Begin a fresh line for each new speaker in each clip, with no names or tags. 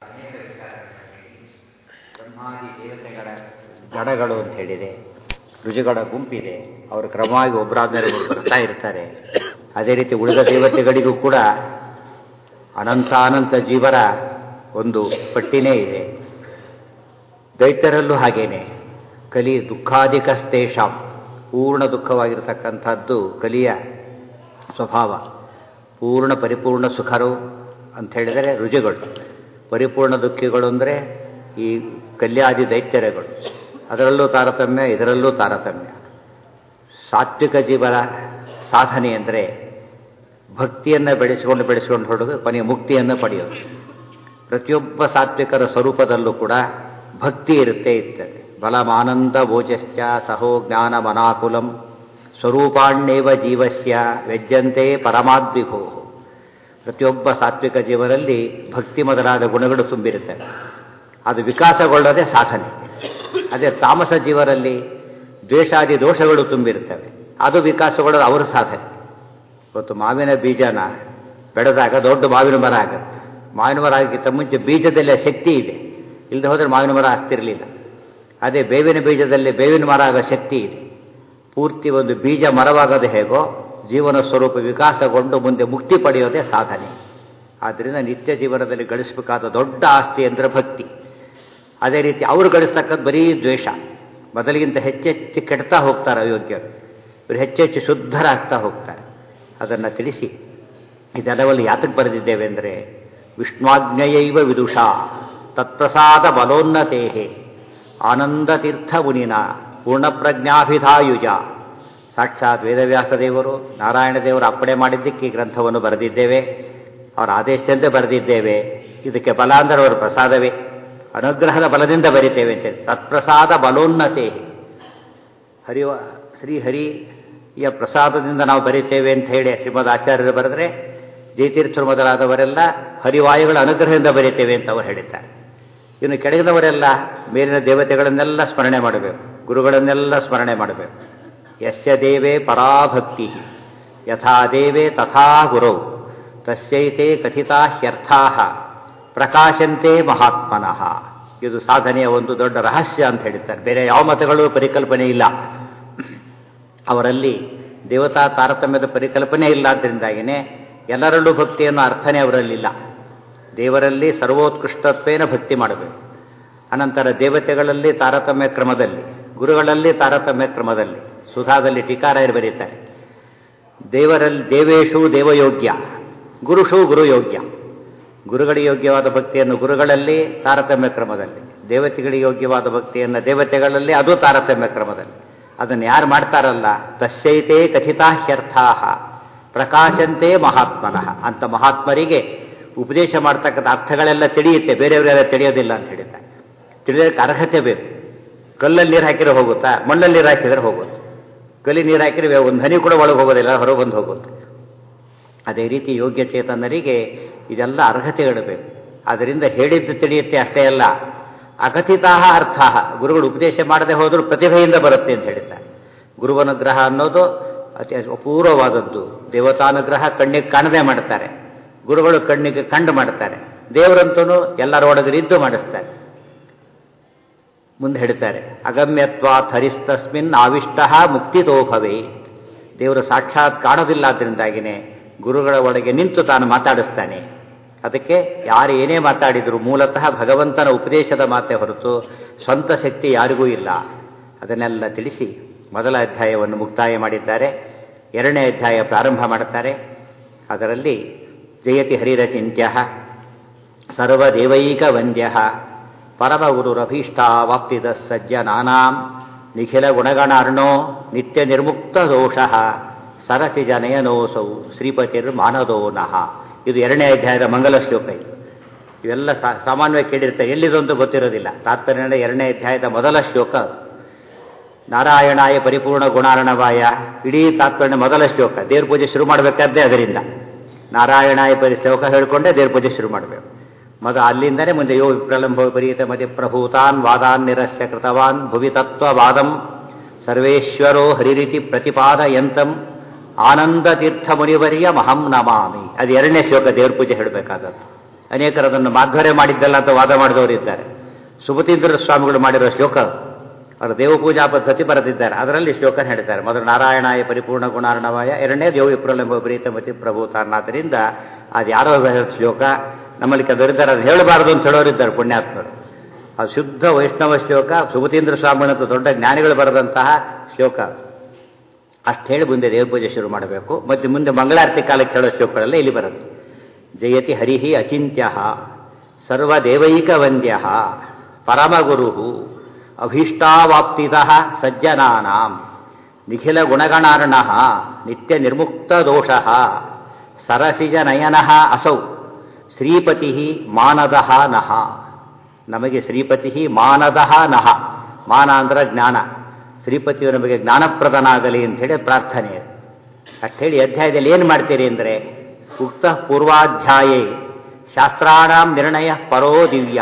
ಅನೇಕ ವಿಚಾರಗಳಲ್ಲಿ ಬ್ರಹ್ಮಾದಿ ದೇವತೆಗಳ ಗಣಗಳು ಅಂತ ಹೇಳಿದೆ, ರುಜುಗಳ ಗುಂಪಿದೆ. ಅವರು ಕ್ರಮವಾಗಿ ಒಬ್ಬರಾದ್ಮೇಲೆ ಬರ್ತಾ ಇರ್ತಾರೆ. ಅದೇ ರೀತಿ ಉಳಿದ ದೇವತೆಗಳಿಗೂ ಕೂಡ ಅನಂತ ಜೀವರ ಒಂದು ಪಟ್ಟಿನೇ ಇದೆ. ದೈತ್ಯರಲ್ಲೂ ಹಾಗೇನೆ. ಕಲಿ ದುಃಖಾಧಿಕಸ್ತೇಷಾಂ, ಪೂರ್ಣ ದುಃಖವಾಗಿರ್ತಕ್ಕಂಥದ್ದು ಕಲಿಯ ಸ್ವಭಾವ. ಪರಿಪೂರ್ಣ ಸುಖರು ಅಂತ ಹೇಳಿದರೆ ರುಜುಗಳು. ಪರಿಪೂರ್ಣ ದುಃಖಿಗಳು ಅಂದರೆ ಈ ಕಲ್ಯಾದಿ ದೈತ್ಯರುಗಳು. ಅದರಲ್ಲೂ ತಾರತಮ್ಯ, ಇದರಲ್ಲೂ ತಾರತಮ್ಯ. ಸಾತ್ವಿಕ ಜೀವನ ಸಾಧನೆ ಅಂದರೆ ಭಕ್ತಿಯನ್ನು ಬೆಳೆಸಿಕೊಂಡು ಹೊರಡೋದು, ಕೊನೆಯ ಮುಕ್ತಿಯನ್ನು ಪಡೆಯೋದು. ಪ್ರತಿಯೊಬ್ಬ ಸಾತ್ವಿಕರ ಸ್ವರೂಪದಲ್ಲೂ ಕೂಡ ಭಕ್ತಿ ಇರ್ತದೆ. ಬಲಮಾನಂದ ಭೋಜಶ್ಚ ಸಹೋ ಜ್ಞಾನ ಮನಾಕುಲಂ ಸ್ವರೂಪಾಣ್ಯೇವ ಜೀವಸ್ಯ ವ್ಯಜ್ಯಂತೆ ಪರಮಾದ್ವಿಭೋ. ಪ್ರತಿಯೊಬ್ಬ ಸಾತ್ವಿಕ ಜೀವನಲ್ಲಿ ಭಕ್ತಿ ಮೊದಲಾದ ಗುಣಗಳು ತುಂಬಿರುತ್ತವೆ. ಅದು ವಿಕಾಸಗೊಳ್ಳೋದೇ ಸಾಧನೆ. ಅದೇ ತಾಮಸ ಜೀವರಲ್ಲಿ ದ್ವೇಷಾದಿ ದೋಷಗಳು ತುಂಬಿರ್ತವೆ. ಅದು ವಿಕಾಸಗೊಳ್ಳೋದು ಅವರ ಸಾಧನೆ. ಇವತ್ತು ಮಾವಿನ ಬೀಜನ ಬೆಳೆದಾಗ ದೊಡ್ಡ ಮಾವಿನ ಮರ ಆಗುತ್ತೆ. ಮಾವಿನ ಮರ ಆಗಕ್ಕಿಂತ ಮುಂಚೆ ಬೀಜದಲ್ಲಿ ಶಕ್ತಿ ಇದೆ, ಇಲ್ಲದೆ ಹೋದರೆ ಮಾವಿನ ಮರ ಆಗ್ತಿರಲಿಲ್ಲ. ಅದೇ ಬೇವಿನ ಬೀಜದಲ್ಲಿ ಬೇವಿನ ಮರ ಆಗೋ ಶಕ್ತಿ ಇದೆ. ಪೂರ್ತಿ ಒಂದು ಬೀಜ ಮರವಾಗೋದು ಹೇಗೋ ಜೀವನ ಸ್ವರೂಪ ವಿಕಾಸಗೊಂಡು ಮುಂದೆ ಮುಕ್ತಿ ಪಡೆಯೋದೇ ಸಾಧನೆ. ಆದ್ದರಿಂದ ನಿತ್ಯ ಜೀವನದಲ್ಲಿ ಗಳಿಸಬೇಕಾದ ದೊಡ್ಡ ಆಸ್ತಿ ಅಂದರೆ ಭಕ್ತಿ. ಅದೇ ರೀತಿ ಅವರು ಗಳಿಸ್ತಕ್ಕಂಥ ಬರೀ ದ್ವೇಷ. ಮೊದಲಿಗಿಂತ ಹೆಚ್ಚೆಚ್ಚು ಕೆಡ್ತಾ ಹೋಗ್ತಾರೆ ಅಯೋಗ್ಯರು. ಇವರು ಹೆಚ್ಚೆಚ್ಚು ಶುದ್ಧರಾಗ್ತಾ ಹೋಗ್ತಾರೆ. ಅದನ್ನು ತಿಳಿಸಿ ಇದೆಲ್ಲವಲ್ಲಿ ಯಾತಕ್ಕೆ ಬರೆದಿದ್ದೇವೆ ಅಂದರೆ ವಿಷ್ಣುವಾಜ್ಞೆಯೈವ ವಿದುಷಾ ತತ್ಪ್ರಸಾದ ಬಲೋನ್ನತೇಹೇ ಆನಂದತೀರ್ಥ ಮುನಿನ ಪೂರ್ಣಪ್ರಜ್ಞಾಭಿಧಾಯುಜ. ಸಾಕ್ಷಾತ್ ವೇದವ್ಯಾಸ ದೇವರು, ನಾರಾಯಣ ದೇವರು ಅಪ್ಪಣೆ ಮಾಡಿದ್ದಕ್ಕೆ ಈ ಗ್ರಂಥವನ್ನು ಬರೆದಿದ್ದೇವೆ. ಅವರ ಆದೇಶದಂತೆ ಬರೆದಿದ್ದೇವೆ. ಇದಕ್ಕೆ ಬಲ ಅಂದರೆ ಅವರ ಪ್ರಸಾದವೇ, ಅನುಗ್ರಹದ ಬಲದಿಂದ ಬರಿತೇವೆ ಅಂತೇಳಿ. ತತ್ಪ್ರಸಾದ ಬಲೋನ್ನತೆ ಶ್ರೀಹರಿಯ ಪ್ರಸಾದದಿಂದ ನಾವು ಬರಿತೇವೆ ಅಂತ ಹೇಳಿ ಶ್ರೀಮದ್ ಆಚಾರ್ಯರು ಬರೆದರೆ, ಜಯತೀರ್ಥರು ಮೊದಲಾದವರೆಲ್ಲ ಹರಿವಾಯುಗಳ ಅನುಗ್ರಹದಿಂದ ಬರೀತೇವೆ ಅಂತ ಅವರು ಹೇಳಿದ್ದಾರೆ. ಇನ್ನು ಕೆಳಗಿನವರೆಲ್ಲ ಮೇಲಿನ ದೇವತೆಗಳನ್ನೆಲ್ಲ ಸ್ಮರಣೆ ಮಾಡಬೇಕು, ಗುರುಗಳನ್ನೆಲ್ಲ ಸ್ಮರಣೆ ಮಾಡಬೇಕು. ಯಸ್ಯ ದೇವೇ ಪರಾಭಕ್ತಿ ಯಥಾ ದೇವೇ ತಥಾ ಗುರೌ ತಸ್ಯೈತೆ ಕಥಿತಾ ಹ್ಯರ್ಥಾ ಪ್ರಕಾಶಂತೆ ಮಹಾತ್ಮನಃ. ಇದು ಸಾಧನೆಯ ಒಂದು ದೊಡ್ಡ ರಹಸ್ಯ ಅಂತ ಹೇಳಿದ್ದಾರೆ. ಬೇರೆ ಯಾವ ಮತಗಳು ಪರಿಕಲ್ಪನೆ ಇಲ್ಲ ಅವರಲ್ಲಿ. ದೇವತಾ ತಾರತಮ್ಯದ ಪರಿಕಲ್ಪನೆ ಇಲ್ಲ. ಆದ್ದರಿಂದಾಗಿಯೇ ಎಲ್ಲರಲ್ಲೂ ಭಕ್ತಿಯನ್ನು ಅರ್ಥನೇ ಅವರಲ್ಲಿಲ್ಲ. ದೇವರಲ್ಲಿ ಸರ್ವೋತ್ಕೃಷ್ಟತ್ವೇನ ಭಕ್ತಿ ಮಾಡಬೇಕು. ಅನಂತರ ದೇವತೆಗಳಲ್ಲಿ ತಾರತಮ್ಯ ಕ್ರಮದಲ್ಲಿ, ಗುರುಗಳಲ್ಲಿ ತಾರತಮ್ಯ ಕ್ರಮದಲ್ಲಿ. ಸುಧಾದಲ್ಲಿ ಟೀಕಾರಾಯರು ಬರೀತಾರೆ, ದೇವೇಶು ದೇವಯೋಗ್ಯ ಗುರುಷು ಗುರುಯೋಗ್ಯ. ಗುರುಗಳಿಗೆ ಯೋಗ್ಯವಾದ ಭಕ್ತಿಯನ್ನು ಗುರುಗಳಲ್ಲಿ ತಾರತಮ್ಯ ಕ್ರಮದಲ್ಲಿ, ದೇವತೆಗಳಿಗೆ ಯೋಗ್ಯವಾದ ಭಕ್ತಿಯನ್ನು ದೇವತೆಗಳಲ್ಲಿ, ಅದು ತಾರತಮ್ಯ ಕ್ರಮದಲ್ಲಿ. ಅದನ್ನು ಯಾರು ಮಾಡ್ತಾರಲ್ಲ ತಸ್ಯೈತೆ ಕಥಿತಾ ಹ್ಯರ್ಥಾ ಪ್ರಕಾಶಂತೆ ಮಹಾತ್ಮನಃ ಅಂತ ಮಹಾತ್ಮರಿಗೆ ಉಪದೇಶ ಮಾಡ್ತಕ್ಕಂಥ ಅರ್ಥಗಳೆಲ್ಲ ತಿಳಿಯುತ್ತೆ, ಬೇರೆಯವರೆಲ್ಲ ತಿಳಿಯೋದಿಲ್ಲ ಅಂತ ಹೇಳಿದ್ದಾರೆ. ತಿಳಿಯೋದಕ್ಕೆ ಅರ್ಹತೆ ಬೇಕು. ಕಲ್ಲಲ್ಲಿ ನೀರು ಹಾಕಿದ್ರೆ ಹೋಗುತ್ತಾ? ಮಣ್ಣಲ್ಲಿ ನೀರು ಹಾಕಿದರೆ ಹೋಗುತ್ತೆ. ಕಲ್ಲಿ ನೀರು ಹಾಕಿದ್ರೆ ಒಂದು ಹನಿ ಕೂಡ ಒಳಗೆ ಹೋಗೋದಿಲ್ಲ, ಹೊರಗೆ ಬಂದು ಹೋಗುತ್ತೆ. ಅದೇ ರೀತಿ ಯೋಗ್ಯ ಚೇತನರಿಗೆ ಇದೆಲ್ಲ ಅರ್ಹತೆಗಳು ಬೇಕು. ಆದ್ದರಿಂದ ಹೇಳಿದ್ದು ತಿಳಿಯುತ್ತೆ ಅಷ್ಟೇ ಅಲ್ಲ, ಅಕಥಿತಾ ಅರ್ಥ. ಗುರುಗಳು ಉಪದೇಶ ಮಾಡದೆ ಹೋದರೂ ಪ್ರತಿಭೆಯಿಂದ ಬರುತ್ತೆ ಅಂತ ಹೇಳ್ತಾರೆ. ಗುರುವನುಗ್ರಹ ಅನ್ನೋದು ಅತಿ ಅಪೂರ್ವವಾದದ್ದು. ದೇವತಾನುಗ್ರಹ ಕಣ್ಣಿಗೆ ಕಾಣದೆ ಮಾಡ್ತಾರೆ, ಗುರುಗಳು ಕಣ್ಣಿಗೆ ಕಂಡು ಮಾಡ್ತಾರೆ. ದೇವರಂತೂ ಎಲ್ಲರ ಒಳಗರಿದ್ದು ಮಾಡಿಸ್ತಾರೆ. ಮುಂದೆ ಹೇಳ್ತಾರೆ, ಅಗಮ್ಯತ್ವಾತ್ ಹರಿಸ್ತಸ್ಮಿನ್ ಆವಿಷ್ಟ ಮುಕ್ತಿತೋಭವೇ. ದೇವರು ಸಾಕ್ಷಾತ್ ಕಾಣೋದಿಲ್ಲ, ಆದ್ದರಿಂದಾಗಿನೇ ಗುರುಗಳ ಒಳಗೆ ನಿಂತು ತಾನು ಮಾತಾಡಿಸ್ತಾನೆ. ಅದಕ್ಕೆ ಯಾರು ಏನೇ ಮಾತಾಡಿದ್ರು ಮೂಲತಃ ಭಗವಂತನ ಉಪದೇಶದ ಮಾತೆ ಹೊರತು ಸ್ವಂತ ಶಕ್ತಿ ಯಾರಿಗೂ ಇಲ್ಲ. ಅದನ್ನೆಲ್ಲ ತಿಳಿಸಿ ಮೊದಲ ಅಧ್ಯಾಯವನ್ನು ಮುಕ್ತಾಯ ಮಾಡಿದ್ದಾರೆ. ಎರಡನೇ ಅಧ್ಯಾಯ ಪ್ರಾರಂಭ ಮಾಡುತ್ತಾರೆ. ಅದರಲ್ಲಿ ಜಯತಿ ಹರಿರಚಿಂತ್ಯ ಸರ್ವದೇವೈಕ ವಂದ್ಯ ಪರಮಗುರುರಭೀಷ್ಟಾವಾಪ್ತಿದ ಸಜ್ಜನಾನಾಂ ನಿಖಿಲ ಗುಣಗಣಾರ್ಣೋ ನಿತ್ಯ ನಿರ್ಮುಕ್ತ ದೋಷ ಸರಸಿ ಜನಯನೋಸೌ ಶ್ರೀಪತಿರ್ಮಾನದೋ ನಃ. ಇದು ಎರಡನೇ ಅಧ್ಯಾಯದ ಮಂಗಲ ಶ್ಲೋಕ. ಇವೆಲ್ಲ ಸಾಮಾನ್ಯವಾಗಿ ಕೇಳಿರ್ತಾರೆ, ಎಲ್ಲಿದಂತೂ ಗೊತ್ತಿರೋದಿಲ್ಲ. ತಾತ್ಪರ್ಯ ಎರಡನೇ ಅಧ್ಯಾಯದ ಮೊದಲ ಶ್ಲೋಕ ನಾರಾಯಣಾಯ ಪರಿಪೂರ್ಣ ಗುಣಾರ್ಣವಾಯ. ಇಡೀ ತಾತ್ಪರ್ಯ ಮೊದಲ ಶ್ಲೋಕ. ದೇವ್ರ ಪೂಜೆ ಶುರು ಮಾಡಬೇಕಾದ್ದೇ ಅದರಿಂದ. ನಾರಾಯಣಾಯ ಶ್ಲೋಕ ಹೇಳಿಕೊಂಡೇ ದೇವ್ರ ಪೂಜೆ ಶುರು ಮಾಡಬೇಕು. ಅಲ್ಲಿಂದನೇ ಮುಂದೆ ಯೋ ವಿಪ್ರಲಂಭ ವಿಪರೀತ ಮತಿ ಪ್ರಭೂತಾನ್ ವಾದಾನ್ ನಿರಸ್ಯ ಕೃತವಾನ್ ಭುವಿ ತತ್ವವಾದಂ ಸರ್ವೇಶ್ವರೋ ಹರಿರೀತಿ ಪ್ರತಿಪಾದಯಂತಂ ಆನಂದ ತೀರ್ಥ ಮುನಿವರ್ಯ ಮಹಂ ನಮಾಮಿ. ಅದು ಎರಡನೇ ಶ್ಲೋಕ ದೇವ್ರ ಪೂಜೆ ಹೇಳಬೇಕಾದದ್ದು. ಅನೇಕರು ಅದನ್ನು ಮಾಧ್ವರ್ಯ ಮಾಡಿದ್ದಲ್ಲ ಅಂತ ವಾದ ಮಾಡಿದವರು ಇದ್ದಾರೆ. ಸುಬುತೀಂದ್ರ ಸ್ವಾಮಿಗಳು ಮಾಡಿರೋ ಶ್ಲೋಕ ಅವರು ದೇವಪೂಜಾ ಪದ್ಧತಿ ಬರೆದಿದ್ದಾರೆ. ಅದರಲ್ಲಿ ಶ್ಲೋಕ ಹೇಳ್ತಾರೆ. ಮೊದಲು ನಾರಾಯಣಾಯ ಪರಿಪೂರ್ಣ ಗುಣಾರ್ಣವಾಯ, ಎರಡನೇ ದೇವ ವಿಪ್ರಲಂಬ ಪ್ರೀತಮತಿ ಪ್ರಭೂತಾನ್ನಾದ್ದರಿಂದ ಅದು ಯಾರೋ ಶ್ಲೋಕ ನಮ್ಮಲ್ಲಿ ಕೆಲವರಿದ್ದಾರೆ, ಅದು ಹೇಳಬಾರದು ಅಂತ ಹೇಳೋರಿದ್ದಾರೆ ಪುಣ್ಯಾತ್ಮರು. ಅದು ಶುದ್ಧ ವೈಷ್ಣವ ಶ್ಲೋಕ, ಸುಬುತೀಂದ್ರ ಸ್ವಾಮಿಗಳಂತ ದೊಡ್ಡ ಜ್ಞಾನಿಗಳು ಬರೆದಂತಹ ಶ್ಲೋಕ. ಅಷ್ಟು ಹೇಳಿ ಮುಂದೆ ದೇವಪೂಜೆ ಶುರು ಮಾಡಬೇಕು. ಮತ್ತು ಮುಂದೆ ಮಂಗಳಾರತಿ ಕಾಲಕ್ಕೆ ಹೇಳೋ ಶ್ಲೋಕಗಳೆಲ್ಲ ಇಲ್ಲಿ ಬರುತ್ತೆ. ಜಯತಿ ಹರಿಹಿ ಅಚಿಂತ್ಯ ಸರ್ವದೇವೈಕ ವಂದ್ಯ ಪರಮಗುರು ಅಭೀಷ್ಟಾವಾಪ್ತಿತಃ ಸಜ್ಜನಾನಾಂ ನಿಖಿಲ ಗುಣಗಣಾರ್ಣ ನಿತ್ಯ ನಿರ್ಮುಕ್ತ ದೋಷ ಸರಸಿಜ ನಯನ ಅಸೌ ಶ್ರೀಪತಿ ಮಾನದಃ ನಃ. ನಮಗೆ ಶ್ರೀಪತಿ ಮಾನದಃ ನಃ. ಮಾನ ಅಂದ್ರೆ ಜ್ಞಾನ. ಶ್ರೀಪತಿಯು ನಮಗೆ ಜ್ಞಾನಪ್ರದನಾಗಲಿ ಅಂಥೇಳಿ ಪ್ರಾರ್ಥನೆ. ಅಷ್ಟು ಹೇಳಿ ಅಧ್ಯಾಯದಲ್ಲಿ ಏನು ಮಾಡ್ತೀರಿ ಅಂದರೆ, ಉಕ್ತ ಪೂರ್ವಾಧ್ಯಾಯೇ ಶಾಸ್ತ್ರಾಣಾಂ ನಿರ್ಣಯ ಪರೋ ದಿವ್ಯ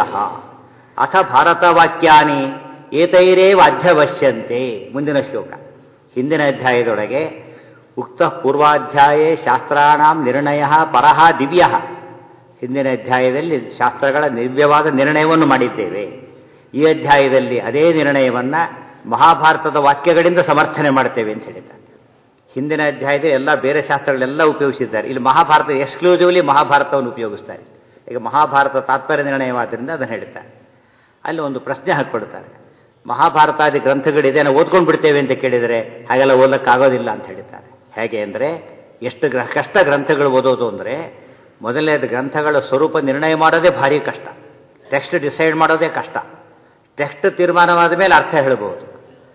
ಅಥ ಭಾರತವಾಕ್ಯಾನಿ ಏತೈರೇವ ಅಧ್ಯವಶ್ಯಂತೆ. ಮುಂದಿನ ಶ್ಲೋಕ. ಹಿಂದಿನ ಅಧ್ಯಾಯದೊಳಗೆ ಉಕ್ತ ಪೂರ್ವಾಧ್ಯಾಯೇ ಶಾಸ್ತ್ರಾಣಾಂ ನಿರ್ಣಯ ಪರಹ ದಿವ್ಯ. ಹಿಂದಿನ ಅಧ್ಯಾಯದಲ್ಲಿ ಶಾಸ್ತ್ರಗಳ ದಿವ್ಯವಾದ ನಿರ್ಣಯವನ್ನು ಮಾಡಿದ್ದೇವೆ. ಈ ಅಧ್ಯಾಯದಲ್ಲಿ ಅದೇ ನಿರ್ಣಯವನ್ನು ಮಹಾಭಾರತದ ವಾಕ್ಯಗಳಿಂದ ಸಮರ್ಥನೆ ಮಾಡ್ತೇವೆ ಅಂತ ಹೇಳಿದ್ದಾರೆ. ಹಿಂದಿನ ಅಧ್ಯಾಯದಲ್ಲಿ ಎಲ್ಲ ಬೇರೆ ಶಾಸ್ತ್ರಗಳೆಲ್ಲ ಉಪಯೋಗಿಸಿದ್ದಾರೆ. ಇಲ್ಲಿ ಮಹಾಭಾರತ ಎಕ್ಸ್ಕ್ಲೂಸಿವ್ಲಿ ಮಹಾಭಾರತವನ್ನು ಉಪಯೋಗಿಸ್ತಾರೆ. ಈಗ ಮಹಾಭಾರತ ತಾತ್ಪರ್ಯ ನಿರ್ಣಯವಾದ್ದರಿಂದ ಅದನ್ನು ಹೇಳ್ತಾರೆ. ಅಲ್ಲಿ ಒಂದು ಪ್ರಶ್ನೆ ಹಾಕ್ಕೊಡ್ತಾರೆ. ಮಹಾಭಾರತಾದಿ ಗ್ರಂಥಗಳಿದೆ, ನಾವು ಓದ್ಕೊಂಡು ಬಿಡ್ತೇವೆ ಅಂತ ಕೇಳಿದರೆ ಹಾಗೆಲ್ಲ ಓದಕ್ಕಾಗೋದಿಲ್ಲ ಅಂತ ಹೇಳ್ತಾರೆ. ಹೇಗೆ ಅಂದರೆ, ಎಷ್ಟು ಕಷ್ಟ ಗ್ರಂಥಗಳು ಓದೋದು ಅಂದರೆ, ಮೊದಲನೇದು ಗ್ರಂಥಗಳ ಸ್ವರೂಪ ನಿರ್ಣಯ ಮಾಡೋದೇ ಭಾರಿ ಕಷ್ಟ. ಟೆಕ್ಸ್ಟ್ ಡಿಸೈಡ್ ಮಾಡೋದೇ ಕಷ್ಟ. ಟೆಕ್ಸ್ಟ್ ತೀರ್ಮಾನವಾದ ಮೇಲೆ ಅರ್ಥ ಹೇಳ್ಬೋದು.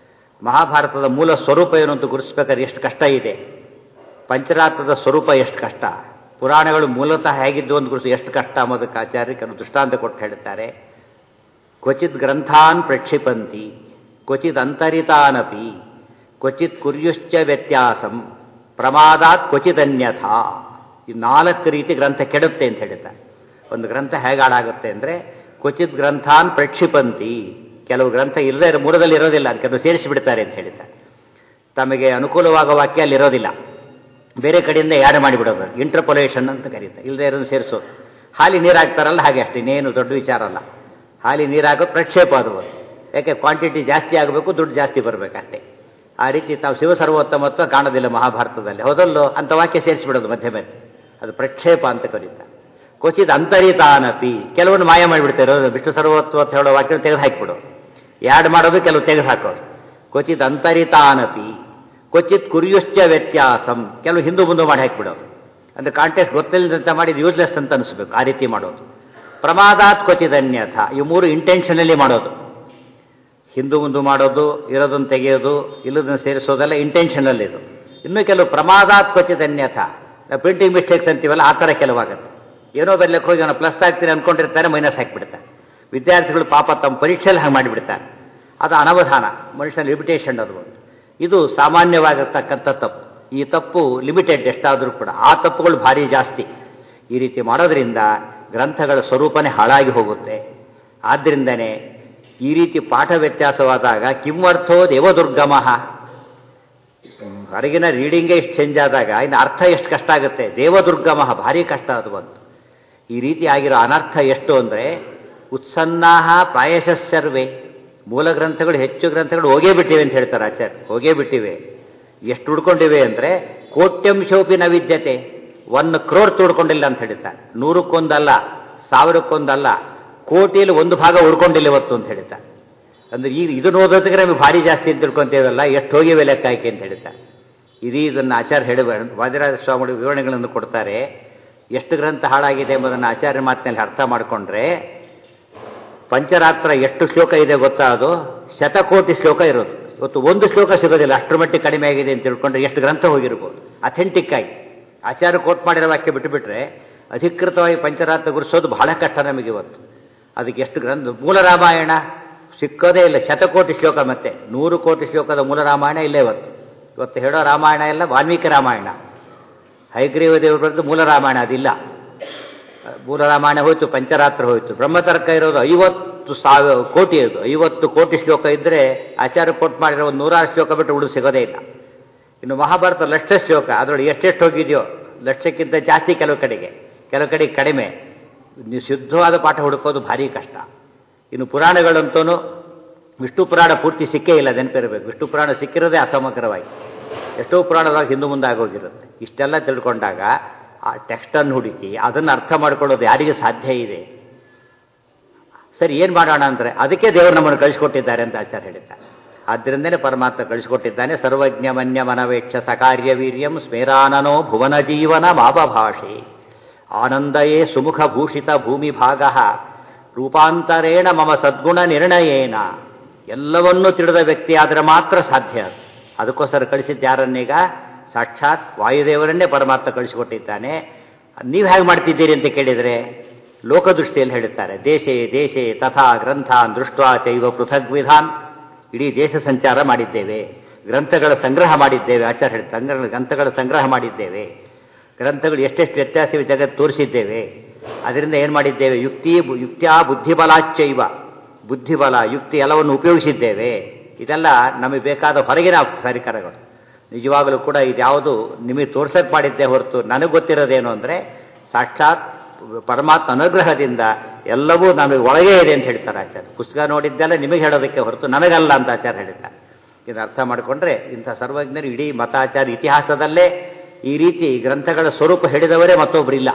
ಮಹಾಭಾರತದ ಮೂಲ ಸ್ವರೂಪ ಏನು ಅಂತ ಗುರುತಿಸ್ಬೇಕಾದ್ರೆ ಎಷ್ಟು ಕಷ್ಟ ಇದೆ. ಪಂಚರಾತ್ರದ ಸ್ವರೂಪ ಎಷ್ಟು ಕಷ್ಟ, ಪುರಾಣಗಳು ಮೂಲತಃ ಹೇಗಿದ್ದು ಅಂತ ಗುರುತಿಸಿ ಎಷ್ಟು ಕಷ್ಟ ಅನ್ನೋದಕ್ಕೆ ಆಚಾರ್ಯ ಕೆಲವು ದೃಷ್ಟಾಂತ ಕೊಟ್ಟು ಹೇಳ್ತಾರೆ. ಕ್ವಚಿತ್ ಗ್ರಂಥಾನ್ ಪ್ರಕ್ಷಿಪಂತಿ ಕ್ವಚಿತ್ ಅಂತರಿತಾನಪಿ ಕ್ವಚಿತ್ ಕುರ್ಯುಶ್ಚ ವ್ಯತ್ಯಾಸಂ ಪ್ರಮಾದಾತ್ ಕ್ವಚಿತ್ ಅನ್ಯಥಾ. ಈ 4 ರೀತಿ ಗ್ರಂಥ ಕೆಡುತ್ತೆ ಅಂತ ಹೇಳ್ತಾರೆ. ಒಂದು ಗ್ರಂಥ ಹೇಗೆ ಹಾಳಾಗುತ್ತೆ ಅಂದರೆ, ಕ್ವಚಿತ್ ಗ್ರಂಥಾನ್ ಪ್ರಕ್ಷಿಪಂತಿ, ಕೆಲವು ಗ್ರಂಥ ಇಲ್ಲದೆ ಮೂಲದಲ್ಲಿ ಇರೋದಿಲ್ಲ, ಕೆಲವು ಸೇರಿಸಿಬಿಡ್ತಾರೆ ಅಂತ ಹೇಳ್ತಾರೆ. ತಮಗೆ ಅನುಕೂಲವಾಗೋ ವಾಕ್ಯ ಅಲ್ಲಿ ಇರೋದಿಲ್ಲ, ಬೇರೆ ಕಡೆಯಿಂದ ಯಾಡ್ ಮಾಡಿಬಿಡೋದು, ಇಂಟರ್ಪೊಲೇಷನ್ ಅಂತ ಕರೀತಾರೆ. ಇಲ್ಲದೆ ಇರೋದು ಸೇರಿಸೋದು. ಹಾಲಿ ನೀರು ಹಾಕ್ತಾರಲ್ಲ ಹಾಗೆ, ಅಷ್ಟೇ, ಇನ್ನೇನು ದೊಡ್ಡ ವಿಚಾರ ಅಲ್ಲ. ಹಾಲಿ ನೀರಾಗೋ ಪ್ರಕ್ಷೇಪ ಅದು. ಯಾಕೆ ಕ್ವಾಂಟಿಟಿ ಜಾಸ್ತಿ ಆಗಬೇಕು, ದುಡ್ಡು ಜಾಸ್ತಿ ಬರಬೇಕಷ್ಟೇ. ಆ ರೀತಿ ತಾವು ಶಿವಸರ್ವೋತ್ತಮತ್ವ ಕಾಣೋದಿಲ್ಲ ಮಹಾಭಾರತದಲ್ಲಿ, ಹೌದಲ್ಲೋ ಅಂತ ವಾಕ್ಯ ಸೇರಿಸಿಬಿಡೋದು ಮಧ್ಯೆ ಮಧ್ಯೆ, ಅದು ಪ್ರಕ್ಷೇಪ ಅಂತ ಕರೀತಾರೆ. ಕ್ವಚಿತ್ ಅಂತರಿತಾನಪಿ, ಕೆಲವೊಂದು ಮಾಯ ಮಾಡಿಬಿಡ್ತಾರೆ. ವಿಷ್ಣು ಸರ್ವೋತ್ವ ಅಂತ ಹೇಳೋ ವಾಕ್ಯ ತೆಗೆದು ಹಾಕಿಬಿಡೋದು, ಯಾಡ್ ಮಾಡೋದು, ಕೆಲವು ತೆಗೆದು ಹಾಕೋದು. ಕ್ವಚಿತ್ ಅಂತರಿತಾನಪಿ ಕ್ವಚಿತ್ ಕುರ್ಯುಶ್ಚ ವ್ಯತ್ಯಾಸಂ, ಕೆಲವು ಹಿಂದೂ ಮುಂದೆ ಮಾಡಿ ಹಾಕಿಬಿಡೋದು. ಅಂದರೆ ಕಾಂಟೆಕ್ಸ್ಟ್ ಗೊತ್ತಿಲ್ಲದಂತ ಮಾಡಿದ್ದು ಯೂಸ್ಲೆಸ್ ಅಂತ ಅನಿಸ್ಬೇಕು, ಆ ರೀತಿ ಮಾಡೋದು. ಪ್ರಮಾದಾತ್ ಕ್ವಚಿತ್ ಅನ್ಯಥ, ಈ 3 ಇಂಟೆನ್ಷನಲ್ಲಿ ಮಾಡೋದು. ಹಿಂದೂ ಮುಂದೆ ಮಾಡೋದು, ಇರೋದನ್ನು ತೆಗೆಯೋದು, ಇಲ್ಲದನ್ನು ಸೇರಿಸೋದೆಲ್ಲ ಇಂಟೆನ್ಷನಲ್ಲಿ ಇದು. ಇನ್ನು ಕೆಲವು ಪ್ರಮಾದಾತ್ ಕ್ವಚಿತ್ ಅನ್ಯಥ, ನಾವು ಪ್ರಿಂಟಿಂಗ್ ಮಿಸ್ಟೇಕ್ಸ್ ಅಂತೀವಲ್ಲ ಆ ಥರ ಕೆಲವಾಗುತ್ತೆ. ಏನೋ ಬರ್ಲಿಕ್ಕೆ ಹೋಗಿ ಅವನು ಪ್ಲಸ್ ಆಗ್ತೀನಿ ಅಂದ್ಕೊಂಡಿರ್ತಾರೆ, ಮೈನಸ್ ಹಾಕಿಬಿಡ್ತಾರೆ. ವಿದ್ಯಾರ್ಥಿಗಳು ಪಾಪ ತಮ್ಮ ಪರೀಕ್ಷೆಯಲ್ಲಿ ಹಾಗೆ ಮಾಡಿಬಿಡ್ತಾರೆ. ಅದು ಅನವಧಾನ, ಮನುಷ್ಯನ ಲಿಮಿಟೇಷನ್ ಅದು. ಇದು ಸಾಮಾನ್ಯವಾಗಿರ್ತಕ್ಕಂಥ ತಪ್ಪು. ಈ ತಪ್ಪು ಲಿಮಿಟೆಡ್ ಎಷ್ಟಾದರೂ ಕೂಡ, ಆ ತಪ್ಪುಗಳು ಭಾರಿ ಜಾಸ್ತಿ. ಈ ರೀತಿ ಮಾಡೋದ್ರಿಂದ ಗ್ರಂಥಗಳ ಸ್ವರೂಪನೇ ಹಾಳಾಗಿ ಹೋಗುತ್ತೆ. ಆದ್ದರಿಂದನೇ ಈ ರೀತಿ ಪಾಠ ವ್ಯತ್ಯಾಸವಾದಾಗ ಕಿಮ್ಮರ್ಥೋ ದೇವದುರ್ಗಮಃ, ಹೊರಗಿನ ರೀಡಿಂಗೇ ಇಷ್ಟು ಚೇಂಜ್ ಆದಾಗ ಇನ್ನು ಅರ್ಥ ಎಷ್ಟು ಕಷ್ಟ ಆಗುತ್ತೆ. ದೇವದುರ್ಗಮಃ, ಭಾರಿ ಕಷ್ಟ ಅದು ಬಂತು. ಈ ರೀತಿ ಆಗಿರೋ ಅನರ್ಥ ಎಷ್ಟು ಅಂದರೆ, ಉತ್ಸನ್ನಾಹ ಪ್ರಾಯಶಃ ಸರ್ವೇ, ಮೂಲ ಗ್ರಂಥಗಳು ಹೆಚ್ಚು ಗ್ರಂಥಗಳು ಹೋಗೇ ಬಿಟ್ಟಿವೆ ಅಂತ ಹೇಳ್ತಾರೆ ಆಚಾರ್ಯ. ಹೋಗೇ ಬಿಟ್ಟಿವೆ. ಎಷ್ಟು ಹುಡ್ಕೊಂಡಿವೆ ಅಂದರೆ, ಕೋಟ್ಯಂಶೋಪಿ ನ ವಿದ್ಯತೆ, 1 crore ತುಡ್ಕೊಂಡಿಲ್ಲ ಅಂತ ಹೇಳ್ತಾರೆ. 100ಕ್ಕೊಂದಲ್ಲ, 1000ಕ್ಕೊಂದಲ್ಲ, ಕೋಟಿಯಲ್ಲಿ 1 ಭಾಗ ಉಡ್ಕೊಂಡಿಲ್ಲ ಇವತ್ತು ಅಂತ ಹೇಳ್ತಾರೆ. ಅಂದರೆ ಈಗ ಇದನ್ನು ಓದೋದಕ್ಕೆ ನಮಗೆ ಭಾರಿ ಜಾಸ್ತಿ ಅಂತ ತಿಳ್ಕೊಂತೇವಲ್ಲ, ಎಷ್ಟು ಹೋಗಿವೆ ಲೆಕ್ಕ ಆಯ್ಕೆ ಅಂತ ಹೇಳ್ತಾರೆ. ಇದನ್ನು ಆಚಾರ್ಯ ಹೇಳಬೇಡ, ವಾದಿರಾಜ ಸ್ವಾಮಿಗಳು ವಿವರಣೆಗಳನ್ನು ಕೊಡ್ತಾರೆ. ಎಷ್ಟು ಗ್ರಂಥ ಹಾಳಾಗಿದೆ ಎಂಬುದನ್ನು ಆಚಾರ್ಯ ಮಾತಿನಲ್ಲಿ ಅರ್ಥ ಮಾಡಿಕೊಂಡ್ರೆ, ಪಂಚರಾತ್ರ ಎಷ್ಟು ಶ್ಲೋಕ ಇದೆ ಗೊತ್ತಾ? ಅದು 100,000,000 ಶ್ಲೋಕ ಇರೋದು. ಇವತ್ತು 1 ಶ್ಲೋಕ ಸಿಗೋದಿಲ್ಲ, ಅಷ್ಟರ ಮಟ್ಟಿಗೆ ಕಡಿಮೆ ಆಗಿದೆ ಅಂತ ತಿಳ್ಕೊಂಡ್ರೆ ಎಷ್ಟು ಗ್ರಂಥ ಹೋಗಿರ್ಬೋದು. ಅಥೆಂಟಿಕ್ ಆಗಿ ಆಚಾರ್ಯ ಕೋಟ್ ಮಾಡಿರೋ ವಾಕ್ಯ ಬಿಟ್ಟುಬಿಟ್ರೆ ಅಧಿಕೃತವಾಗಿ ಪಂಚರಾತ್ರ ಗುರುಸೋದು ಬಹಳ ಕಷ್ಟ ನಮಗೆ ಇವತ್ತು. ಅದಕ್ಕೆ ಎಷ್ಟು ಗ್ರಂಥ, ಮೂಲ ರಾಮಾಯಣ ಸಿಕ್ಕೋದೇ ಇಲ್ಲ. 100,000,000 ಶ್ಲೋಕ, ಮತ್ತೆ 100 ಕೋಟಿ ಶ್ಲೋಕದ ಮೂಲ ರಾಮಾಯಣ ಇಲ್ಲೇ ಇವತ್ತು ಹೇಳೋ ರಾಮಾಯಣ ಎಲ್ಲ ವಾಲ್ಮೀಕಿ ರಾಮಾಯಣ, ಹೈಗ್ರೀವ ದೇವರು ಮೂಲ ರಾಮಾಯಣ ಅದಿಲ್ಲ. ಮೂಲ ರಾಮಾಯಣ ಹೋಯ್ತು, ಪಂಚರಾತ್ರ ಹೋಯ್ತು. ಬ್ರಹ್ಮತರ್ಕ ಇರೋದು 50,000 ಕೋಟಿ, ಅದು 50 ಕೋಟಿ ಶ್ಲೋಕ ಇದ್ದರೆ ಆಚಾರ್ಯ ಕೋಟ್ ಮಾಡಿರೋ ಒಂದು 100 ಶ್ಲೋಕ ಬಿಟ್ಟು ಉಳಿದು ಸಿಗೋದೇ ಇಲ್ಲ. ಇನ್ನು ಮಹಾಭಾರತ 1,00,000 ಶ್ಲೋಕ, ಅದರೊಳಗೆ ಎಷ್ಟೆಷ್ಟು ಹೋಗಿದೆಯೋ 1,00,000ಕ್ಕಿಂತ ಜಾಸ್ತಿ ಕೆಲವು ಕಡೆಗೆ, ಕೆಲವು ಕಡೆಗೆ ಕಡಿಮೆ. ನೀವು ಶುದ್ಧವಾದ ಪಾಠ ಹುಡುಕೋದು ಭಾರಿ ಕಷ್ಟ. ಇನ್ನು ಪುರಾಣಗಳಂತೂ ವಿಷ್ಣು ಪುರಾಣ ಪೂರ್ತಿ ಸಿಕ್ಕೇ ಇಲ್ಲ, ನೆನಪಿರಬೇಕು. ವಿಷ್ಣು ಪುರಾಣ ಸಿಕ್ಕಿರೋದೇ ಅಸಮಗ್ರವಾಗಿ, ಎಷ್ಟೋ ಪುರಾಣದಾಗ ಹಿಂದೆ ಮುಂದೆ ಆಗೋಗಿರುತ್ತೆ. ಇಷ್ಟೆಲ್ಲ ತಿಳ್ಕೊಂಡಾಗ ಆ ಟೆಕ್ಸ್ಟನ್ನು ಹುಡುಕಿ ಅದನ್ನು ಅರ್ಥ ಮಾಡ್ಕೊಳ್ಳೋದು ಯಾರಿಗೆ ಸಾಧ್ಯ ಇದೆ? ಸರಿ, ಏನು ಮಾಡೋಣ ಅಂದರೆ ಅದಕ್ಕೆ ದೇವರು ನಮ್ಮನ್ನು ಕಳಿಸ್ಕೊಟ್ಟಿದ್ದಾರೆ ಅಂತ ಆಚಾರ್ಯ ಹೇಳಿದ್ದಾರೆ. ಆದ್ದರಿಂದಲೇ ಪರಮಾತ್ಮ ಕಳಿಸ್ಕೊಟ್ಟಿದ್ದಾನೆ. ಸರ್ವಜ್ಞ ಮನ್ಯ ಮನವೇಕ್ಷ ಸಕಾರ್ಯ ವೀರ್ಯಂ ಸ್ಮೇರಾನನೋ ಭುವನ ಜೀವನ ಮಾಪಭಾಷೆ ಆನಂದಯೇ ಸುಮುಖ ಭೂಷಿತ ಭೂಮಿ ಭಾಗ ರೂಪಾಂತರೇಣ ಮಮ ಸದ್ಗುಣ ನಿರ್ಣಯೇನ. ಎಲ್ಲವನ್ನೂ ತಿಳಿದ ವ್ಯಕ್ತಿ ಆದರೆ ಮಾತ್ರ ಸಾಧ್ಯ. ಅದಕ್ಕೋಸ್ಕರ ಕಳಿಸಿದ್ದಾರನ್ನೀಗ ಸಾಕ್ಷಾತ್ ವಾಯುದೇವರನ್ನೇ ಪರಮಾತ್ಮ ಕಳಿಸಿಕೊಟ್ಟಿದ್ದಾನೆ. ನೀವು ಹೇಗೆ ಮಾಡ್ತಿದ್ದೀರಿ ಅಂತ ಕೇಳಿದರೆ ಲೋಕದೃಷ್ಟಿಯಲ್ಲಿ ಹೇಳುತ್ತಾರೆ, ದೇಶೇ ದೇಶೇ ತಥಾ ಗ್ರಂಥಾನ್ ದೃಷ್ಟ್ವಾ ಚೈವ ಪೃಥಗ್ವಿಧಾನ್. ಇಡೀ ದೇಶ ಸಂಚಾರ ಮಾಡಿದ್ದೇವೆ, ಗ್ರಂಥಗಳ ಸಂಗ್ರಹ ಮಾಡಿದ್ದೇವೆ. ಆಚಾರ್ಯ ಹೇಳ್ತಾರೆ, ಗ್ರಂಥಗಳ ಸಂಗ್ರಹ ಮಾಡಿದ್ದೇವೆ, ಗ್ರಂಥಗಳು ಎಷ್ಟೆಷ್ಟು ವ್ಯತ್ಯಾಸವೇ ಜಗತ್ತು ತೋರಿಸಿದ್ದೇವೆ. ಅದರಿಂದ ಏನು ಮಾಡಿದ್ದೇವೆ? ಯುಕ್ತಿಯ ಬುದ್ಧಿಬಲಾಚ್ಚೈವ, ಬುದ್ಧಿಬಲ ಯುಕ್ತಿ ಎಲ್ಲವನ್ನು ಉಪಯೋಗಿಸಿದ್ದೇವೆ. ಇದೆಲ್ಲ ನಮಗೆ ಬೇಕಾದ ಹೊರಗಿನ ಪರಿಕರಗಳು. ನಿಜವಾಗಲೂ ಕೂಡ ಇದ್ಯಾವುದು ನಿಮಗೆ ತೋರ್ಸಕ್ಕೆ ಮಾಡಿದ್ದೇ ಹೊರತು ನನಗೆ ಗೊತ್ತಿರೋದೇನು ಅಂದರೆ ಸಾಕ್ಷಾತ್ ಪರಮಾತ್ಮ ಅನುಗ್ರಹದಿಂದ ಎಲ್ಲವೂ ನಮಗೆ ಒಳಗೆ ಇದೆ ಅಂತ ಹೇಳ್ತಾರೆ ಆಚಾರ್ಯ. ಪುಸ್ತಕ ನೋಡಿದ್ದೆಲ್ಲ ನಿಮಗೆ ಹೇಳೋದಕ್ಕೆ ಹೊರತು ನನಗಲ್ಲ ಅಂತ ಆಚಾರ್ಯ ಹೇಳಿದ್ದಾರೆ. ಇದನ್ನು ಅರ್ಥ ಮಾಡಿಕೊಂಡ್ರೆ ಇಂಥ ಸರ್ವಜ್ಞರು ಇಡೀ ಮತಾಚಾರ ಇತಿಹಾಸದಲ್ಲೇ ಈ ರೀತಿ ಗ್ರಂಥಗಳ ಸ್ವರೂಪ ಹೇಳಿದವರೇ ಮತ್ತೊಬ್ಬರಿಲ್ಲ.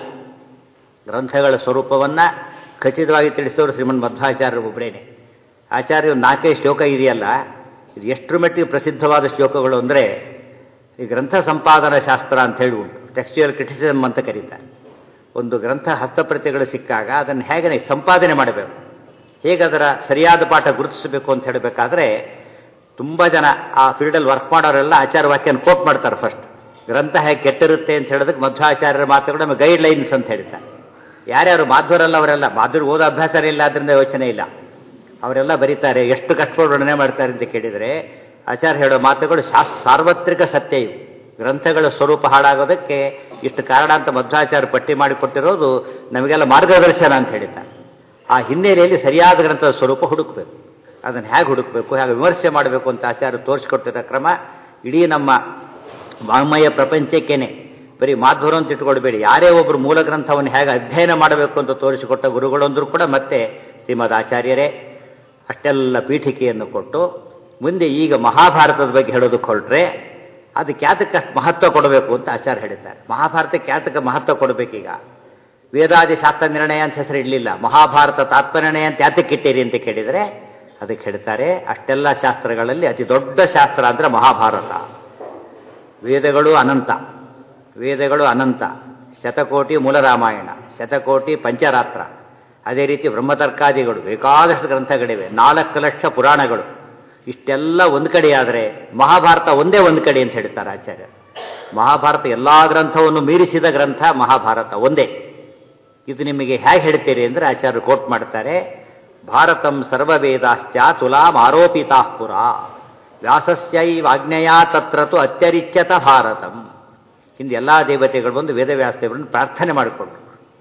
ಗ್ರಂಥಗಳ ಸ್ವರೂಪವನ್ನು ಖಚಿತವಾಗಿ ತಿಳಿಸಿದವರು ಶ್ರೀಮನ್ ಮಧ್ವಾಚಾರ್ಯರು ಒಬ್ಬರೇನೆ. ಆಚಾರ್ಯ 4 ಶ್ಲೋಕ ಇದೆಯಲ್ಲ, ಇದು ಎಷ್ಟರ ಮಟ್ಟಿಗೆ ಪ್ರಸಿದ್ಧವಾದ ಶ್ಲೋಕಗಳು ಅಂದರೆ ಈ ಗ್ರಂಥ ಸಂಪಾದನಾ ಶಾಸ್ತ್ರ ಅಂತ ಹೇಳಿ ಉಂಟು, ಟೆಕ್ಸ್ಚುಯಲ್ ಕ್ರಿಟಿಸಿಸಮ್ ಅಂತ ಕರೀತಾರೆ. ಒಂದು ಗ್ರಂಥ ಹಸ್ತಪ್ರತಿಗಳು ಸಿಕ್ಕಾಗ ಅದನ್ನು ಹೇಗೆ ಸಂಪಾದನೆ ಮಾಡಬೇಕು, ಹೇಗೆ ಅದರ ಸರಿಯಾದ ಪಾಠ ಗುರುತಿಸಬೇಕು ಅಂತ ಹೇಳಬೇಕಾದ್ರೆ ತುಂಬ ಜನ ಆ ಫೀಲ್ಡಲ್ಲಿ ವರ್ಕ್ ಮಾಡೋರೆಲ್ಲ ಆಚಾರ್ಯ ವಾಕ್ಯನ ಕೋಟ್ ಮಾಡ್ತಾರೆ. ಫಸ್ಟ್ ಗ್ರಂಥ ಹೇಗೆ ಕೆಟ್ಟಿರುತ್ತೆ ಅಂತ ಹೇಳೋದಕ್ಕೆ ಮಧ್ವಾಚಾರ್ಯರ ಮಾತುಗಳು ನಮಗೆ ಗೈಡ್ ಲೈನ್ಸ್ ಅಂತ ಹೇಳ್ತಾರೆ. ಯಾರ್ಯಾರು ಮಾಧ್ವರಲ್ಲ ಅವರೆಲ್ಲ, ಮಾಧ್ವರು ಓದೋ ಅಭ್ಯಾಸ ಇಲ್ಲ, ಅದರಿಂದ ಯೋಚನೆ ಇಲ್ಲ, ಅವರೆಲ್ಲ ಬರೀತಾರೆ. ಎಷ್ಟು ಕಷ್ಟಪಟ್ಟು ವರ್ಣನೆ ಮಾಡ್ತಾರೆ ಅಂತ ಕೇಳಿದರೆ ಆಚಾರ್ಯ ಹೇಳೋ ಮಾತುಗಳು ಸಾರ್ವತ್ರಿಕ ಸತ್ಯ. ಇವು ಗ್ರಂಥಗಳ ಸ್ವರೂಪ ಹಾಳಾಗೋದಕ್ಕೆ ಇಷ್ಟು ಕಾರಣ ಅಂತ ಮಧ್ವಾಚಾರ್ಯ ಪಟ್ಟಿ ಮಾಡಿಕೊಟ್ಟಿರೋದು ನಮಗೆಲ್ಲ ಮಾರ್ಗದರ್ಶನ ಅಂತ ಹೇಳಿದ್ದಾರೆ. ಆ ಹಿನ್ನೆಲೆಯಲ್ಲಿ ಸರಿಯಾದ ಗ್ರಂಥದ ಸ್ವರೂಪ ಹುಡುಕಬೇಕು, ಅದನ್ನು ಹೇಗೆ ಹುಡುಕಬೇಕು, ಹೇಗೆ ವಿಮರ್ಶೆ ಮಾಡಬೇಕು ಅಂತ ಆಚಾರ್ಯ ತೋರಿಸ್ಕೊಟ್ಟಿರೋ ಕ್ರಮ ಇಡೀ ನಮ್ಮ ವಾಂಗ್ಮಯ ಪ್ರಪಂಚಕ್ಕೇನೆ. ಬರೀ ಮಾಧ್ವರು ಅಂತ ಇಟ್ಕೊಳ್ಬೇಡಿ, ಯಾರೇ ಒಬ್ಬರು ಮೂಲ ಗ್ರಂಥವನ್ನು ಹೇಗೆ ಅಧ್ಯಯನ ಮಾಡಬೇಕು ಅಂತ ತೋರಿಸಿಕೊಟ್ಟ ಗುರುಗಳಂದರೂ ಕೂಡ ಮತ್ತೆ ಶ್ರೀಮದ್ ಆಚಾರ್ಯರೇ. ಅಷ್ಟೆಲ್ಲ ಪೀಠಿಕೆಯನ್ನು ಕೊಟ್ಟು ಮುಂದೆ ಈಗ ಮಹಾಭಾರತದ ಬಗ್ಗೆ ಹೇಳೋದಕ್ಕೆ ಹೊರಟ್ರೆ ಅದಕ್ಕೆ ಯಾತಕ್ಕೆ ಅಷ್ಟು ಮಹತ್ವ ಕೊಡಬೇಕು ಅಂತ ಆಚಾರ್ಯ ಹೇಳಿದ್ದಾರೆ. ಮಹಾಭಾರತಕ್ಕೆ ಯಾತಕ್ಕೆ ಮಹತ್ವ ಕೊಡಬೇಕೀಗ? ವೇದಾದಿ ಶಾಸ್ತ್ರ ನಿರ್ಣಯ ಅಂತ ಹೆಸರು ಇರಲಿಲ್ಲ, ಮಹಾಭಾರತ ತಾತ್ಪರ್ಯರ್ಣಯ ಅಂತ ಯಾತಕ್ಕೆ ಇಟ್ಟಿರಿ ಅಂತ ಕೇಳಿದರೆ ಅದಕ್ಕೆ ಹೇಳ್ತಾರೆ, ಅಷ್ಟೆಲ್ಲ ಶಾಸ್ತ್ರಗಳಲ್ಲಿ ಅತಿ ದೊಡ್ಡ ಶಾಸ್ತ್ರ ಅಂದರೆ ಮಹಾಭಾರತ. ವೇದಗಳು ಅನಂತ, ವೇದಗಳು ಅನಂತ, ಶತಕೋಟಿ ಮೂಲ ರಾಮಾಯಣ, ಶತಕೋಟಿ ಪಂಚರಾತ್ರ, ಅದೇ ರೀತಿ ಬ್ರಹ್ಮತರ್ಕಾದಿಗಳು ಬೇಕಾದಷ್ಟು ಗ್ರಂಥಗಳಿವೆ, 4 ಲಕ್ಷ ಪುರಾಣಗಳು. ಇಷ್ಟೆಲ್ಲ ಒಂದು ಕಡೆಯಾದರೆ ಮಹಾಭಾರತ ಒಂದೇ ಒಂದು ಕಡೆ ಅಂತ ಹೇಳ್ತಾರೆ ಆಚಾರ್ಯ. ಮಹಾಭಾರತ ಎಲ್ಲ ಗ್ರಂಥವನ್ನು ಮೀರಿಸಿದ ಗ್ರಂಥ ಮಹಾಭಾರತ ಒಂದೇ. ಇದು ನಿಮಗೆ ಹೇಗೆ ಹೇಳ್ತೀರಿ ಅಂದರೆ ಆಚಾರ್ಯರು ಕೋಟ್ ಮಾಡ್ತಾರೆ, ಭಾರತಂ ಸರ್ವವೇದಾಶ್ಚ ತುಲಾಂ ಆರೋಪಿತಾಃ ಪುರ ವ್ಯಾಸಸ್ಯೈವಾಜ್ಞೆಯ ತತ್ರತು ಅತ್ಯರಿಚ್ಯತ ಭಾರತಂ. ಹಿಂದೆ ಎಲ್ಲ ದೇವತೆಗಳು ಬಂದು ವೇದವ್ಯಾಸ ದೇವರನ್ನು ಪ್ರಾರ್ಥನೆ ಮಾಡಿಕೊಂಡ್ರು.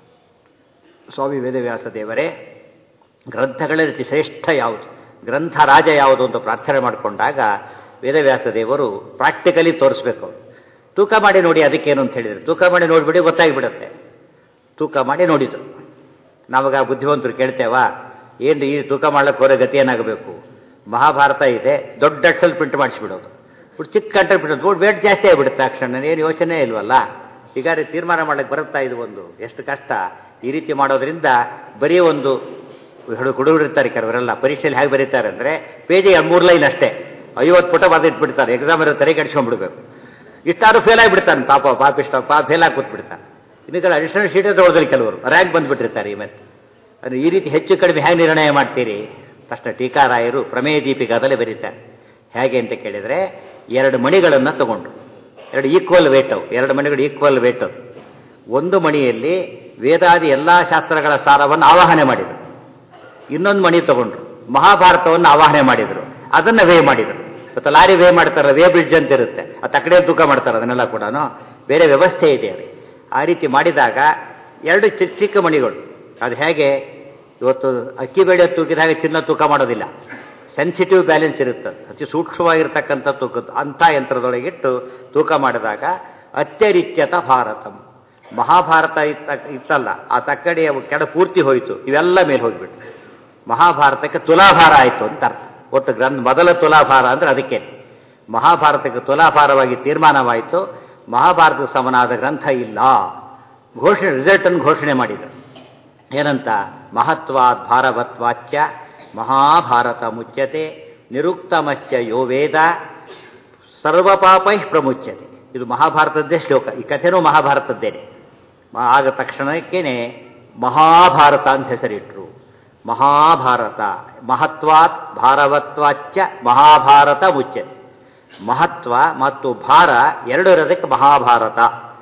ಸ್ವಾಮಿ ವೇದವ್ಯಾಸ ದೇವರೇ, ಗ್ರಂಥಗಳಲ್ಲಿ ಅತಿ ಶ್ರೇಷ್ಠ ಯಾವುದು, ಗ್ರಂಥ ರಾಜ ಯಾವುದು ಅಂತ ಪ್ರಾರ್ಥನೆ ಮಾಡಿಕೊಂಡಾಗ ವೇದವ್ಯಾಸ ದೇವರು ಪ್ರಾಕ್ಟಿಕಲಿ ತೋರಿಸ್ಬೇಕು. ತೂಕ ಮಾಡಿ ನೋಡಿ ಅದಕ್ಕೇನು ಅಂತ ಹೇಳಿದರು. ತೂಕ ಮಾಡಿ ನೋಡಿಬಿಡಿ ಗೊತ್ತಾಗಿಬಿಡುತ್ತೆ. ತೂಕ ಮಾಡಿ ನೋಡಿದರು. ನಾವಾಗ ಬುದ್ಧಿವಂತರು ಕೇಳ್ತೇವಾ, ಏನು ಈ ತೂಕ ಮಾಡ್ಲಿಕ್ಕೆ ಹೋರೋ ಗತಿ ಏನಾಗಬೇಕು? ಮಹಾಭಾರತ ಇದೆ, ದೊಡ್ಡ ಅಕ್ಷರಲ್ಲಿ ಪ್ರಿಂಟ್ ಮಾಡಿಸ್ಬಿಡೋದು, ಚಿಕ್ಕ ಕಂಟ್ರಿ ಬಿಡೋದು, ನೋಡಿ ವೇಟ್ ಜಾಸ್ತಿ ಆಗಿಬಿಡುತ್ತೆ ತಕ್ಷಣ, ಏನು ಯೋಚನೆ ಇಲ್ವಲ್ಲ. ಹೀಗಾದ್ರೆ ತೀರ್ಮಾನ ಮಾಡ್ಲಿಕ್ಕೆ ಬರುತ್ತಾ? ಇದು ಒಂದು ಎಷ್ಟು ಕಷ್ಟ. ಈ ರೀತಿ ಮಾಡೋದ್ರಿಂದ ಬರೀ ಒಂದು ಹುಡುಗರಿರ್ತಾರೆ ಕೆಲವರೆಲ್ಲ ಪರೀಕ್ಷೆಯಲ್ಲಿ ಹೇಗೆ ಬರೀತಾರೆ ಅಂದರೆ ಪೇಜಿಗೆ 3 ಲೈನ್ ಅಷ್ಟೇ, 50 ಪುಟ ಬರೆದಿಟ್ಬಿಡ್ತಾರೆ. ಎಕ್ಸಾಮ್ ಇರೋ ತಲೆ ಕೆಡಿಸ್ಕೊಂಡ್ಬಿಡ್ಬೇಕು. ಇಷ್ಟಾದ್ರೂ ಫೇಲ್ ಆಗಿಬಿಡ್ತಾನೆ ಪಾಪಿಷ್ಟ ಫೇಲ್ ಆಗಿ ಕೂತ್ಬಿಡ್ತಾನೆ. ಇನ್ನೂ ಅಡಿಷನಲ್ ಶೀಟೇ ತಗೊಳ್ತಾರೆ ಕೆಲವರು, ರ್ಯಾಂಕ್ ಬಂದುಬಿಟ್ಟಿರ್ತಾರೆ. ಈ ಮತ್ತೆ ಅಂದರೆ ಈ ರೀತಿ ಹೆಚ್ಚು ಕಡಿಮೆ ಹೇಗೆ ನಿರ್ಣಯ ಮಾಡ್ತೀರಿ? ತಕ್ಷಣ ಟೀಕಾರಾಯರು ಪ್ರಮೇಯ ದೀಪಿಕಾದಲ್ಲಿ ಬರೀತಾರೆ. ಹೇಗೆ ಅಂತ ಕೇಳಿದರೆ 2 ಮಣಿಗಳನ್ನು ತಗೊಂಡ್ರು, 2 ಈಕ್ವಲ್ ವೇಟ್ ಅವು, 2 ಮಣಿಗಳು ಈಕ್ವಲ್ ವೇಟ್ ಅವು. ಒಂದು ಮಣಿಯಲ್ಲಿ ವೇದಾದಿ ಎಲ್ಲ ಶಾಸ್ತ್ರಗಳ ಸಾರವನ್ನು ಆವಾಹನೆ ಮಾಡಿದರು. ಇನ್ನೊಂದು ಮಣಿ ತಗೊಂಡ್ರು, ಮಹಾಭಾರತವನ್ನು ಆವಾಹನೆ ಮಾಡಿದರು, ಅದನ್ನು ವೇ ಮಾಡಿದರು. ಮತ್ತು ಲಾರಿ ವೇ ಮಾಡ್ತಾರೆ, ವೇ ಬ್ರಿಡ್ಜ್ ಅಂತ ಇರುತ್ತೆ, ಅದು ತಕ್ಕಡೆ ತೂಕ ಮಾಡ್ತಾರೆ. ಅದನ್ನೆಲ್ಲ ಕೂಡ ಬೇರೆ ವ್ಯವಸ್ಥೆ ಇದೆ ಅಲ್ಲಿ. ಆ ರೀತಿ ಮಾಡಿದಾಗ 2 ಚಿಕ್ಕ ಚಿಕ್ಕ ಮಣಿಗಳು, ಅದು ಹೇಗೆ ಇವತ್ತು ಅಕ್ಕಿ ಬೇಳೆ ತೂಕಿದ ಹಾಗೆ ಚಿನ್ನ ತೂಕ ಮಾಡೋದಿಲ್ಲ, ಸೆನ್ಸಿಟಿವ್ ಬ್ಯಾಲೆನ್ಸ್ ಇರುತ್ತೆ, ಅತಿ ಸೂಕ್ಷ್ಮವಾಗಿರ್ತಕ್ಕಂಥ ತೂಕ ಅಂಥ ಯಂತ್ರದೊಳಗಿಟ್ಟು ತೂಕ ಮಾಡಿದಾಗ ಅತ್ಯರಿಚ್ಯತ ಭಾರತಂ, ಮಹಾಭಾರತ ಇತ್ತಲ್ಲ ಆ ತಕ್ಕಡಿಯ ಕೆಡ ಪೂರ್ತಿ ಹೋಯಿತು, ಇವೆಲ್ಲ ಮೇಲೆ ಹೋಗಿಬಿಟ್ಟು ಮಹಾಭಾರತಕ್ಕೆ ತುಲಾಭಾರ ಆಯಿತು ಅಂತ ಅರ್ಥ. ಒಟ್ಟು ಮೊದಲ ತುಲಾಭಾರ ಅಂದರೆ ಅದಕ್ಕೆ ಮಹಾಭಾರತಕ್ಕೆ ತುಲಾಭಾರವಾಗಿ ತೀರ್ಮಾನವಾಯಿತು. ಮಹಾಭಾರತದ ಸಮನಾದ ಗ್ರಂಥ ಇಲ್ಲ. ರಿಸಲ್ಟನ್ನು ಘೋಷಣೆ ಮಾಡಿದರು. ಏನಂತ? ಮಹತ್ವಾದ್ ಭಾರವತ್ವಾಚ್ಯ ಮಹಾಭಾರತ ಮುಚ್ಯತೆ ನಿರುಕ್ತಮಸ್ಯ ಯೋ ವೇದ ಸರ್ವಪಾಪೈ ಪ್ರಮುಚ್ಯತೆ. ಇದು ಮಹಾಭಾರತದ್ದೇ ಶ್ಲೋಕ. ಈ ಕಥೆನೂ ಮಹಾಭಾರತದ್ದೇನೆ. ಆಗ ತಕ್ಷಣಕ್ಕೇನೆ ಮಹಾಭಾರತ ಅಂತ ಹೆಸರಿಟ್ರು. ಮಹಾಭಾರತ ಮಹತ್ವಾತ್ ಭಾರವತ್ವಾಚ್ಯ ಮಹಾಭಾರತ ಮುಚ್ಯತೆ. ಮಹತ್ವ ಮತ್ತು ಭಾರ ಎರಡು ಇರೋದಕ್ಕೆ ಮಹಾಭಾರತ.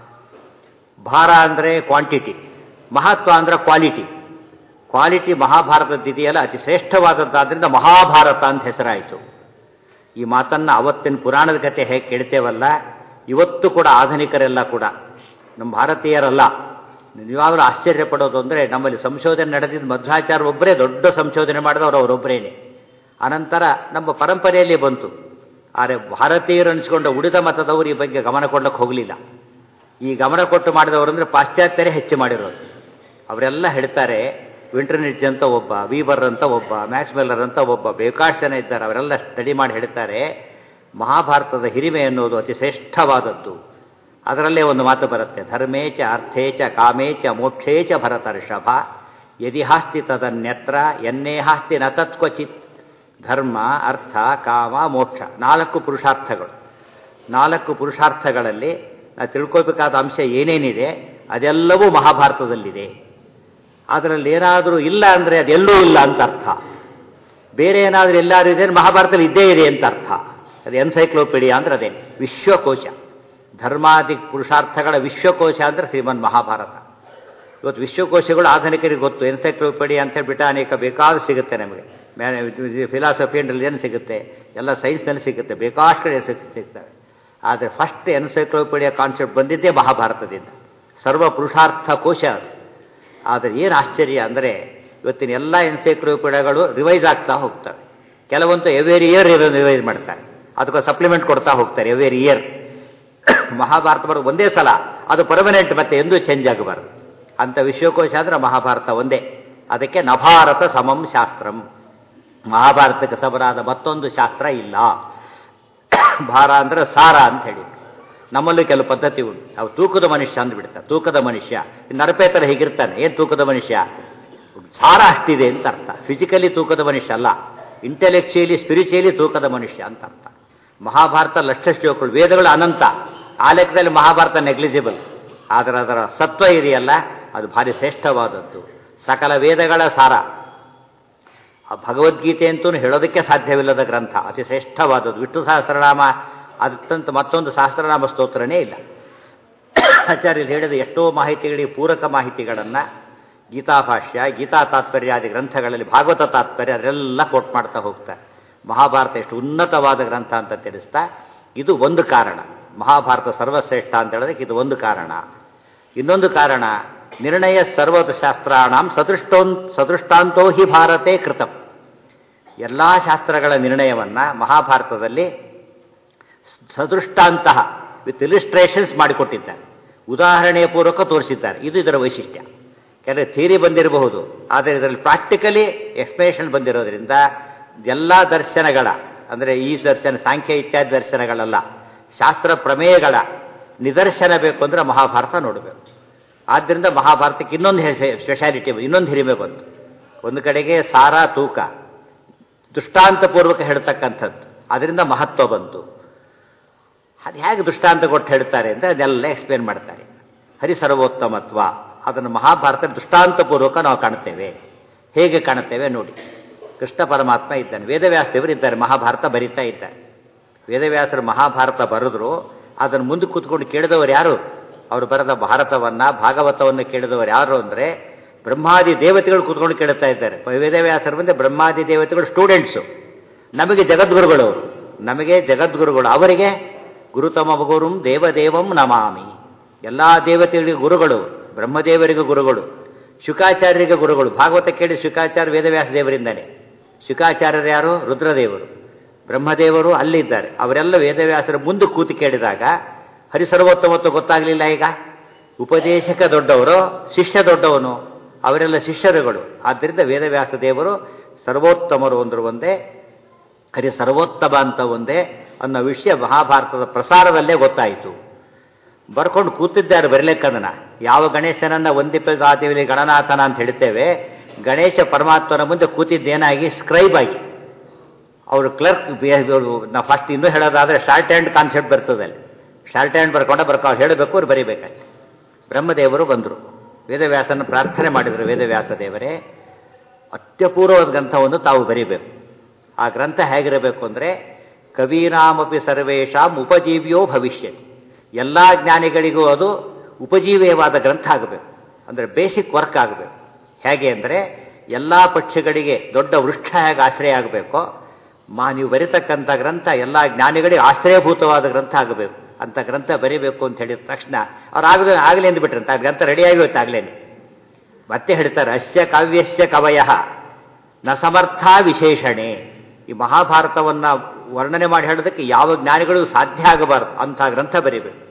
ಭಾರ ಅಂದರೆ ಕ್ವಾಂಟಿಟಿ, ಮಹತ್ವ ಅಂದರೆ ಕ್ವಾಲಿಟಿ. ಕ್ವಾಲಿಟಿ ಮಹಾಭಾರತದ್ದಿದೆಯಲ್ಲ ಅತಿ ಶ್ರೇಷ್ಠವಾದದ್ದಾದ್ರಿಂದ ಮಹಾಭಾರತ ಅಂತ ಹೆಸರಾಯಿತು. ಈ ಮಾತನ್ನು ಅವತ್ತಿನ ಪುರಾಣದ ಕಥೆ ಹೇಗೆ ಕೇಳ್ತೇವಲ್ಲ, ಇವತ್ತು ಕೂಡ ಆಧುನಿಕರೆಲ್ಲ ಕೂಡ ನಮ್ಮ ಭಾರತೀಯರಲ್ಲ ನಿಜವಾಗಲೂ ಆಶ್ಚರ್ಯ ಪಡೋದು ಅಂದರೆ, ನಮ್ಮಲ್ಲಿ ಸಂಶೋಧನೆ ನಡೆದಿದ್ದು ಮಧ್ವಾಚಾರ್ಯ ಒಬ್ಬರೇ ದೊಡ್ಡ ಸಂಶೋಧನೆ ಮಾಡಿದವರು ಅವರೊಬ್ಬರೇನೆ. ಅನಂತರ ನಮ್ಮ ಪರಂಪರೆಯಲ್ಲಿ ಬಂತು. ಆದರೆ ಭಾರತೀಯರು ಅನಿಸ್ಕೊಂಡ ಉಳಿದ ಮತದವರು ಈ ಬಗ್ಗೆ ಗಮನ ಕೊಡಕ್ಕೆ ಹೋಗಲಿಲ್ಲ. ಈ ಗಮನ ಕೊಟ್ಟು ಮಾಡಿದವರು ಅಂದರೆ ಪಾಶ್ಚಾತ್ಯರೇ ಹೆಚ್ಚು ಮಾಡಿರೋದು. ಅವರೆಲ್ಲ ಹೇಳ್ತಾರೆ, ವಿಂಟರ್ನಿಡ್ಜ್ ಅಂತ ಒಬ್ಬ, ವೀಬರ್ ಅಂತ ಒಬ್ಬ, ಮ್ಯಾಕ್ಸ್ವೆಲ್ಲರ್ ಅಂತ ಒಬ್ಬ, ಬೇಕಾಷ್ಟು ಜನ ಇದ್ದಾರೆ. ಅವರೆಲ್ಲ ಸ್ಟಡಿ ಮಾಡಿ ಹೇಳ್ತಾರೆ ಮಹಾಭಾರತದ ಹಿರಿಮೆ ಅನ್ನೋದು ಅತಿ ಶ್ರೇಷ್ಠವಾದದ್ದು. ಅದರಲ್ಲೇ ಒಂದು ಮಾತು ಬರುತ್ತೆ, ಧರ್ಮೇಚ ಅರ್ಥೇಚ ಕಾಮೇಚ ಮೋಕ್ಷೇಚ ಭರತರ್ಷಭ ಯದಿ ಹಾಸ್ತಿ ತದನ್ಯತ್ರ ಎನ್ನೇ ಹಾಸ್ತಿ ನ ತತ್ಕ್ವಚಿತ್. ಧರ್ಮ, ಅರ್ಥ, ಕಾಮ, ಮೋಕ್ಷ 4 ಪುರುಷಾರ್ಥಗಳು. 4 ಪುರುಷಾರ್ಥಗಳಲ್ಲಿ ನಾವು ತಿಳ್ಕೊಳ್ಬೇಕಾದ ಅಂಶ ಏನೇನಿದೆ ಅದೆಲ್ಲವೂ ಮಹಾಭಾರತದಲ್ಲಿದೆ. ಅದರಲ್ಲಿ ಏನಾದರೂ ಇಲ್ಲ ಅಂದರೆ ಅದೆಲ್ಲೂ ಇಲ್ಲ ಅಂತ ಅರ್ಥ. ಬೇರೆ ಏನಾದರೂ ಎಲ್ಲಾದರೂ ಇದೆ ಮಹಾಭಾರತದಲ್ಲಿ ಇದ್ದೇ ಇದೆ ಅಂತ ಅರ್ಥ. ಅದು ಎನ್ಸೈಕ್ಲೋಪೀಡಿಯಾ ಅಂದರೆ ಅದೇ ವಿಶ್ವಕೋಶ. ಧರ್ಮಾದಿ ಪುರುಷಾರ್ಥಗಳ ವಿಶ್ವಕೋಶ ಅಂದರೆ ಶ್ರೀಮನ್ ಮಹಾಭಾರತ. ಇವತ್ತು ವಿಶ್ವಕೋಶಗಳು ಆಧುನಿಕರಿಗೆ ಗೊತ್ತು. ಎನ್ಸೈಕ್ಲೋಪೀಡಿಯಾ ಅಂತ ಹೇಳ್ಬಿಟ್ಟು ಅನೇಕ ಬೇಕಾದ್ರೂ ಸಿಗುತ್ತೆ ನಮಗೆ. ಫಿಲಾಸಫಿ ಅಂಡ್ ರಿಲಿಜನ್ ಸಿಗುತ್ತೆ, ಎಲ್ಲ ಸೈನ್ಸ್ನಲ್ಲಿ ಸಿಗುತ್ತೆ, ಬೇಕಾಷ್ಟು ಕಡೆ ಸಿಗ್ತವೆ. ಆದರೆ ಫಸ್ಟ್ ಎನ್ಸೈಕ್ಲೋಪೀಡಿಯಾ ಕಾನ್ಸೆಪ್ಟ್ ಬಂದಿದ್ದೇ ಮಹಾಭಾರತದಿಂದ. ಸರ್ವ ಪುರುಷಾರ್ಥ ಕೋಶ ಅದು. ಆದರೆ ಏನು ಆಶ್ಚರ್ಯ ಅಂದರೆ ಇವತ್ತಿನ ಎಲ್ಲ ಎನ್ಸೈಕ್ಲೋಪೀಡಿಯಾಗಳು ರಿವೈಸ್ ಆಗ್ತಾ ಹೋಗ್ತವೆ. ಕೆಲವಂತೂ ಎವ್ರಿ ಇಯರ್ ರಿವೈಸ್ ಮಾಡ್ತಾರೆ, ಅದಕ್ಕೆ ಸಪ್ಲಿಮೆಂಟ್ ಕೊಡ್ತಾ ಹೋಗ್ತಾರೆ ಎವ್ರಿ ಇಯರ್. ಮಹಾಭಾರತ ಬರೋದು ಒಂದೇ ಸಲ, ಅದು ಪರ್ಮನೆಂಟ್, ಮತ್ತೆ ಎಂದೂ ಚೇಂಜ್ ಆಗಬಾರ್ದು ಅಂತ ವಿಶ್ವಕೋಶ ಅಂದರೆ ಮಹಾಭಾರತ ಒಂದೇ. ಅದಕ್ಕೆ ನಭಾರತ ಸಮಂ ಶಾಸ್ತ್ರಂ, ಮಹಾಭಾರತಕ್ಕೆ ಸಮನಾದ ಮತ್ತೊಂದು ಶಾಸ್ತ್ರ ಇಲ್ಲ. ಭಾರ ಅಂದರೆ ಸಾರ ಅಂತ ಹೇಳಿ. ನಮ್ಮಲ್ಲೂ ಕೆಲವು ಪದ್ಧತಿ ಉಂಟು. ಅವು ತೂಕದ ಮನುಷ್ಯ ಅಂದ್ಬಿಡ್ತಾರೆ. ತೂಕದ ಮನುಷ್ಯ ನರಪೇ ಥರ ಹೇಗಿರ್ತಾನೆ. ಏನು ತೂಕದ ಮನುಷ್ಯ? ಸಾರ ಅಷ್ಟಿದೆ ಅಂತ ಅರ್ಥ. ಫಿಸಿಕಲಿ ತೂಕದ ಮನುಷ್ಯ ಅಲ್ಲ, ಇಂಟೆಲೆಕ್ಚುಯಲಿ ಸ್ಪಿರಿಚುಯಲಿ ತೂಕದ ಮನುಷ್ಯ ಅಂತ ಅರ್ಥ. ಮಹಾಭಾರತ ಲಕ್ಷ ಶ್ಲೋಕಗಳು, ವೇದಗಳು ಅನಂತ. ಆ ಲೆಕ್ಕದಲ್ಲಿ ಮಹಾಭಾರತ ನೆಗ್ಲಿಜಿಬಲ್. ಆದರೆ ಅದರ ಸತ್ವ ಇದೆಯಲ್ಲ ಅದು ಭಾರಿ ಶ್ರೇಷ್ಠವಾದದ್ದು. ಸಕಲ ವೇದಗಳ ಸಾರ. ಭಗವದ್ಗೀತೆ ಅಂತೂ ಹೇಳೋದಕ್ಕೆ ಸಾಧ್ಯವಿಲ್ಲದ ಗ್ರಂಥ, ಅತಿ ಶ್ರೇಷ್ಠವಾದದ್ದು. ವಿಷ್ಣು ಸಹಸ್ರನಾಮ ಅದಂತ ಮತ್ತೊಂದು ಸಹಸ್ರನಾಮ ಸ್ತೋತ್ರನೇ ಇಲ್ಲ. ಆಚಾರ್ಯರು ಹೇಳಿದ ಎಷ್ಟೋ ಮಾಹಿತಿಗಳಿಗೆ ಪೂರಕ ಮಾಹಿತಿಗಳನ್ನು ಗೀತಾಭಾಷ್ಯ, ಗೀತಾ ತಾತ್ಪರ್ಯಾದಿ ಗ್ರಂಥಗಳಲ್ಲಿ ಭಾಗವತ ತಾತ್ಪರ್ಯ ಅದರೆಲ್ಲ ಕೋಟ್ ಮಾಡ್ತಾ ಹೋಗ್ತಾರೆ. ಮಹಾಭಾರತ ಎಷ್ಟು ಉನ್ನತವಾದ ಗ್ರಂಥ ಅಂತ ತಿಳಿಸ್ತಾ ಇದು ಒಂದು ಕಾರಣ. ಮಹಾಭಾರತ ಸರ್ವಶ್ರೇಷ್ಠ ಅಂತ ಹೇಳೋದಕ್ಕೆ ಇದು ಒಂದು ಕಾರಣ. ಇನ್ನೊಂದು ಕಾರಣ, ನಿರ್ಣಯ ಸರ್ವಶಾಸ್ತ್ರಾಣಂ ಸದೃಷ್ಟಾಂತೋ ಹಿ ಭಾರತೆ ಕೃತಂ. ಎಲ್ಲ ಶಾಸ್ತ್ರಗಳ ನಿರ್ಣಯವನ್ನು ಮಹಾಭಾರತದಲ್ಲಿ ಸದೃಷ್ಟಾಂತಹ ವಿತ್ ಇಲಿಸ್ಟ್ರೇಷನ್ಸ್ ಮಾಡಿಕೊಟ್ಟಿದ್ದಾರೆ, ಉದಾಹರಣೆಯ ಪೂರ್ವಕ ತೋರಿಸಿದ್ದಾರೆ. ಇದು ಇದರ ವೈಶಿಷ್ಟ್ಯ. ಕೆಲವು ಥಿಯರಿ ಬಂದಿರಬಹುದು, ಆದರೆ ಇದರಲ್ಲಿ ಪ್ರಾಕ್ಟಿಕಲಿ ಎಕ್ಸ್ಪ್ಲನೇಷನ್ ಬಂದಿರೋದ್ರಿಂದ ಎಲ್ಲ ದರ್ಶನಗಳ ಅಂದರೆ ಈ ದರ್ಶನ ಸಾಂಖ್ಯ ಇತ್ಯಾದಿ ದರ್ಶನಗಳಲ್ಲ, ಶಾಸ್ತ್ರ ಪ್ರಮೇಯಗಳ ನಿದರ್ಶನ ಬೇಕು ಅಂದರೆ ಮಹಾಭಾರತ ನೋಡಬೇಕು. ಆದ್ದರಿಂದ ಮಹಾಭಾರತಕ್ಕೆ ಇನ್ನೊಂದು ಸ್ಪೆಷಾಲಿಟಿ, ಇನ್ನೊಂದು ಹಿರಿಮೆ ಬಂತು. ಒಂದು ಕಡೆಗೆ ಸಾರ ತೂಕ ದೃಷ್ಟಾಂತಪೂರ್ವಕ ಹೇಳ್ತಕ್ಕಂಥದ್ದು, ಅದರಿಂದ ಮಹತ್ವ ಬಂತು. ಅದು ಹೇಗೆ ದೃಷ್ಟಾಂತ ಕೊಟ್ಟು ಹೇಳ್ತಾರೆ ಅಂದರೆ ಅದೆಲ್ಲ ಎಕ್ಸ್ಪ್ಲೇನ್ ಮಾಡ್ತಾರೆ. ಹರಿಸರ್ವೋತ್ತಮತ್ವ ಅದನ್ನು ಮಹಾಭಾರತ ದೃಷ್ಟಾಂತಪೂರ್ವಕ ನಾವು ಕಾಣ್ತೇವೆ. ಹೇಗೆ ಕಾಣುತ್ತೇವೆ ನೋಡಿ. ಕೃಷ್ಣ ಪರಮಾತ್ಮ ಇದ್ದಾನೆ, ವೇದವ್ಯಾಸದೇವರು ಇದ್ದಾರೆ, ಮಹಾಭಾರತ ಬರೀತಾ ಇದ್ದಾರೆ. ವೇದವ್ಯಾಸರು ಮಹಾಭಾರತ ಬರೆದ್ರು, ಅದನ್ನು ಮುಂದೆ ಕೂತ್ಕೊಂಡು ಕೇಳಿದವರು ಯಾರು? ಅವರು ಬರೆದ ಭಾರತವನ್ನು ಭಾಗವತವನ್ನು ಕೇಳಿದವರು ಯಾರು ಅಂದರೆ ಬ್ರಹ್ಮಾದಿ ದೇವತೆಗಳು ಕೂತ್ಕೊಂಡು ಕೇಳುತ್ತಾ ಇದ್ದಾರೆ. ವೇದವ್ಯಾಸರ ಮುಂದೆ ಬ್ರಹ್ಮಾದಿ ದೇವತೆಗಳು ಸ್ಟೂಡೆಂಟ್ಸು, ನಮಗೆ ಜಗದ್ಗುರುಗಳು ಅವರು, ನಮಗೆ ಜಗದ್ಗುರುಗಳು. ಅವರಿಗೆ ಗುರುತಮ ಗುರುಂ ದೇವದೇವಂ ನಮಾಮಿ. ಎಲ್ಲ ದೇವತೆಗಳಿಗೆ ಗುರುಗಳು, ಬ್ರಹ್ಮದೇವರಿಗೆ ಗುರುಗಳು, ಶುಕಾಚಾರ್ಯರಿಗೆ ಗುರುಗಳು. ಭಾಗವತ ಕೇಳಿ ಶುಕಾಚಾರ್ಯ ವೇದವ್ಯಾಸ ದೇವರಿಂದಾನೆ. ಶುಕಾಚಾರ್ಯರು ಯಾರು? ರುದ್ರದೇವರು. ಬ್ರಹ್ಮದೇವರು ಅಲ್ಲಿದ್ದಾರೆ. ಅವರೆಲ್ಲ ವೇದವ್ಯಾಸರ ಮುಂದೆ ಕೂತು ಕೇಳಿದಾಗ ಹರಿಸರ್ವೋತ್ತಮತ್ವ ಗೊತ್ತಾಗಲಿಲ್ಲ. ಈಗ ಉಪದೇಶಕ ದೊಡ್ಡವರು, ಶಿಷ್ಯ ದೊಡ್ಡವನು, ಅವರೆಲ್ಲ ಶಿಷ್ಯರುಗಳು. ಆದ್ದರಿಂದ ವೇದವ್ಯಾಸ ದೇವರು ಸರ್ವೋತ್ತಮರು ಅಂದರು ಒಂದೇ, ಹರಿ ಸರ್ವೋತ್ತಮ ಅಂತ ಒಂದೇ ಅನ್ನೋ ವಿಷಯ ಮಹಾಭಾರತದ ಪ್ರಸಾರದಲ್ಲೇ ಗೊತ್ತಾಯಿತು. ಬರ್ಕೊಂಡು ಕೂತಿದ್ದಾರೆ ಬರಲಿಕ್ಕಂದನ. ಯಾವ ಗಣೇಶನನ್ನ ವಂದಿಪದಾದೇವಿ ಗಣನಾಥನ ಅಂತ ಹೇಳ್ತೇವೆ, ಗಣೇಶ ಪರಮಾತ್ಮನ ಮುಂದೆ ಕೂತಿದ್ದೇನಾಗಿ ಸ್ಕ್ರೈಬ್ ಆಗಿ ಅವರು ಕ್ಲರ್ಕ್. ನಾವು ಫಸ್ಟ್ ಇನ್ನೂ ಹೇಳೋದಾದರೆ ಶಾರ್ಟ್ ಹ್ಯಾಂಡ್ ಕಾನ್ಸೆಪ್ಟ್ ಬರ್ತದೆ ಅಲ್ಲಿ. ಶಾರ್ಟ್ ಹ್ಯಾಂಡ್ ಬರ್ಕೊಂಡು ಹೇಳಬೇಕು, ಅವ್ರು ಬರೀಬೇಕಾಗಿ. ಬ್ರಹ್ಮದೇವರು ಬಂದರು, ವೇದವ್ಯಾಸನ ಪ್ರಾರ್ಥನೆ ಮಾಡಿದರು. ವೇದವ್ಯಾಸ ದೇವರೇ, ಅತ್ಯಪೂರ್ವವಾದ ಗ್ರಂಥವನ್ನು ತಾವು ಬರೀಬೇಕು. ಆ ಗ್ರಂಥ ಹೇಗಿರಬೇಕು ಅಂದರೆ ಕವೀನಾಮಪಿ ಸರ್ವೇಷಾಂ ಉಪಜೀವ್ಯೋ ಭವಿಷ್ಯತಿ. ಎಲ್ಲ ಜ್ಞಾನಿಗಳಿಗೂ ಅದು ಉಪಜೀವ್ಯವಾದ ಗ್ರಂಥ ಆಗಬೇಕು, ಅಂದರೆ ಬೇಸಿಕ್ ವರ್ಕ್ ಆಗಬೇಕು. ಹೇಗೆ ಅಂದರೆ ಎಲ್ಲ ಪಕ್ಷಿಗಳಿಗೆ ದೊಡ್ಡ ವೃಕ್ಷ ಹೇಗೆ ಆಶ್ರಯ ಆಗಬೇಕೋ, ನೀವು ಬರೀತಕ್ಕಂಥ ಗ್ರಂಥ ಎಲ್ಲ ಜ್ಞಾನಿಗಳಿಗೆ ಆಶ್ರಯಭೂತವಾದ ಗ್ರಂಥ ಆಗಬೇಕು. ಅಂತ ಗ್ರಂಥ ಬರೀಬೇಕು ಅಂತ ಹೇಳಿದ ತಕ್ಷಣ ಅವ್ರು ಆಗಲೇ ಅಂದ್ಬಿಟ್ರಂತ ಆ ಗ್ರಂಥ ರೆಡಿಯಾಗಿ ಹೋಯ್ತು ಆಗಲೇನೆ. ಮತ್ತೆ ಹೇಳ್ತಾರೆ, ಅಸ್ಯ ಕಾವ್ಯಸ್ಯ ಕವಯಃ ನ ಸಮರ್ಥ ವಿಶೇಷಣೆ. ಈ ಮಹಾಭಾರತವನ್ನು ವರ್ಣನೆ ಮಾಡಿ ಹೇಳೋದಕ್ಕೆ ಯಾವ ಜ್ಞಾನಿಗಳು ಸಾಧ್ಯ ಆಗಬಾರ್ದು, ಅಂಥ ಗ್ರಂಥ ಬರೀಬೇಕು.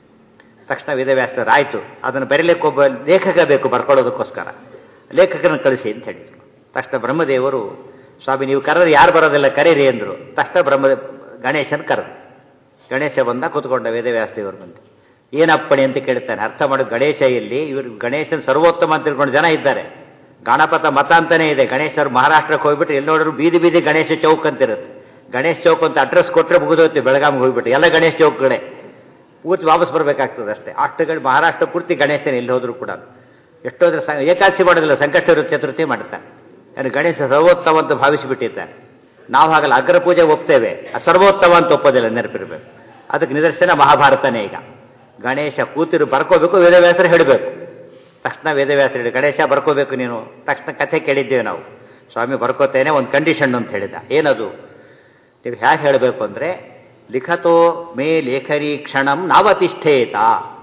ತಕ್ಷಣ ವೇದವ್ಯಾಸರಾಯಿತು, ಅದನ್ನು ಬರೀಲಿಕ್ಕೆ ಒಬ್ಬ ಲೇಖಕ ಬೇಕು ಬರ್ಕೊಳ್ಳೋದಕ್ಕೋಸ್ಕರ, ಲೇಖಕನ ಕಳಿಸಿ ಅಂತ ಹೇಳಿದರು. ತಕ್ಷಣ ಬ್ರಹ್ಮದೇವರು, ಸ್ವಾಮಿ ನೀವು ಕರೆದ್ರೆ ಯಾರು ಬರೋದಿಲ್ಲ, ಕರೀರಿ ಅಂದರು. ತಕ್ಷಣ ಗಣೇಶನ ಕರೆದು, ಗಣೇಶ ಬಂದ ಕೂತ್ಕೊಂಡ ವೇದವ್ಯಾಸ ದೇವರು ಬಂದು. ಏನಪ್ಪಣೆ ಅಂತ ಕೇಳ್ತಾನೆ. ಅರ್ಥ ಮಾಡಿ, ಗಣೇಶ ಇಲ್ಲಿ ಇವರು ಗಣೇಶನ ಸರ್ವೋತ್ತಮ ಅಂತ ತಿಳ್ಕೊಂಡು ಜನ ಇದ್ದಾರೆ. ಗಣಪತ ಮತ ಅಂತಲೇ ಇದೆ. ಗಣೇಶರು ಮಹಾರಾಷ್ಟ್ರಕ್ಕೆ ಹೋಗ್ಬಿಟ್ಟು ಎಲ್ಲಿ ನೋಡಿದ್ರು ಬೀದಿ ಬೀದಿ ಗಣೇಶ ಚೌಕ್ ಅಂತಿರುತ್ತೆ. ಗಣೇಶ ಚೌಕ್ ಅಂತ ಅಡ್ರೆಸ್ ಕೊಟ್ಟರೆ ಮುಗಿದೋಗ್ತೀವಿ. ಬೆಳಗಾವಿಗೆ ಹೋಗ್ಬಿಟ್ಟು ಎಲ್ಲ ಗಣೇಶ ಚೌಕ್ಗಳೇ, ಪೂರ್ತಿ ವಾಪಸ್ ಬರಬೇಕಾಗ್ತದೆ ಅಷ್ಟೇ. ಅಷ್ಟುಗಳು ಮಹಾರಾಷ್ಟ್ರ ಪೂರ್ತಿ ಗಣೇಶನ ಎಲ್ಲಿ ಹೋದ್ರು ಕೂಡ. ಎಷ್ಟೋದ್ರೆ ಏಕಾದಶಿ ಮಾಡೋದಿಲ್ಲ, ಸಂಕಷ್ಟ ಚತುರ್ಥಿ ಮಾಡ್ತಾರೆ. ಯಾರು ಗಣೇಶ ಸರ್ವೋತ್ತಮ ಅಂತ ಭಾವಿಸಿಬಿಟ್ಟಿರ್ತಾರೆ. ನಾವು ಹಾಗಲ್ಲ, ಅಗ್ರ ಪೂಜೆ ಒಪ್ತೇವೆ, ಸರ್ವೋತ್ತಮ ಅಂತ ಒಪ್ಪೋದಿಲ್ಲ, ನೆನಪಿರಬೇಕು. ಅದಕ್ಕೆ ನಿದರ್ಶನ ಮಹಾಭಾರತನೇ. ಈಗ ಗಣೇಶ ಕೂತಿರು ಬರ್ಕೋಬೇಕು, ವೇದವ್ಯಾಸರು ಹೇಳಬೇಕು. ತಕ್ಷಣ ವೇದವ್ಯಾಸರು ಹೇಳಿ, ಗಣೇಶ ಬರ್ಕೋಬೇಕು ನೀನು. ತಕ್ಷಣ ಕಥೆ ಕೇಳಿದ್ದೇವೆ ನಾವು. ಸ್ವಾಮಿ ಬರ್ಕೋತೇನೆ, ಒಂದು ಕಂಡೀಷನ್ ಅಂತ ಹೇಳಿದ. ಏನದು? ನೀವು ಹೇಗೆ ಹೇಳಬೇಕು ಅಂದರೆ, ಲಿಖತೋ ಮೇ ಲೇಖರಿ ಕ್ಷಣಂ ನಾವತಿಷ್ಠೇತ.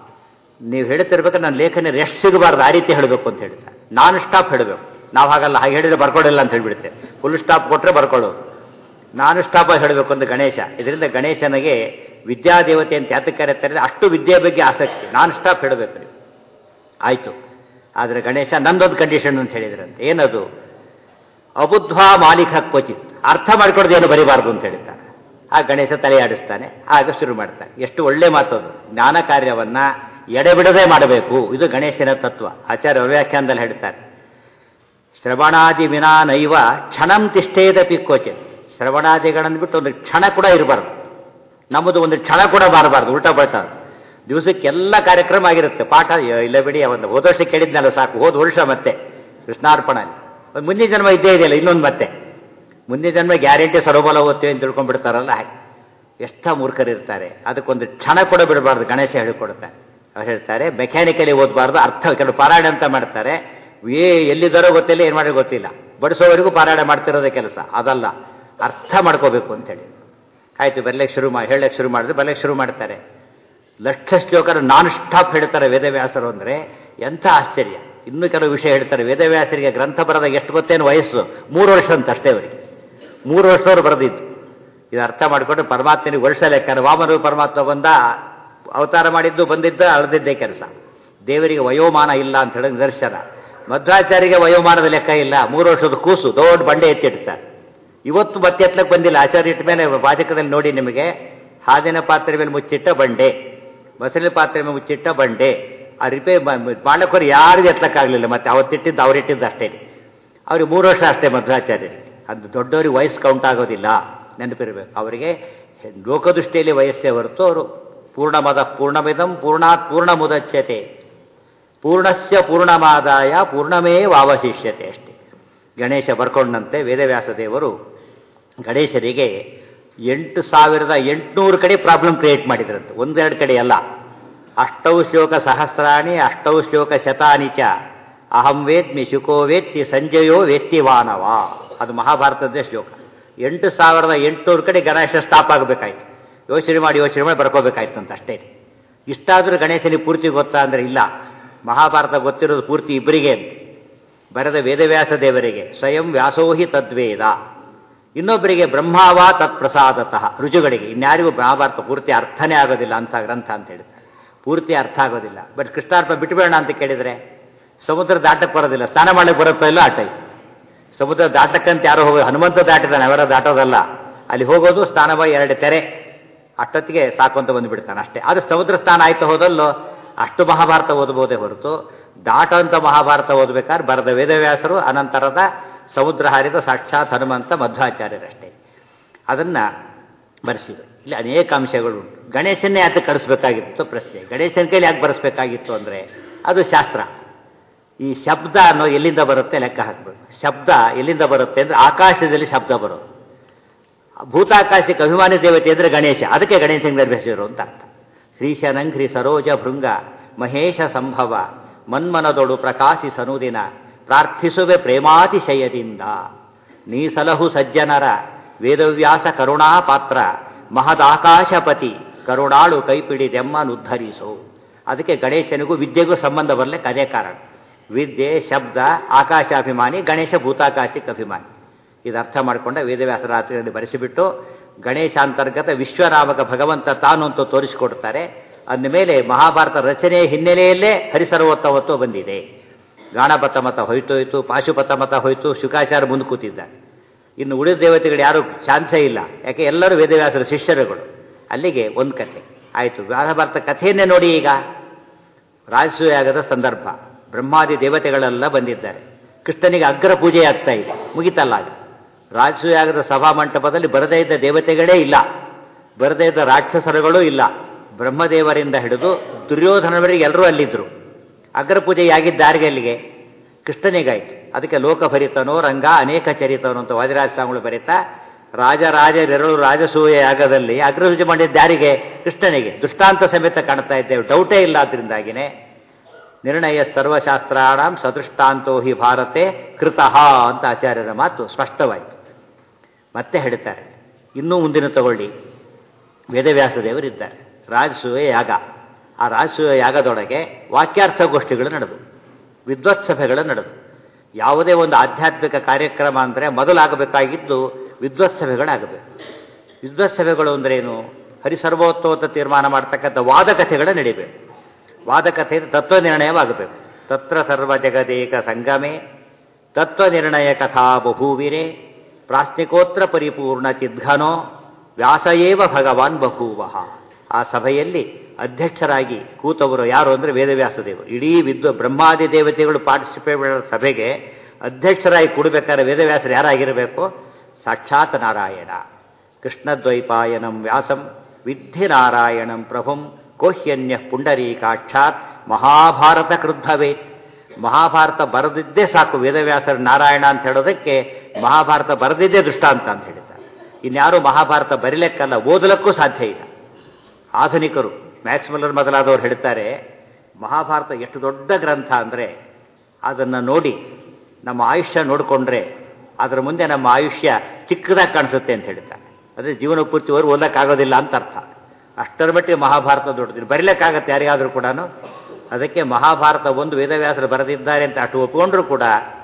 ನೀವು ಹೇಳ್ತಿರ್ಬೇಕಾದ್ರೆ ನನ್ನ ಲೇಖನಿ ರೆಸ್ಟ್ ಸಿಗಬಾರ್ದು, ಆ ರೀತಿ ಹೇಳಬೇಕು ಅಂತ ಹೇಳ್ತಾರೆ. ನಾನ್ ಸ್ಟಾಪ್ ಹೇಳಬೇಕು. ನಾವು ಹಾಗಲ್ಲ, ಹಾಗೆ ಹೇಳಿದ್ರೆ ಬರ್ಕೊಡಿಲ್ಲ ಅಂತ ಹೇಳ್ಬಿಡುತ್ತೆ. ಫುಲ್ ಸ್ಟಾಪ್ ಕೊಟ್ಟರೆ ಬರ್ಕೊಳ್ಳೋದು. ನಾನು ಸ್ಟಾಪ್ ಹೇಳಬೇಕು ಅಂತ ಗಣೇಶ. ಇದರಿಂದ ಗಣೇಶನಿಗೆ ವಿದ್ಯಾದೇವತೆ ಅಂತ ಯಾತಕ್ಕೆ ಕರೀತಾರೆ, ಅಷ್ಟು ವಿದ್ಯೆ ಬಗ್ಗೆ ಆಸಕ್ತಿ. ನಾನ್ ಸ್ಟಾಪ್ ಹೇಳಬೇಕು ನೀವು. ಆಯಿತು. ಆದರೆ ಗಣೇಶ ನಂದೊಂದು ಕಂಡೀಷನ್ ಅಂತ ಹೇಳಿದ್ರಂತೆ. ಏನದು? ಅಬುದ್ಧ್ವಾ ಮಾಲಿಕ ಕ್ವಚಿತ್. ಅರ್ಥ ಮಾಡ್ಕೊಡೋದೇನು ಬರಿಬಾರ್ದು ಅಂತ ಹೇಳ್ತಾರೆ. ಆ ಗಣೇಶ ತಲೆಯಾಡಿಸ್ತಾನೆ. ಆಗ ಶುರು ಮಾಡ್ತಾನೆ. ಎಷ್ಟು ಒಳ್ಳೆ ಮಾತದು. ಜ್ಞಾನ ಕಾರ್ಯವನ್ನು ಎಡೆಬಿಡದೆ ಮಾಡಬೇಕು, ಇದು ಗಣೇಶನ ತತ್ವ. ಆಚಾರ್ಯ ವ್ಯಾಖ್ಯಾನದಲ್ಲಿ ಹೇಳ್ತಾರೆ, ಶ್ರವಣಾದಿ ವಿನಾ ನೈವ ಕ್ಷಣಂ ತಿಷ್ಠೇದಪಿ ಕ್ವಚಿತ್. ಶ್ರವಣಾದಿಗಳನ್ನು ಬಿಟ್ಟು ಒಂದು ಕ್ಷಣ ಕೂಡ ಇರಬಾರ್ದು. ನಮ್ಮದು ಒಂದು ಕ್ಷಣ ಕೂಡ ಬಾರಬಾರ್ದು. ಉಲ್ಟಾ ಪಲ್ಟಾ ದಿವಸಕ್ಕೆಲ್ಲ ಕಾರ್ಯಕ್ರಮ ಆಗಿರುತ್ತೆ. ಪಾಠ ಇಲ್ಲ ಬಿಡಿ, ಒಂದು ಹೋದ ವರ್ಷ ಕೇಳಿದ್ನಲ್ಲ ಸಾಕು, ಹೋದ ವರ್ಷ ಮತ್ತೆ ಕೃಷ್ಣಾರ್ಪಣ. ಮುಂದಿನ ಜನ್ಮ ಇದ್ದೇ ಇದೆಯಲ್ಲ, ಇನ್ನೊಂದು ಮತ್ತೆ ಮುಂದಿನ ಜನ್ಮ ಗ್ಯಾರಂಟಿ ಸರೋಬಲ ಓದ್ತೀವಿ ಅಂತ ತಿಳ್ಕೊಂಡ್ಬಿಡ್ತಾರಲ್ಲ, ಹಾಗೆ ಎಷ್ಟ ಮೂರ್ಖರಿರ್ತಾರೆ. ಅದಕ್ಕೊಂದು ಕ್ಷಣ ಕೂಡ ಬಿಡಬಾರ್ದು. ಗಣೇಶ ಹೇಳಿಕೊಡ್ತಾರೆ. ಅವ್ರು ಹೇಳ್ತಾರೆ, ಮೆಕ್ಯಾನಿಕಲಿ ಓದಬಾರ್ದು, ಅರ್ಥ ಕೆಲವು ಪಾರಾಯಣ ಅಂತ ಮಾಡ್ತಾರೆ. ಎಲ್ಲಿದ್ದಾರೋ ಗೊತ್ತಿಲ್ಲ, ಏನು ಮಾಡಿ ಗೊತ್ತಿಲ್ಲ, ಬಡಿಸೋವರೆಗೂ ಪಾರಾಯಣ ಮಾಡ್ತಿರೋದೇ ಕೆಲಸ. ಅದಲ್ಲ, ಅರ್ಥ ಮಾಡ್ಕೋಬೇಕು ಅಂತೇಳಿ. ಆಯಿತು, ಬರ್ಲಿಕ್ಕೆ ಹೇಳಕ್ಕೆ ಶುರು ಮಾಡಿದ್ರೆ ಬರ್ಲಿಕ್ಕೆ ಶುರು ಮಾಡ್ತಾರೆ. ಲಕ್ಷ ಶ್ಲೋಕರು ನಾನ್ ಸ್ಟಾಪ್ ಹೇಳ್ತಾರೆ ವೇದವ್ಯಾಸರು. ಅಂದರೆ ಎಂಥ ಆಶ್ಚರ್ಯ. ಇನ್ನೂ ಕೆಲವು ವಿಷಯ ಹೇಳ್ತಾರೆ. ವೇದವ್ಯಾಸರಿಗೆ ಗ್ರಂಥ ಬರೋದಾಗ ಎಷ್ಟು ಗೊತ್ತೇನು ವಯಸ್ಸು? 3 ವರ್ಷ ಅಂತ ಅಷ್ಟೇ ಅವರಿಗೆ. 3 ವರ್ಷದವ್ರು ಬರೆದಿದ್ದು. ಇದು ಅರ್ಥ ಮಾಡಿಕೊಂಡ್ರೆ ಪರಮಾತ್ಮನಿಗೆ ವರ್ಷ ಲೆಕ್ಕ. ವಾಮನ ಪರಮಾತ್ಮ ಬಂದ, ಅವತಾರ ಮಾಡಿದ್ದು ಬಂದಿದ್ದ ಅಳದಿದ್ದೇ ಕೆಲಸ. ದೇವರಿಗೆ ವಯೋಮಾನ ಇಲ್ಲ ಅಂತ ಹೇಳಿ ನಿದರ್ಶನ. ಮಧ್ವಾಚಾರ್ಯರಿಗೆ ವಯೋಮಾನದ ಲೆಕ್ಕ ಇಲ್ಲ. 3 ವರ್ಷದ ಕೂಸು ದೊಡ್ಡ ಬಂಡೆ ಎತ್ತಿಡ್ತಾರೆ. ಇವತ್ತು ಮತ್ತೆ ಎತ್ತಲಕ್ಕೆ ಬಂದಿಲ್ಲ. ಆಚಾರ್ಯ ಇಟ್ಟ ಮೇಲೆ ವಾಚಕದಲ್ಲಿ ನೋಡಿ ನಿಮಗೆ, ಹಾದಿನ ಪಾತ್ರೆ ಮೇಲೆ ಮುಚ್ಚಿಟ್ಟ ಬಂಡೆ, ಮೊಸಳಿನ ಪಾತ್ರೆ ಮೇಲೆ ಮುಚ್ಚಿಟ್ಟ ಬಂಡೆ. ಆ ಬಾಳಕೋರು ಯಾರಿಗೂ ಎತ್ತಲಕ್ಕಾಗಲಿಲ್ಲ. ಮತ್ತೆ ಅವತ್ತಿಟ್ಟಿದ್ದು ಅವರಿಟ್ಟಿದ್ದು ಅಷ್ಟೇ. ಅವ್ರಿಗೆ 3 ವರ್ಷ ಅಷ್ಟೇ ಮಧ್ವಾಚಾರ್ಯರಿಗೆ. ಅದು ದೊಡ್ಡವ್ರಿಗೆ ವಯಸ್ಸು ಕೌಂಟ್ ಆಗೋದಿಲ್ಲ, ನೆನಪಿರಬೇಕು. ಅವರಿಗೆ ಲೋಕದೃಷ್ಟಿಯಲ್ಲಿ ವಯಸ್ಸೇ ಹೊರತು ಅವರು ಪೂರ್ಣಮದ ಪೂರ್ಣಮಿದಂ ಪೂರ್ಣಾತ್ ಪೂರ್ಣ ಮುದಚ್ಯತೆ ಪೂರ್ಣಸ್ಯ ಪೂರ್ಣಮಾದಾಯ ಪೂರ್ಣಮೇವಾವಶಿಷ್ಯತೆ ಅಷ್ಟೇ. ಗಣೇಶ ಬರ್ಕೊಂಡಂತೆ ವೇದವ್ಯಾಸ ದೇವರು ಗಣೇಶರಿಗೆ 8800 ಕಡೆ ಪ್ರಾಬ್ಲಮ್ ಕ್ರಿಯೇಟ್ ಮಾಡಿದ್ರಂತೆ. 1-2 ಕಡೆ ಅಲ್ಲ. 8 ಶ್ಲೋಕ ಸಹಸ್ರಾಣಿ 8 ಶ್ಲೋಕ ಶತಾನಿ ಚ ಅಹಂ ವೇತ್ಮಿ ಶುಕೋ ವೇತ್ತಿ ಸಂಜಯೋ ವೇತ್ತಿ ವಾನವ. ಅದು ಮಹಾಭಾರತದ ಶ್ಲೋಕ. 8800 ಕಡೆ ಗಣೇಶ ಸ್ಟಾಪ್ ಆಗಬೇಕಾಯ್ತು. ಯೋಚನೆ ಮಾಡಿ ಬರ್ಕೋಬೇಕಾಯ್ತು ಅಂತ ಅಷ್ಟೇ. ಇಷ್ಟಾದರೂ ಗಣೇಶನಿಗೆ ಪೂರ್ತಿ ಗೊತ್ತಾ ಅಂದರೆ ಇಲ್ಲ. ಮಹಾಭಾರತ ಗೊತ್ತಿರೋದು ಪೂರ್ತಿ ಇಬ್ಬರಿಗೆ ಅಂತ. ಬರೆದ ವೇದವ್ಯಾಸ ದೇವರಿಗೆ ಸ್ವಯಂ ವ್ಯಾಸೋಹಿ ತದ್ವೇದ, ಇನ್ನೊಬ್ಬರಿಗೆ ಬ್ರಹ್ಮಾವ ತತ್ಪ್ರಸಾದತಃ, ರುಜುಗಳಿಗೆ. ಇನ್ಯಾರಿಗೂ ಮಹಾಭಾರತ ಪೂರ್ತಿ ಅರ್ಥನೇ ಆಗೋದಿಲ್ಲ ಅಂಥ ಗ್ರಂಥ ಅಂತ ಹೇಳ್ತಾರೆ. ಪೂರ್ತಿ ಅರ್ಥ ಆಗೋದಿಲ್ಲ. ಬಟ್ ಕೃಷ್ಣಾರ್ಪಣೆ ಬಿಟ್ಟುಬೇಡ ಅಂತ ಕೇಳಿದರೆ ಸಮುದ್ರ ದಾಟಕ್ಕೆ ಬರೋದಿಲ್ಲ, ಸ್ನಾನ ಮಾಡಕ್ಕೆ ಬರುತ್ತೋ ಇಲ್ಲೋ ಆಟ. ಸಮುದ್ರ ದಾಟಕ್ಕಂತ ಯಾರೋ ಹೋಗೋದು, ಹನುಮಂತ ದಾಟಿದಾನೆ, ಅವರ ದಾಟೋದಲ್ಲ. ಅಲ್ಲಿ ಹೋಗೋದು ಸ್ನಾನ ಮಾಡಿ 2 ತೆರೆ ಅಷ್ಟೊತ್ತಿಗೆ ಸಾಕು ಅಂತ ಬಂದುಬಿಡ್ತಾನೆ ಅಷ್ಟೇ. ಅದು ಸಮುದ್ರ ಸ್ನಾನ ಆಯ್ತು ಹೋದಲ್ಲೋ ಅಷ್ಟು ಮಹಾಭಾರತ ಓದಬಹುದೇ ಹೊರತು ದಾಟಂತ ಮಹಾಭಾರತ ಓದಬೇಕಾದ್ರೆ ಬರೆದ ವೇದವ್ಯಾಸರು, ಅನಂತರದ ಸಮುದ್ರ ಹಾರಿದ ಸಾಕ್ಷಾತ್ ಹನುಮಂತ ಮಧ್ವಾಚಾರ್ಯರಷ್ಟೇ. ಅದನ್ನು ಬರೆಸಿದ್ರು. ಇಲ್ಲಿ ಅನೇಕ ಅಂಶಗಳು ಉಂಟು. ಗಣೇಶನ್ನೇ ಯಾಕೆ ಕಳಿಸ್ಬೇಕಾಗಿತ್ತು ಪ್ರಶ್ನೆ. ಗಣೇಶನ ಕೈಲಿ ಯಾಕೆ ಬರೆಸ್ಬೇಕಾಗಿತ್ತು ಅಂದರೆ ಅದು ಶಾಸ್ತ್ರ. ಈ ಶಬ್ದ ಅನ್ನೋ ಎಲ್ಲಿಂದ ಬರುತ್ತೆ ಲೆಕ್ಕ ಹಾಕಬೇಕು. ಶಬ್ದ ಎಲ್ಲಿಂದ ಬರುತ್ತೆ ಅಂದರೆ ಆಕಾಶದಲ್ಲಿ ಶಬ್ದ ಬರೋದು. ಭೂತಾಕಾಶಕ್ಕೆ ಅಭಿಮಾನಿ ದೇವತೆ ಅಂದರೆ ಗಣೇಶ, ಅದಕ್ಕೆ ಗಣೇಶನಿಂದ ಬೆಳೆಸಿರು ಅಂತ ಅರ್ಥ. ಶ್ರೀಶನಂಘ್ರಿ ಸರೋಜ ಭೃಂಗ ಮಹೇಶ ಸಂಭವ ಮನ್ಮನದೊಳು ಪ್ರಕಾಶಿ ಸನುದಿನ ಪ್ರಾರ್ಥಿಸುವೆ ಪ್ರೇಮಾತಿಶಯದಿಂದ. ನೀ ಸಲಹು ಸಜ್ಜನರ ವೇದವ್ಯಾಸ ಕರುಣಾ ಪಾತ್ರ ಮಹದಾಕಾಶಪತಿ ಕರುಣಾಳು ಕೈಪಿಡಿದೆಮ್ಮನುದ್ಧರಿಸೋ. ಅದಕ್ಕೆ ಗಣೇಶನಿಗೂ ವಿದ್ಯೆಗೂ ಸಂಬಂಧ ಬರಲಿಕ್ಕೆ ಅದೇ ಕಾರಣ. ವಿದ್ಯೆ, ಶಬ್ದ, ಆಕಾಶಾಭಿಮಾನಿ, ಗಣೇಶ ಭೂತಾಕಾಶಕ್ಕೆ ಅಭಿಮಾನಿ. ಇದು ಅರ್ಥ ಮಾಡಿಕೊಂಡ ವೇದವ್ಯಾಸ ರಾತ್ರಿಯಲ್ಲಿ ಬರೆಸಿಬಿಟ್ಟು ಗಣೇಶಾಂತರ್ಗತ ವಿಶ್ವನಾಮಕ ಭಗವಂತ ತಾನು ಅಂತ ತೋರಿಸಿಕೊಡ್ತಾರೆ. ಅಂದಮೇಲೆ ಮಹಾಭಾರತ ರಚನೆಯ ಹಿನ್ನೆಲೆಯಲ್ಲೇ ಹರಿಸರ್ವೋತ್ತಮತ್ವ ಬಂದಿದೆ. ಗಾಣಪತ ಮತ ಹೋಯ್ತೋಯ್ತು, ಪಾಶುಪತ ಮತ ಹೋಯ್ತು, ಶುಕಾಚಾರ್ಯ ಮುಂದೆ ಕೂತಿದ್ದಾರೆ. ಇನ್ನು ಉಳಿದ ದೇವತೆಗಳು ಯಾರು ಚಾನ್ಸೇ ಇಲ್ಲ, ಯಾಕೆ ಎಲ್ಲರೂ ವೇದವ್ಯಾಸರ ಶಿಷ್ಯರುಗಳು. ಅಲ್ಲಿಗೆ ಒಂದು ಕಥೆ ಆಯಿತು. ಮಹಾಭಾರತ ಕಥೆಯನ್ನೇ ನೋಡಿ. ಈಗ ರಾಜಸೂಯಾಗದ ಸಂದರ್ಭ, ಬ್ರಹ್ಮಾದಿ ದೇವತೆಗಳೆಲ್ಲ ಬಂದಿದ್ದಾರೆ. ಕೃಷ್ಣನಿಗೆ ಅಗ್ರ ಪೂಜೆ ಆಗ್ತಾ ಇದೆ, ಮುಗಿತಲ್ಲ. ಆಗ ರಾಜಸೂಯಾಗದ ಸಭಾ ಮಂಟಪದಲ್ಲಿ ಬರದೇ ಇದ್ದ ದೇವತೆಗಳೇ ಇಲ್ಲ, ಬರದೇ ಇದ್ದ ರಾಕ್ಷಸರುಗಳೂ ಇಲ್ಲ. ಬ್ರಹ್ಮದೇವರಿಂದ ಹಿಡಿದು ದುರ್ಯೋಧನವರಿಗೆ ಎಲ್ಲರೂ ಅಲ್ಲಿದ್ದರು. ಅಗ್ರ ಪೂಜೆ ಆಗಿದ್ದಾರಿಗೆ ಅಲ್ಲಿಗೆ ಕೃಷ್ಣನಿಗಾಯಿತು. ಅದಕ್ಕೆ ಲೋಕಭರಿತನೋ ರಂಗ ಅನೇಕ ಚರಿತನೋ ಅಂತ ವಾದಿರಾಜ ಸ್ವಾಮಿಗಳು ಬರೀತಾ, ರಾಜರಾಜರೆರಳು ರಾಜಸೂಯ ಯಾಗದಲ್ಲಿ ಅಗ್ರಪೂಜೆ ಮಾಡಿದ್ದಾರಿಗೆ ಕೃಷ್ಣನಿಗೆ ದೃಷ್ಟಾಂತ ಸಮೇತ ಕಾಣ್ತಾ ಇದ್ದೇವೆ, ಡೌಟೇ ಇಲ್ಲ. ಅದರಿಂದಾಗಿನೇ ನಿರ್ಣಯ ಸರ್ವಶಾಸ್ತ್ರಾಣಂ ಸದೃಷ್ಟಾಂತೋ ಹಿ ಭಾರತೆ ಕೃತಃ ಅಂತ ಆಚಾರ್ಯರ ಮಾತು ಸ್ಪಷ್ಟವಾಯಿತು. ಮತ್ತೆ ಹೇಳ್ತಾರೆ, ಇನ್ನೂ ಮುಂದಿನ ತಗೊಳ್ಳಿ. ವೇದವ್ಯಾಸ ದೇವರಿದ್ದಾರೆ, ರಾಜಸೂಯ ಯಾಗ. ಆ ರಾಜಸೂಯ ಯಾಗದೊಳಗೆ ವಾಕ್ಯಾರ್ಥಗೋಷ್ಠಿಗಳು ನಡೆದು, ವಿದ್ವತ್ ಸಭೆಗಳು ನಡೆದು. ಯಾವುದೇ ಒಂದು ಆಧ್ಯಾತ್ಮಿಕ ಕಾರ್ಯಕ್ರಮ ಅಂದರೆ ಮೊದಲಾಗಬೇಕಾಗಿದ್ದು ವಿದ್ವತ್ ಸಭೆಗಳಾಗಬೇಕು. ವಿದ್ವತ್ ಸಭೆಗಳು ಅಂದ್ರೇನು? ಹರಿಸರ್ವೋತ್ತಮತ ತೀರ್ಮಾನ ಮಾಡ್ತಕ್ಕಂಥ ವಾದಕಥೆಗಳು ನಡೀಬೇಕು. ವಾದಕಥೆ ತತ್ವ ನಿರ್ಣಯವಾಗಬೇಕು. ತತ್ರ ಸರ್ವ ಜಗದೇಕ ಸಂಗಮೇ ತತ್ವನಿರ್ಣಯ ಕಥಾ ಬಭೂವಿರೇ ಪ್ರಾಸ್ನಿಕೋತ್ರ ಪರಿಪೂರ್ಣ ಚಿದ್ಘನೋ ವ್ಯಾಸಯೇವ ಭಗವಾನ್ ಬಭೂವಃ. ಆ ಸಭೆಯಲ್ಲಿ ಅಧ್ಯಕ್ಷರಾಗಿ ಕೂತವರು ಯಾರು ಅಂದರೆ ವೇದವ್ಯಾಸದೇವರು. ಇಡೀ ಬ್ರಹ್ಮಾದಿ ದೇವತೆಗಳು ಪಾರ್ಟಿಸಿಪೇಟ್ ಮಾಡೋ ಸಭೆಗೆ ಅಧ್ಯಕ್ಷರಾಗಿ ಕೂಡಬೇಕಾದ್ರೆ ವೇದವ್ಯಾಸರು ಯಾರಾಗಿರಬೇಕು? ಸಾಕ್ಷಾತ್ ನಾರಾಯಣ. ಕೃಷ್ಣದ್ವೈಪಾಯನಂ ವ್ಯಾಸಂ ವಿದ್ಧಿ ನಾರಾಯಣಂ ಪ್ರಭುಂ ಕೋಹ್ಯನ್ಯ ಪುಂಡರೀಕಾಕ್ಷಾತ್ ಮಹಾಭಾರತ ಕೃದ್ಭವೇ. ಮಹಾಭಾರತ ಬರೆದಿದ್ದೇ ಸಾಕು ವೇದವ್ಯಾಸರ ನಾರಾಯಣ ಅಂತ ಹೇಳೋದಕ್ಕೆ. ಮಹಾಭಾರತ ಬರೆದಿದ್ದೇ ದೃಷ್ಟಾಂತ ಅಂತ ಹೇಳಿದ್ದಾರೆ. ಇನ್ಯಾರೂ ಮಹಾಭಾರತ ಬರೀಲಿಕ್ಕಲ್ಲ, ಓದಲಕ್ಕೂ ಸಾಧ್ಯ ಇಲ್ಲ. ಆಧುನಿಕರು ಮ್ಯಾಕ್ಸ್ವೆಲ್ಲರ್ ಮೊದಲಾದವರು ಹೇಳ್ತಾರೆ, ಮಹಾಭಾರತ ಎಷ್ಟು ದೊಡ್ಡ ಗ್ರಂಥ ಅಂದರೆ ಅದನ್ನು ನೋಡಿ ನಮ್ಮ ಆಯುಷ್ಯ ನೋಡಿಕೊಂಡ್ರೆ ಅದರ ಮುಂದೆ ನಮ್ಮ ಆಯುಷ್ಯ ಚಿಕ್ಕದಾಗಿ ಕಾಣಿಸುತ್ತೆ ಅಂತ ಹೇಳ್ತಾರೆ. ಅದೇ ಜೀವನ ಪೂರ್ತಿವರೆಗೂ ಓದಕ್ಕಾಗೋದಿಲ್ಲ ಅಂತ ಅರ್ಥ. ಅಷ್ಟರ ಮಟ್ಟಿಗೆ ಮಹಾಭಾರತ ದೊಡ್ಡದು, ಬರೀಲಿಕ್ಕಾಗತ್ತೆ ಯಾರಿಗಾದರೂ ಕೂಡ. ಅದಕ್ಕೆ ಮಹಾಭಾರತ ಒಂದು ವೇದವ್ಯಾಸರು ಬರೆದಿದ್ದಾರೆ ಅಂತ ಅಷ್ಟು ಒಪ್ಪಿಕೊಂಡ್ರೂ ಕೂಡ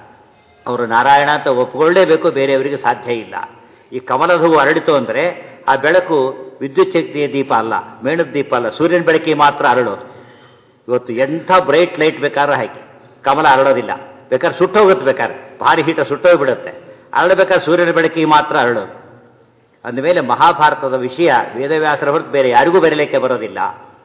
ಅವರು ನಾರಾಯಣ ಅಂತ ಒಪ್ಪಿಕೊಳ್ಳೇಬೇಕು, ಬೇರೆಯವರಿಗೆ ಸಾಧ್ಯ ಇಲ್ಲ. ಈ ಕಮಲದ ಹೂವು ಅರಳಿತು ಅಂದರೆ ಆ ಬೆಳಕು ವಿದ್ಯುತ್ ಶಕ್ತಿಯ ದೀಪ ಅಲ್ಲ, ಮೇಣದ ದೀಪ ಅಲ್ಲ, ಸೂರ್ಯನ ಬೆಳಕಿಗೆ ಮಾತ್ರ ಅರಳೋದು. ಇವತ್ತು ಎಂಥ ಬ್ರೈಟ್ ಲೈಟ್ ಬೇಕಾದ್ರೆ ಹಾಕಿ ಕಮಲ ಅರಳೋದಿಲ್ಲ, ಬೇಕಾದ್ರೆ ಸುಟ್ಟೋಗುತ್ತೆ, ಬೇಕಾದ್ರೆ ಭಾರಿ ಹೀಟ ಸುಟ್ಟೋಗ್ಬಿಡುತ್ತೆ. ಅರಳಬೇಕಾದ್ರೆ ಸೂರ್ಯನ ಬೆಳಕಿಗೆ ಮಾತ್ರ ಅರಳೋದು. ಅಂದಮೇಲೆ ಮಹಾಭಾರತದ ವಿಷಯ ವೇದವ್ಯಾಸರ ಹೊರತು ಬೇರೆ ಯಾರಿಗೂ ಬರೀಲಿಕ್ಕೆ ಬರೋದಿಲ್ಲ.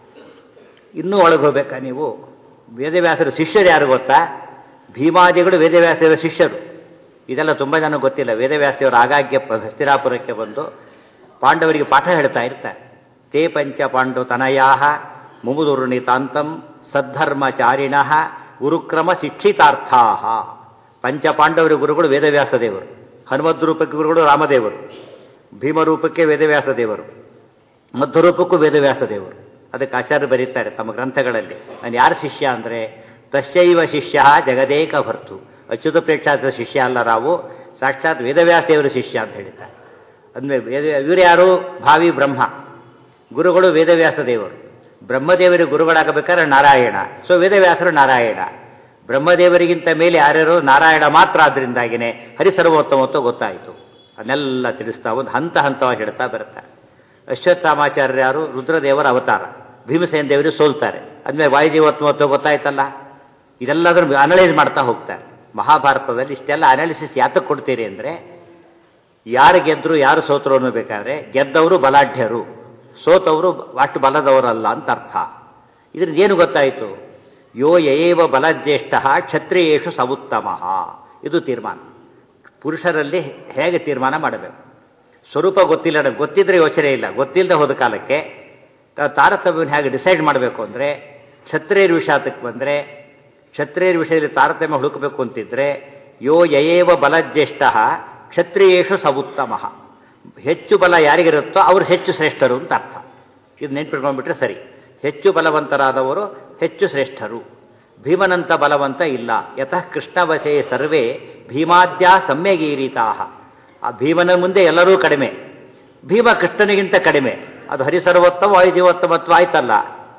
ಇನ್ನೂ ಒಳಗೆ ಹೋಗ್ಬೇಕಾ ನೀವು? ವೇದವ್ಯಾಸರ ಶಿಷ್ಯರು ಯಾರು ಗೊತ್ತಾ? ಭೀಮಾದಿಗಳು ವೇದವ್ಯಾಸರ ಶಿಷ್ಯರು. ಇದೆಲ್ಲ ತುಂಬ ಜನ ಗೊತ್ತಿಲ್ಲ. ವೇದವ್ಯಾಸದೇವರು ಆಗಾಗ್ಗೆ ಹಸ್ತಿನಾಪುರಕ್ಕೆ ಬಂದು ಪಾಂಡವರಿಗೆ ಪಾಠ ಹೇಳ್ತಾ ಇರ್ತಾರೆ. ತೇ ಪಂಚ ಪಾಂಡು ತನಯಾಹ ಮುಮುದುರ್ನಿತಾಂತಂ ಸದ್ಧರ್ಮಚಾರಿಣಃ ಗುರುಕ್ರಮ ಶಿಕ್ಷಿತಾರ್ಥಾಹ. ಪಂಚಪಾಂಡವರ ಗುರುಗಳು ವೇದವ್ಯಾಸದೇವರು, ಹನುಮದ್ ರೂಪಕ್ಕೆ ಗುರುಗಳು ರಾಮದೇವರು, ಭೀಮರೂಪಕ್ಕೆ ವೇದವ್ಯಾಸದೇವರು, ಮಧ್ವರೂಪಕ್ಕೂ ವೇದವ್ಯಾಸದೇವರು. ಅದಕ್ಕೆ ಆಚಾರ್ಯರು ಬರೀತಾರೆ ತಮ್ಮ ಗ್ರಂಥಗಳಲ್ಲಿ, ನಾನು ಯಾರ ಶಿಷ್ಯ ಅಂದರೆ ತಸ್ಯೈವ ಶಿಷ್ಯ ಜಗದೇಕ ಭರ್ತು. ಅಚ್ಯುತ ಪ್ರೇಕ್ಷಾದ ಶಿಷ್ಯ ಅಲ್ಲ ನಾವು, ಸಾಕ್ಷಾತ್ ವೇದವ್ಯಾಸದೇವರ ಶಿಷ್ಯ ಅಂತ ಹೇಳಿದ್ದಾರೆ. ಅಂದರೆ ಇವರು ಯಾರು? ಭಾವಿ ಬ್ರಹ್ಮ. ಗುರುಗಳು ವೇದವ್ಯಾಸದೇವರು. ಬ್ರಹ್ಮದೇವರಿಗೆ ಗುರುಗಳಾಗಬೇಕಾದ್ರೆ ನಾರಾಯಣ, ಸೊ ವೇದವ್ಯಾಸರು ನಾರಾಯಣ. ಬ್ರಹ್ಮದೇವರಿಗಿಂತ ಮೇಲೆ ಯಾರ್ಯಾರು? ನಾರಾಯಣ ಮಾತ್ರ. ಆದ್ದರಿಂದಾಗಿನೇ ಹರಿಸರ್ವೋತ್ತಮತ್ವ ಗೊತ್ತಾಯಿತು. ಅದನ್ನೆಲ್ಲ ತಿಳಿಸ್ತಾ ಒಂದು ಹಂತ ಹಂತವಾಗಿ ಹೇಳ್ತಾ ಬರ್ತಾರೆ. ಅಶ್ವತ್ಥಾಮಾಚಾರ್ಯರು ಯಾರು? ರುದ್ರದೇವರ ಅವತಾರ. ಭೀಮಸೇನ ದೇವರು ಸೋಲ್ತಾರೆ. ಅದ್ಮೇಲೆ ವಾಯುಜೀವತ್ವ ಗೊತ್ತಾಯ್ತಲ್ಲ. ಇದೆಲ್ಲದನ್ನು ಅನಲೈಸ್ ಮಾಡ್ತಾ ಹೋಗ್ತಾರೆ. ಮಹಾಭಾರತದಲ್ಲಿ ಇಷ್ಟೆಲ್ಲ ಅನಾಲಿಸಿಸ್ ಯಾತಕ್ಕೆ ಕೊಡ್ತೀರಿ ಅಂದರೆ, ಯಾರು ಗೆದ್ದರು ಯಾರು ಸೋತರು ಅನ್ನಬೇಕಾದ್ರೆ ಗೆದ್ದವರು ಬಲಾಢ್ಯರು, ಸೋತವರು ಅಷ್ಟು ಬಲದವರಲ್ಲ ಅಂತ ಅರ್ಥ. ಇದರಿಂದ ಏನು ಗೊತ್ತಾಯಿತು? ಯೋ ಯಯೇವ ಬಲಜ್ಯೇಷ್ಠ ಕ್ಷತ್ರಿಯೇಷು ಸವುತ್ತಮ. ಇದು ತೀರ್ಮಾನ. ಪುರುಷರಲ್ಲಿ ಹೇಗೆ ತೀರ್ಮಾನ ಮಾಡಬೇಕು? ಸ್ವರೂಪ ಗೊತ್ತಿಲ್ಲ, ಗೊತ್ತಿದ್ರೆ ಯೋಚನೆ ಇಲ್ಲ. ಗೊತ್ತಿಲ್ಲದೆ ಹೋದ ಕಾಲಕ್ಕೆ ತಾರತಮ್ಯವನ್ನು ಹೇಗೆ ಡಿಸೈಡ್ ಮಾಡಬೇಕು ಅಂದರೆ, ಕ್ಷತ್ರಿಯರ ವಿಷಯಕ್ಕೆ ಬಂದರೆ, ಕ್ಷತ್ರಿಯರ ವಿಷಯದಲ್ಲಿ ತಾರತಮ್ಯ ಹುಡುಕಬೇಕು ಅಂತಿದ್ರೆ, ಯೋ ಯಯೇವ ಬಲಜ್ಯೇಷ್ಠ ಕ್ಷತ್ರಿಯೇಷು ಸವುತ್ತಮ. ಹೆಚ್ಚು ಬಲ ಯಾರಿಗಿರುತ್ತೋ ಅವರು ಹೆಚ್ಚು ಶ್ರೇಷ್ಠರು ಅಂತ ಅರ್ಥ. ಇದು ನೆನ್ಪಿಟ್ಕೊಂಡ್ಬಿಟ್ರೆ ಸರಿ. ಹೆಚ್ಚು ಬಲವಂತರಾದವರು ಹೆಚ್ಚು ಶ್ರೇಷ್ಠರು. ಭೀಮನಂತ ಬಲವಂತ ಇಲ್ಲ. ಯತಃ ಕೃಷ್ಣವಶೇ ಸರ್ವೇ ಭೀಮಾದ್ಯ ಸಮ್ಯಗೀರಿತಾ. ಆ ಭೀಮನ ಮುಂದೆ ಎಲ್ಲರೂ ಕಡಿಮೆ, ಭೀಮ ಕೃಷ್ಣನಿಗಿಂತ ಕಡಿಮೆ. ಅದು ಹರಿಸರ್ವೋತ್ತಮ ವಾಯುಜೀವೋತ್ತಮತ್ವ ಆಯ್ತಲ್ಲ.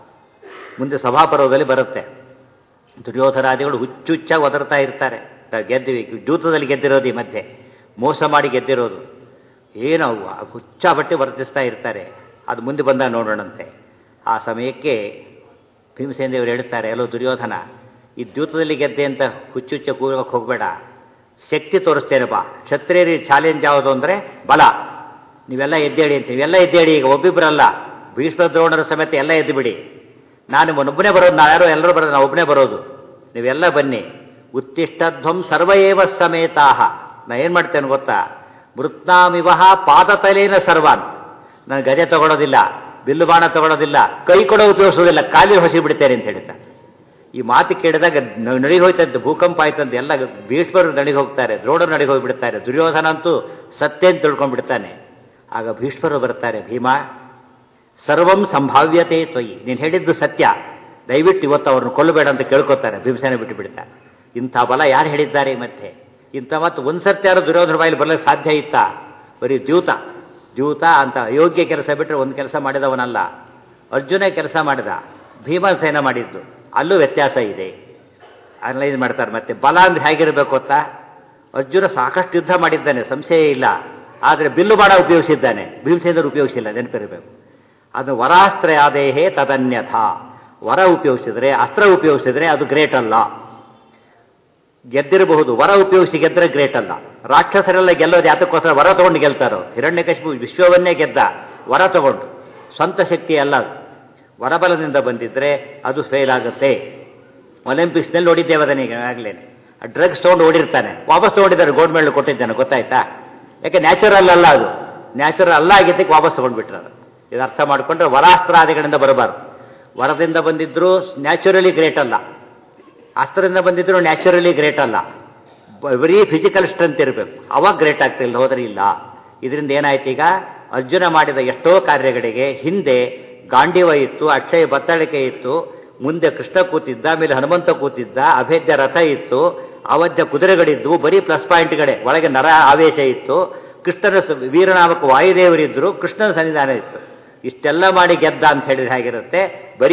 ಮುಂದೆ ಸಭಾಪರ್ವದಲ್ಲಿ ಬರುತ್ತೆ, ದುರ್ಯೋಧನಾದಿಗಳು ಹುಚ್ಚುಚ್ಚಾಗಿ ಒದರ್ತಾ ಇರ್ತಾರೆ. ಗೆದ್ದಿವಿ, ಜೂತದಲ್ಲಿ ಗೆದ್ದಿರೋದು, ಈ ಮಧ್ಯೆ ಮೋಸ ಮಾಡಿ ಗೆದ್ದಿರೋದು, ಏನೋ ಹುಚ್ಚಾಬಟ್ಟೆ ವರ್ತಿಸ್ತಾ ಇರ್ತಾರೆ. ಅದು ಮುಂದೆ ಬಂದಾಗ ನೋಡೋಣಂತೆ. ಆ ಸಮಯಕ್ಕೆ ಭೀಮಸೇನ ದೇವರು ಹೇಳ್ತಾರೆ, ಎಲ್ಲೋ ದುರ್ಯೋಧನ, ಈ ದ್ಯೂತದಲ್ಲಿ ಗೆದ್ದೆ ಅಂತ ಹುಚ್ಚುಚ್ಚ ಕೂಗಕ್ಕೆ ಹೋಗಬೇಡ, ಶಕ್ತಿ ತೋರಿಸ್ತೇನೆ ಬಾ. ಕ್ಷತ್ರಿಯರಿಗೆ ಚಾಲೆಂಜ್ ಯಾವುದು ಅಂದರೆ ಬಲ. ನೀವೆಲ್ಲ ಎದ್ದೇಳಿ ಅಂತ. ನೀವೆಲ್ಲ ಎದ್ದೇಳಿ, ಈಗ ಒಬ್ಬಿಬ್ಬರಲ್ಲ, ಭೀಷ್ಮ ದ್ರೋಣರ ಸಮೇತ ಎಲ್ಲ ಎದ್ದು ಬಿಡಿ. ನಾನು ಒಬ್ಬನೇ ಬರೋದು, ನಾವ್ಯಾರೋ ಎಲ್ಲರೂ ಬರೋದು, ನಾವು ಒಬ್ಬನೇ ಬರೋದು, ನೀವೆಲ್ಲ ಬನ್ನಿ. ಉತ್ತಿಷ್ಠಧ್ವಂ ಸರ್ವಯೇವ ಸಮೇತಾಹ. ನಾ ಏನು ಮಾಡ್ತೇನೆ ಗೊತ್ತಾ? ಮೃತ್ನಾಮಿವಹ ಪಾದತಲೇನ ಸರ್ವಾನ್. ನಾನು ಗದೆ ತಗೊಳ್ಳೋದಿಲ್ಲ, ಬಿಲ್ಲು ಬಾಣ ತಗೊಳ್ಳೋದಿಲ್ಲ, ಕೈ ಕೂಡ ಉಪಯೋಗಿಸೋದಿಲ್ಲ, ಕಾಲಿ ಹೊಸಿ ಬಿಡ್ತೇನೆ ಅಂತ ಹೇಳ್ತಾರೆ. ಈ ಮಾತು ಕೇಳಿದಾಗ ನಡಿಗೆ ಹೋಯ್ತಂತೆ, ಭೂಕಂಪ ಆಯ್ತಂತೆ. ಎಲ್ಲ ಭೀಷ್ಮರು ನಡಿಗೆ ಹೋಗ್ತಾರೆ, ದ್ರೋಣರು ನಡಿಗೆ ಹೋಗಿಬಿಡ್ತಾರೆ. ದುರ್ಯೋಧನ ಅಂತೂ ಸತ್ಯ ಅಂತ ತಿಳ್ಕೊಂಡ್ಬಿಡ್ತಾನೆ. ಆಗ ಭೀಷ್ಮರು ಬರ್ತಾರೆ, ಭೀಮ ಸರ್ವಂ ಸಂಭಾವ್ಯತೆ ತ್ವಯಿ, ನೀನು ಹೇಳಿದ್ದು ಸತ್ಯ, ದಯವಿಟ್ಟು ಇವತ್ತು ಅವ್ರನ್ನ ಕೊಲ್ಲಬೇಡ ಅಂತ ಕೇಳ್ಕೊತಾರೆ. ಭೀಮಸೇನ ಬಿಟ್ಟು ಬಿಡ್ತಾರೆ. ಇಂಥ ಬಲ ಯಾರು ಹೇಳಿದ್ದಾರೆ? ಮತ್ತೆ ಇಂಥ ಮತ್ತು ಒಂದು ಸರ್ತಿ ಯಾರು ದುರ್ಯೋಧನ ಬಾಯಲ್ಲಿ ಬರಲಿಕ್ಕೆ ಸಾಧ್ಯ ಇತ್ತಾ? ಬರೀ ದ್ಯೂತ ಅಂತ ಅಯೋಗ್ಯ ಕೆಲಸ ಬಿಟ್ಟರೆ ಒಂದು ಕೆಲಸ ಮಾಡಿದವನಲ್ಲ. ಅರ್ಜುನ ಕೆಲಸ ಮಾಡಿದ, ಭೀಮಸೇನ ಮಾಡಿದ್ದು, ಅಲ್ಲೂ ವ್ಯತ್ಯಾಸ ಇದೆ. ಅನಲೈಸ್ ಮಾಡ್ತಾರೆ. ಮತ್ತೆ ಬಲ ಅಂದ್ರೆ ಹೇಗಿರಬೇಕು ಗೊತ್ತಾ? ಅರ್ಜುನ ಸಾಕಷ್ಟು ಯುದ್ಧ ಮಾಡಿದ್ದಾನೆ, ಸಂಶಯ ಇಲ್ಲ. ಆದರೆ ಬಿಲ್ಲು ಬಾಣ ಉಪಯೋಗಿಸಿದ್ದಾನೆ, ಭೀಮಸೇನರು ಉಪಯೋಗಿಸಿಲ್ಲ, ನೆನಪಿರಬೇಕು. ಅದು ವರಾಸ್ತ್ರ ಆದೇಹೇ ತದನ್ಯಥ. ವರ ಉಪಯೋಗಿಸಿದ್ರೆ, ಅಸ್ತ್ರ ಉಪಯೋಗಿಸಿದ್ರೆ ಅದು ಗ್ರೇಟ್ ಅಲ್ಲ. ಗೆದ್ದಿರಬಹುದು, ವರ ಉಪಯೋಗಿಸಿ ಗೆದ್ದರೆ ಗ್ರೇಟ್ ಅಲ್ಲ. ರಾಕ್ಷಸರೆಲ್ಲ ಗೆಲ್ಲೋದು ಯಾತಕ್ಕೋಸ್ಕರ? ವರ ತಗೊಂಡು ಗೆಲ್ತಾರೋ. ಹಿರಣ್ಯಕಶಿಪು ವಿಶ್ವವನ್ನೇ ಗೆದ್ದ ವರ ತಗೊಂಡು, ಸ್ವಂತ ಶಕ್ತಿ ಅಲ್ಲ. ವರಬಲದಿಂದ ಬಂದಿದ್ರೆ ಅದು ಫೇಲ್ ಆಗುತ್ತೆ. ಒಲಿಂಪಿಕ್ಸ್ನಲ್ಲಿ ನೋಡಿದ್ದೇವೆ ಅದನೀಗ ಆಗಲೇನೆ. ಡ್ರಗ್ಸ್ ತೊಗೊಂಡು ಓಡಿರ್ತಾನೆ, ವಾಪಸ್ ತೊಗೊಂಡಿದ್ದಾರೆ, ಗೋಲ್ಡ್ ಮೆಡಲ್ ಕೊಟ್ಟಿದ್ದಾನೆ, ಗೊತ್ತಾಯ್ತಾ? ಯಾಕೆ ನ್ಯಾಚುರಲ್ ಅಲ್ಲ, ಅದು ನ್ಯಾಚುರಲ್ ಅಲ್ಲ ಆಗಿದ್ದಕ್ಕೆ ವಾಪಸ್ ತೊಗೊಂಡ್ಬಿಟ್ರೆ. ಅದು ಇದು ಅರ್ಥ ಮಾಡಿಕೊಂಡ್ರೆ ವರಾಸ್ತ್ರಾದಿಗಳಿಂದ ಬರಬಾರ್ದು. ವರದಿಂದ ಬಂದಿದ್ರು ನ್ಯಾಚುರಲಿ ಗ್ರೇಟ್ ಅಲ್ಲ, ಅಸ್ತ್ರದಿಂದ ಬಂದಿದ್ರು ನ್ಯಾಚುರಲಿ ಗ್ರೇಟ್ ಅಲ್ಲ. ಬರೀ ಫಿಸಿಕಲ್ ಸ್ಟ್ರೆಂತ್ ಇರಬೇಕು, ಅವಾಗ ಗ್ರೇಟ್ ಆಗ್ತಿಲ್ಲ, ಹೋದರೆ ಇಲ್ಲ. ಇದರಿಂದ ಏನಾಯ್ತು? ಈಗ ಅರ್ಜುನ ಮಾಡಿದ ಎಷ್ಟೋ ಕಾರ್ಯಗಳಿಗೆ ಹಿಂದೆ ಗಾಂಡೀವ ಇತ್ತು, ಅಕ್ಷಯ ಬತ್ತಳಿಕೆ ಇತ್ತು, ಮುಂದೆ ಕೃಷ್ಣ ಕೂತಿದ್ದ, ಮೇಲೆ ಹನುಮಂತ ಕೂತಿದ್ದ, ಅಭೇದ್ಯ ರಥ ಇತ್ತು, ಅವಧ್ಯ ಕುದುರೆಗಳಿದ್ವು, ಬರೀ ಪ್ಲಸ್ ಪಾಯಿಂಟ್ಗಳೇ. ಒಳಗೆ ನರ ಆವೇಶ ಇತ್ತು, ಕೃಷ್ಣನ ವೀರನಾಮಕ ವಾಯುದೇವರಿದ್ದರು, ಕೃಷ್ಣನ ಸನ್ನಿಧಾನ ಇತ್ತು. ಇಷ್ಟೆಲ್ಲ ಮಾಡಿ ಗೆದ್ದ ಅಂತ ಹೇಳಿದ್ರೆ ಹೇಗಿರುತ್ತೆ? ಬರೀ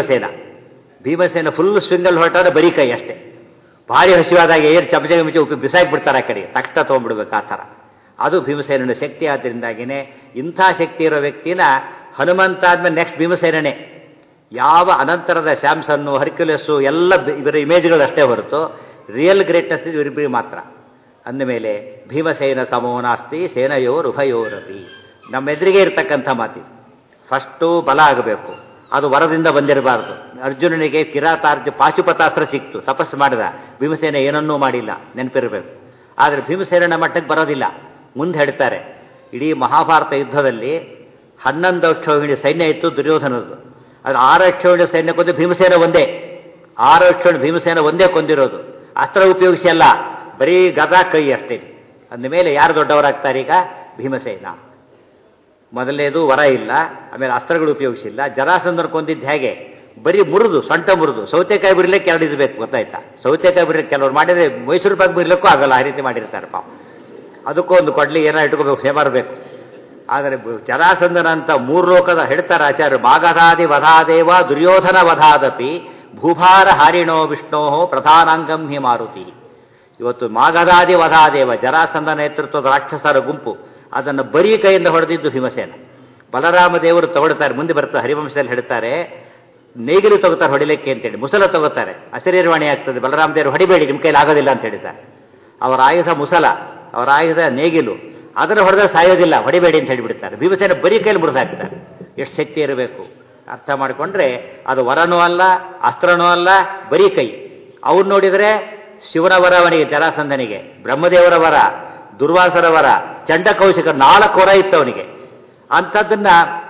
ಭೀಮಸೇನ ಫುಲ್ ಸ್ವಿಂಗಲ್ ಹೊರಟಾದ್ರೆ ಬರೀ ಕೈ ಅಷ್ಟೇ. ಭಾರಿ ಹಸಿವಾದಾಗ ಏರ್ ಚಮಚಗೆ ಮುಂಚೆ ಉಪ್ಪಿ ಬಿಸಾಕಿ ಬಿಡ್ತಾರೆ ಆ ಕಡೆಗೆ, ತಕ್ಷಣ ತೊಗೊಂಡ್ಬಿಡ್ಬೇಕು ಆ ಥರ. ಅದು ಭೀಮಸೇನನ ಶಕ್ತಿ. ಆದ್ದರಿಂದಾಗಿನೇ ಇಂಥ ಶಕ್ತಿ ಇರೋ ವ್ಯಕ್ತಿನ ಹನುಮಂತ ಆದ್ಮೇಲೆ ನೆಕ್ಸ್ಟ್ ಭೀಮಸೇನೇ. ಯಾವ ಅನಂತರದ ಸ್ಯಾಮ್ಸನ್ನು, ಹರ್ಕ್ಯುಲೆಸ್ಸು ಎಲ್ಲ ಇವರ ಇಮೇಜ್ಗಳು ಅಷ್ಟೇ ಹೊರತು ರಿಯಲ್ ಗ್ರೇಟ್ನೆಸ್ ಇವರಿಬ್ಬರಿಗೆ ಮಾತ್ರ. ಅಂದಮೇಲೆ ಭೀಮಸೇನ ಸಮೋ ನಾಸ್ತಿ ಸೇನಯೋರ್ ಉಭಯೋರಪಿ. ನಮ್ಮೆದುರಿಗೆ ಇರತಕ್ಕಂಥ ಮಾತಿ. ಫಸ್ಟು ಬಲ ಆಗಬೇಕು, ಅದು ವರದಿಂದ ಬಂದಿರಬಾರ್ದು. ಅರ್ಜುನನಿಗೆ ಪಾಶುಪತಾಸ್ತ್ರ ಸಿಕ್ತು, ತಪಸ್ಸು ಮಾಡಿದ. ಭೀಮಸೇನ ಏನನ್ನೂ ಮಾಡಿಲ್ಲ, ನೆನಪಿರಬೇಕು. ಆದರೆ ಭೀಮಸೇನನ ಮಟ್ಟಕ್ಕೆ ಬರೋದಿಲ್ಲ. ಮುಂದೆ ಹೇಳ್ತಾರೆ, ಇಡೀ ಮಹಾಭಾರತ ಯುದ್ಧದಲ್ಲಿ 11 ಅಕ್ಷೋಹಿಣಿ ಸೈನ್ಯ ಇತ್ತು ದುರ್ಯೋಧನದ್ದು. ಅದು 6 ಅಕ್ಷೋಹಿಣಿ ಸೈನ್ಯ ಕೊಂದು ಭೀಮಸೇನ ಒಂದೇ. 6 ಅಕ್ಷೋಹಿಣಿ ಭೀಮಸೇನ ಒಂದೇ ಕೊಂದಿರೋದು. ಅಸ್ತ್ರ ಉಪಯೋಗಿಸಿ ಅಲ್ಲ, ಬರೀ ಗದಾ ಕೈ ಅಷ್ಟೇ. ಅಂದಮೇಲೆ ಯಾರು ದೊಡ್ಡವರಾಗ್ತಾರೆ? ಈಗ ಭೀಮಸೇನ. ಮೊದಲನೇದು ವರ ಇಲ್ಲ, ಆಮೇಲೆ ಅಸ್ತ್ರಗಳು ಉಪಯೋಗಿಸಿಲ್ಲ. ಜರಾಸಂಧನ ಕೊಂದಿದ್ದು ಹೇಗೆ? ಬರೀ ಮುರಿದು, ಸೊಂಟ ಮುರಿದು, ಸೌತೆಕಾಯಿ ಬಿರ್ಲಿಕ್ಕೆ ಎರಡು ಇರಬೇಕು, ಗೊತ್ತಾಯ್ತಾ? ಸೌತೆಕಾಯಿ ಬಿರ್ಲಿಕ್ಕೆ ಕೆಲವರು ಮಾಡಿದರೆ ಮೈಸೂರು ಪಾಕ್ ಬಿರ್ಲಿಕ್ಕೂ ಆಗಲ್ಲ, ಆ ರೀತಿ ಮಾಡಿರ್ತಾರೆ ಪಾಪ. ಅದಕ್ಕೂ ಒಂದು ಕೊಡ್ಲಿ ಏನೋ ಇಟ್ಕೋಬೇಕು, ಸೇಮಾರಬೇಕು. ಆದರೆ ಜರಾಸಂಧನ ಅಂತ 3 ಲೋಕದ ಹೇಳ್ತಾರೆ ಆಚಾರ್ಯರು, ಮಾಗಧಾದಿ ವಧಾದೇವ ದುರ್ಯೋಧನ ವಧಾದಪಿ ಭೂಭಾರ ಹಾರಿಣೋ ವಿಷ್ಣೋ ಪ್ರಧಾನಾಂಗಂ ಹಿ ಮಾರುತಿ. ಇವತ್ತು ಮಾಗಧಾದಿ ವಧಾದೇವ, ಜರಾಸಂಧ ನೇತೃತ್ವದ ರಾಕ್ಷಸರ ಗುಂಪು, ಅದನ್ನು ಬರೀ ಕೈಯಿಂದ ಹೊಡೆದಿದ್ದು ಭೀಮಸೇನ. ಬಲರಾಮ ದೇವರು ತಗೊಳ್ತಾರೆ, ಮುಂದೆ ಬರ್ತಾರೆ ಹರಿವಂಶದಲ್ಲಿ ಹೇಳ್ತಾರೆ, ನೇಗಿಲು ತಗೋತಾರೆ ಹೊಡಿಲಿಕ್ಕೆ ಅಂತೇಳಿ, ಮುಸಲ ತಗೋತಾರೆ, ಅಶರೀರವಾಣಿ ಆಗ್ತದೆ, ಬಲರಾಮ ದೇವರು ಹೊಡಿಬೇಡಿ ನಿಮ್ಮ ಕೈಲಿ ಆಗೋದಿಲ್ಲ ಅಂತ ಹೇಳಿದ್ದಾರೆ. ಅವರ ಆಯುಧ ಮುಸಲ, ಅವರ ಆಯುಧ ನೇಗಿಲು, ಅದರ ಹೊಡೆದ್ರೆ ಸಾಯೋದಿಲ್ಲ, ಹೊಡಿಬೇಡಿ ಅಂತ ಹೇಳಿಬಿಡ್ತಾರೆ. ಭೀಮಸೇನ ಬರೀ ಕೈಲಿ ಮುರಿದಾಕ್ತಾರೆ. ಎಷ್ಟು ಶಕ್ತಿ ಇರಬೇಕು ಅರ್ಥ ಮಾಡಿಕೊಂಡ್ರೆ, ಅದು ವರನೂ ಅಲ್ಲ, ಅಸ್ತ್ರನೂ ಅಲ್ಲ, ಬರೀ ಕೈ. ಅವ್ರು ನೋಡಿದರೆ ಶಿವನ ವರ ಅವನಿಗೆ, ಜರಾಸಂಧನಿಗೆ, ಬ್ರಹ್ಮದೇವರ ವರ, ದುರ್ವಾಸರ ವರ, ಚಂಡಕೌಶಿಕ 4 ವರ ಇತ್ತು ಅವನಿಗೆ. ಅಂಥದ್ದನ್ನ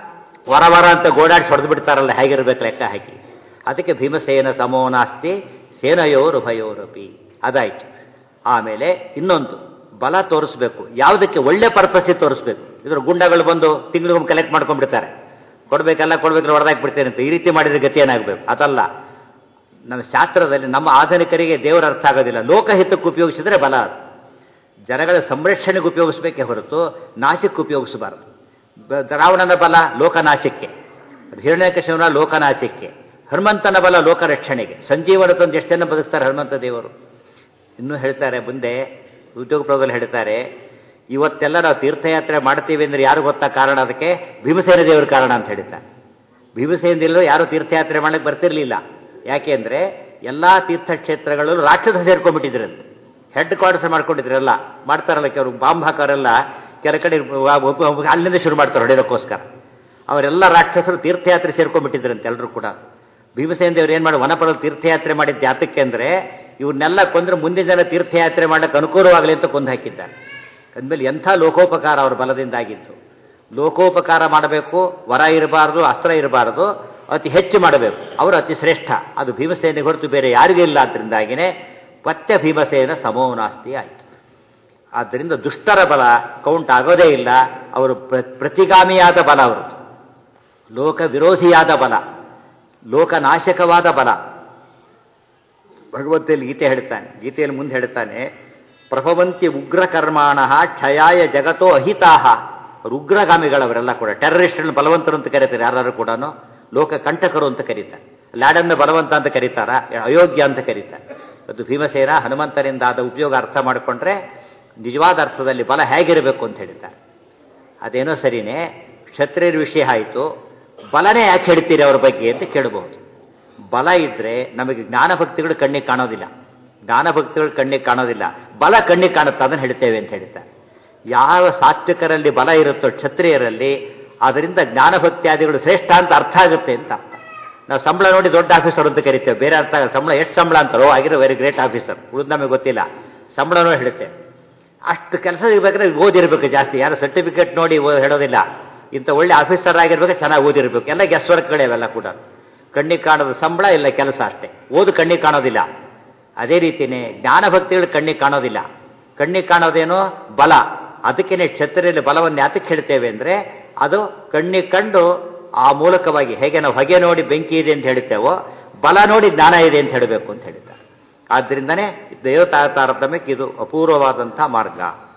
ವರ ಅಂತ ಗೋಡಾಡಿಸಿ ಹೊಡೆದು ಬಿಡ್ತಾರಲ್ಲ, ಹೇಗಿರ್ಬೇಕು ಲೆಕ್ಕ ಹಾಕಿ. ಅದಕ್ಕೆ ಭೀಮಸೇನ ಸಮೋ ನಾಸ್ತಿ ಸೇನಯೋರುಭಯೋರಪಿ ಅದಾಯ್ತು. ಆಮೇಲೆ ಇನ್ನೊಂದು ಬಲ ತೋರಿಸ್ಬೇಕು, ಯಾವುದಕ್ಕೆ ಒಳ್ಳೆ ಪರ್ಪಸ್ಸಿಗೆ ತೋರಿಸ್ಬೇಕು. ಇದ್ರ ಗುಂಡಗಳು ಬಂದು ತಿಂಗಳಿಗೊಮ್ಮೆ ಕಲೆಕ್ಟ್ ಮಾಡ್ಕೊಂಡ್ಬಿಡ್ತಾರೆ, ಕೊಡ್ಬೇಕಲ್ಲ ಕೊಡ್ಬೇಕಲ್ಲ ಹೊಡೆದಾಕ್ಬಿಡ್ತೇನೆ ಅಂತ. ಈ ರೀತಿ ಮಾಡಿದ್ರೆ ಗತಿ ಏನಾಗಬೇಕು? ಅದಲ್ಲ. ನಮ್ಮ ಶಾಸ್ತ್ರದಲ್ಲಿ ನಮ್ಮ ಆಧುನಿಕರಿಗೆ ದೇವರ ಅರ್ಥ ಆಗೋದಿಲ್ಲ. ಲೋಕಹಿತಕ್ಕೆ ಉಪಯೋಗಿಸಿದ್ರೆ ಬಲ ಅದು. ಜನಗಳ ಸಂರಕ್ಷಣೆಗೆ ಉಪಯೋಗಿಸ್ಬೇಕೇ ಹೊರತು ನಾಶಕ್ಕೆ ಉಪಯೋಗಿಸಬಾರದು. ರಾವಣನ ಬಲ ಲೋಕನಾಶಕ್ಕೆ, ಹಿರಣ್ಯಕಶಿಪುನ ಲೋಕನಾಶಕ್ಕೆ, ಹನುಮಂತನ ಬಲ ಲೋಕರಕ್ಷಣೆಗೆ. ಸಂಜೀವನ ತಂದು ಎಷ್ಟು ಜನ ಬದುಕ್ತಾರೆ ಹನುಮಂತ ದೇವರು. ಇನ್ನೂ ಹೇಳ್ತಾರೆ ಮುಂದೆ ಉದ್ಯೋಗ ಪ್ರಭದಲ್ಲಿ ಹೇಳ್ತಾರೆ, ಇವತ್ತೆಲ್ಲ ನಾವು ತೀರ್ಥಯಾತ್ರೆ ಮಾಡ್ತೀವಿ ಅಂದರೆ ಯಾರು ಗೊತ್ತಾ ಕಾರಣ? ಅದಕ್ಕೆ ಭೀಮಸೇನ ದೇವರ ಕಾರಣ ಅಂತ ಹೇಳ್ತಾರೆ. ಭೀಮಸೇನದಿಲ್ಲೋ ಯಾರು ತೀರ್ಥಯಾತ್ರೆ ಮಾಡಕ್ಕೆ ಬರ್ತಿರ್ಲಿಲ್ಲ. ಯಾಕೆ ಅಂದರೆ ಎಲ್ಲ ತೀರ್ಥಕ್ಷೇತ್ರಗಳಲ್ಲೂ ರಾಕ್ಷಸ ಸೇರ್ಕೊಂಡ್ಬಿಟ್ಟಿದ್ರಂತೆ. ಹೆಡ್ ಕ್ವಾರ್ಟರ್ಸ್ ಮಾಡ್ಕೊಂಡಿದ್ರಲ್ಲ, ಮಾಡ್ತಾರಲ್ಲ ಕೆಲವರು ಬಾಂಬ್ ಹಾಕೋರೆಲ್ಲ, ಕೆಲ ಕಡೆ ಅಲ್ಲಿಂದ ಶುರು ಮಾಡ್ತಾರೆ ಹೊಡೆಯೋಕ್ಕೋಸ್ಕರ. ಅವರೆಲ್ಲ ರಾಕ್ಷಸರು ತೀರ್ಥಯಾತ್ರೆ ಸೇರ್ಕೊಂಡ್ಬಿಟ್ಟಿದ್ರಂತೆ ಎಲ್ಲರೂ ಕೂಡ. ಭೀಮಸೇನ ದೇವರು ಏನು ಮಾಡಿ ವನಪದಲ್ಲಿ ತೀರ್ಥಯಾತ್ರೆ ಮಾಡಿದ್ದು ಯಾತಕ್ಕೆ ಅಂದರೆ, ಇವ್ರನ್ನೆಲ್ಲ ಕೊಂದ್ರೆ ಮುಂದಿನ ಜನ ತೀರ್ಥಯಾತ್ರೆ ಮಾಡೋಕ್ಕೆ ಅನುಕೂಲವಾಗಲಿ ಅಂತ ಕೊಂದು ಹಾಕಿದ್ದಾರೆ. ಅಂದಮೇಲೆ ಎಂಥ ಲೋಕೋಪಕಾರ ಅವರ ಬಲದಿಂದ ಆಗಿತ್ತು. ಲೋಕೋಪಕಾರ ಮಾಡಬೇಕು, ವರ ಇರಬಾರ್ದು, ಅಸ್ತ್ರ ಇರಬಾರ್ದು, ಅತಿ ಹೆಚ್ಚು ಮಾಡಬೇಕು. ಅವರು ಅತಿ ಶ್ರೇಷ್ಠ. ಅದು ಭೀಮಸೇನಿಗೆ ಹೊರತು ಬೇರೆ ಯಾರಿಗೂ ಇಲ್ಲ. ಅದರಿಂದಾಗಿನೇ ಪತ್ಯ ಭೀಮಸೇನ ಸಮೋ ನಾಸ್ತಿ ಆಯಿತು. ಆದ್ದರಿಂದ ದುಷ್ಟರ ಬಲ ಕೌಂಟ್ ಆಗೋದೇ ಇಲ್ಲ. ಅವರು ಪ್ರತಿಗಾಮಿಯಾದ ಬಲ, ಅವರು ಲೋಕ ವಿರೋಧಿಯಾದ ಬಲ, ಲೋಕನಾಶಕವಾದ ಬಲ. ಭಗವದ್ಗೀತೆಯಲ್ಲಿ ಗೀತೆಯಲ್ಲಿ ಮುಂದೆ ಹೇಳ್ತಾನೆ, ಪ್ರಭವಂತಿ ಉಗ್ರಕರ್ಮಾಣ ಕ್ಷಯಾಯ ಜಗತೋ ಅಹಿತಾಹ. ಅವರು ಉಗ್ರಗಾಮಿಗಳವರೆಲ್ಲ ಕೂಡ. ಟೆರರಿಸ್ಟ್ಗಳನ್ನ ಬಲವಂತರು ಅಂತ ಕರೀತಾರೆ ಯಾರು ಕೂಡ, ಲೋಕ ಕಂಟಕರು ಅಂತ ಕರೀತಾರೆ. ಲ್ಯಾಡನ್ನ ಬಲವಂತ ಅಂತ ಕರೀತಾರ, ಅಯೋಗ್ಯ ಅಂತ ಕರೀತಾರೆ. ಅದು ಭೀಮಸೇನ ಹನುಮಂತನಿಂದ ಆದ ಉಪಯೋಗ ಅರ್ಥ ಮಾಡಿಕೊಂಡ್ರೆ ನಿಜವಾದ ಅರ್ಥದಲ್ಲಿ ಬಲ ಹೇಗಿರಬೇಕು ಅಂತ ಹೇಳಿದ್ದಾರೆ. ಅದೇನೋ ಸರಿನೇ, ಕ್ಷತ್ರಿಯರ ವಿಷಯ ಆಯಿತು. ಬಲನೇ ಯಾಕೆ ಹೇಳ್ತೀರಿ ಅವ್ರ ಬಗ್ಗೆ ಅಂತ ಕೇಳಬಹುದು. ಬಲ ಇದ್ರೆ ನಮಗೆ ಜ್ಞಾನಭಕ್ತಿಗಳು ಕಣ್ಣಿಗೆ ಕಾಣೋದಿಲ್ಲ, ಜ್ಞಾನಭಕ್ತಿಗಳು ಕಣ್ಣಿಗೆ ಕಾಣೋದಿಲ್ಲ, ಬಲ ಕಣ್ಣಿಗೆ ಕಾಣುತ್ತೆ, ಅದನ್ನು ಹೇಳ್ತೇವೆ ಅಂತ ಹೇಳ್ತಾರೆ. ಯಾವ ಸಾತ್ವಿಕರಲ್ಲಿ ಬಲ ಇರುತ್ತೋ ಕ್ಷತ್ರಿಯರಲ್ಲಿ, ಅದರಿಂದ ಜ್ಞಾನಭಕ್ತಿಯಾದಿಗಳು ಶ್ರೇಷ್ಠ ಅಂತ ಅರ್ಥ ಆಗುತ್ತೆ ಅಂತ ಅರ್ಥ. ನಾವು ಸಂಬಳ ನೋಡಿ ದೊಡ್ಡ ಆಫೀಸರ್ ಅಂತ ಕರಿತೇವೆ, ಬೇರೆ ಅರ್ಥ ಆಗ ಸಂಬಳ ಎಷ್ಟು ಸಂಬಳ ಅಂತಾರೋ ಆಗಿರೋ ವೆರಿ ಗ್ರೇಟ್ ಆಫೀಸರ್, ಉಳಿದು ನಮಗೆ ಗೊತ್ತಿಲ್ಲ, ಸಂಬಳನೂ ಹೇಳುತ್ತೆ. ಅಷ್ಟು ಕೆಲಸ ಇರಬೇಕಾದ್ರೆ ಓದಿರ್ಬೇಕು ಜಾಸ್ತಿ. ಯಾರು ಸರ್ಟಿಫಿಕೇಟ್ ನೋಡಿ ಹೇಳೋದಿಲ್ಲ. ಇಂಥ ಒಳ್ಳೆ ಆಫೀಸರ್ ಆಗಿರ್ಬೇಕು, ಚೆನ್ನಾಗಿ ಓದಿರ್ಬೇಕು. ಎಲ್ಲ ಗೆಸ್ಟ್ ವರ್ಕ್ಗಳೇ ಅವೆಲ್ಲ ಕೂಡ. ಕಣ್ಣಿಗೆ ಕಾಣೋದು ಸಂಬಳ ಇಲ್ಲ ಕೆಲಸ ಅಷ್ಟೇ, ಓದು ಕಣ್ಣಿಗೆ ಕಾಣೋದಿಲ್ಲ. ಅದೇ ರೀತಿಯೇ ಜ್ಞಾನಭಕ್ತಿಗಳು ಕಣ್ಣಿಗೆ ಕಾಣೋದಿಲ್ಲ. ಕಣ್ಣಿಗೆ ಕಾಣೋದೇನೋ ಬಲ. ಅದಕ್ಕೇನೆ ಕ್ಷತ್ರಿಯಲ್ಲಿ ಬಲವನ್ನು ಯಾತಕ್ಕೆ ಹೇಳ್ತೇವೆ ಅಂದರೆ, ಅದು ಕಣ್ಣಿಗೆ ಕಂಡು ಆ ಮೂಲಕವಾಗಿ ಹೇಗೆ ನಾವು ಹೊಗೆ ನೋಡಿ ಬೆಂಕಿ ಇದೆ ಅಂತ ಹೇಳ್ತೇವೋ, ಬಲ ನೋಡಿ ಜ್ಞಾನ ಇದೆ ಅಂತ ಹೇಳಬೇಕು ಅಂತ ಹೇಳ್ತಾರೆ. ಆದ್ದರಿಂದನೇ ದೇವತಾ ತಾರತಮ್ಯಕ್ಕೆ ಇದು ಅಪೂರ್ವವಾದಂಥ ಮಾರ್ಗ.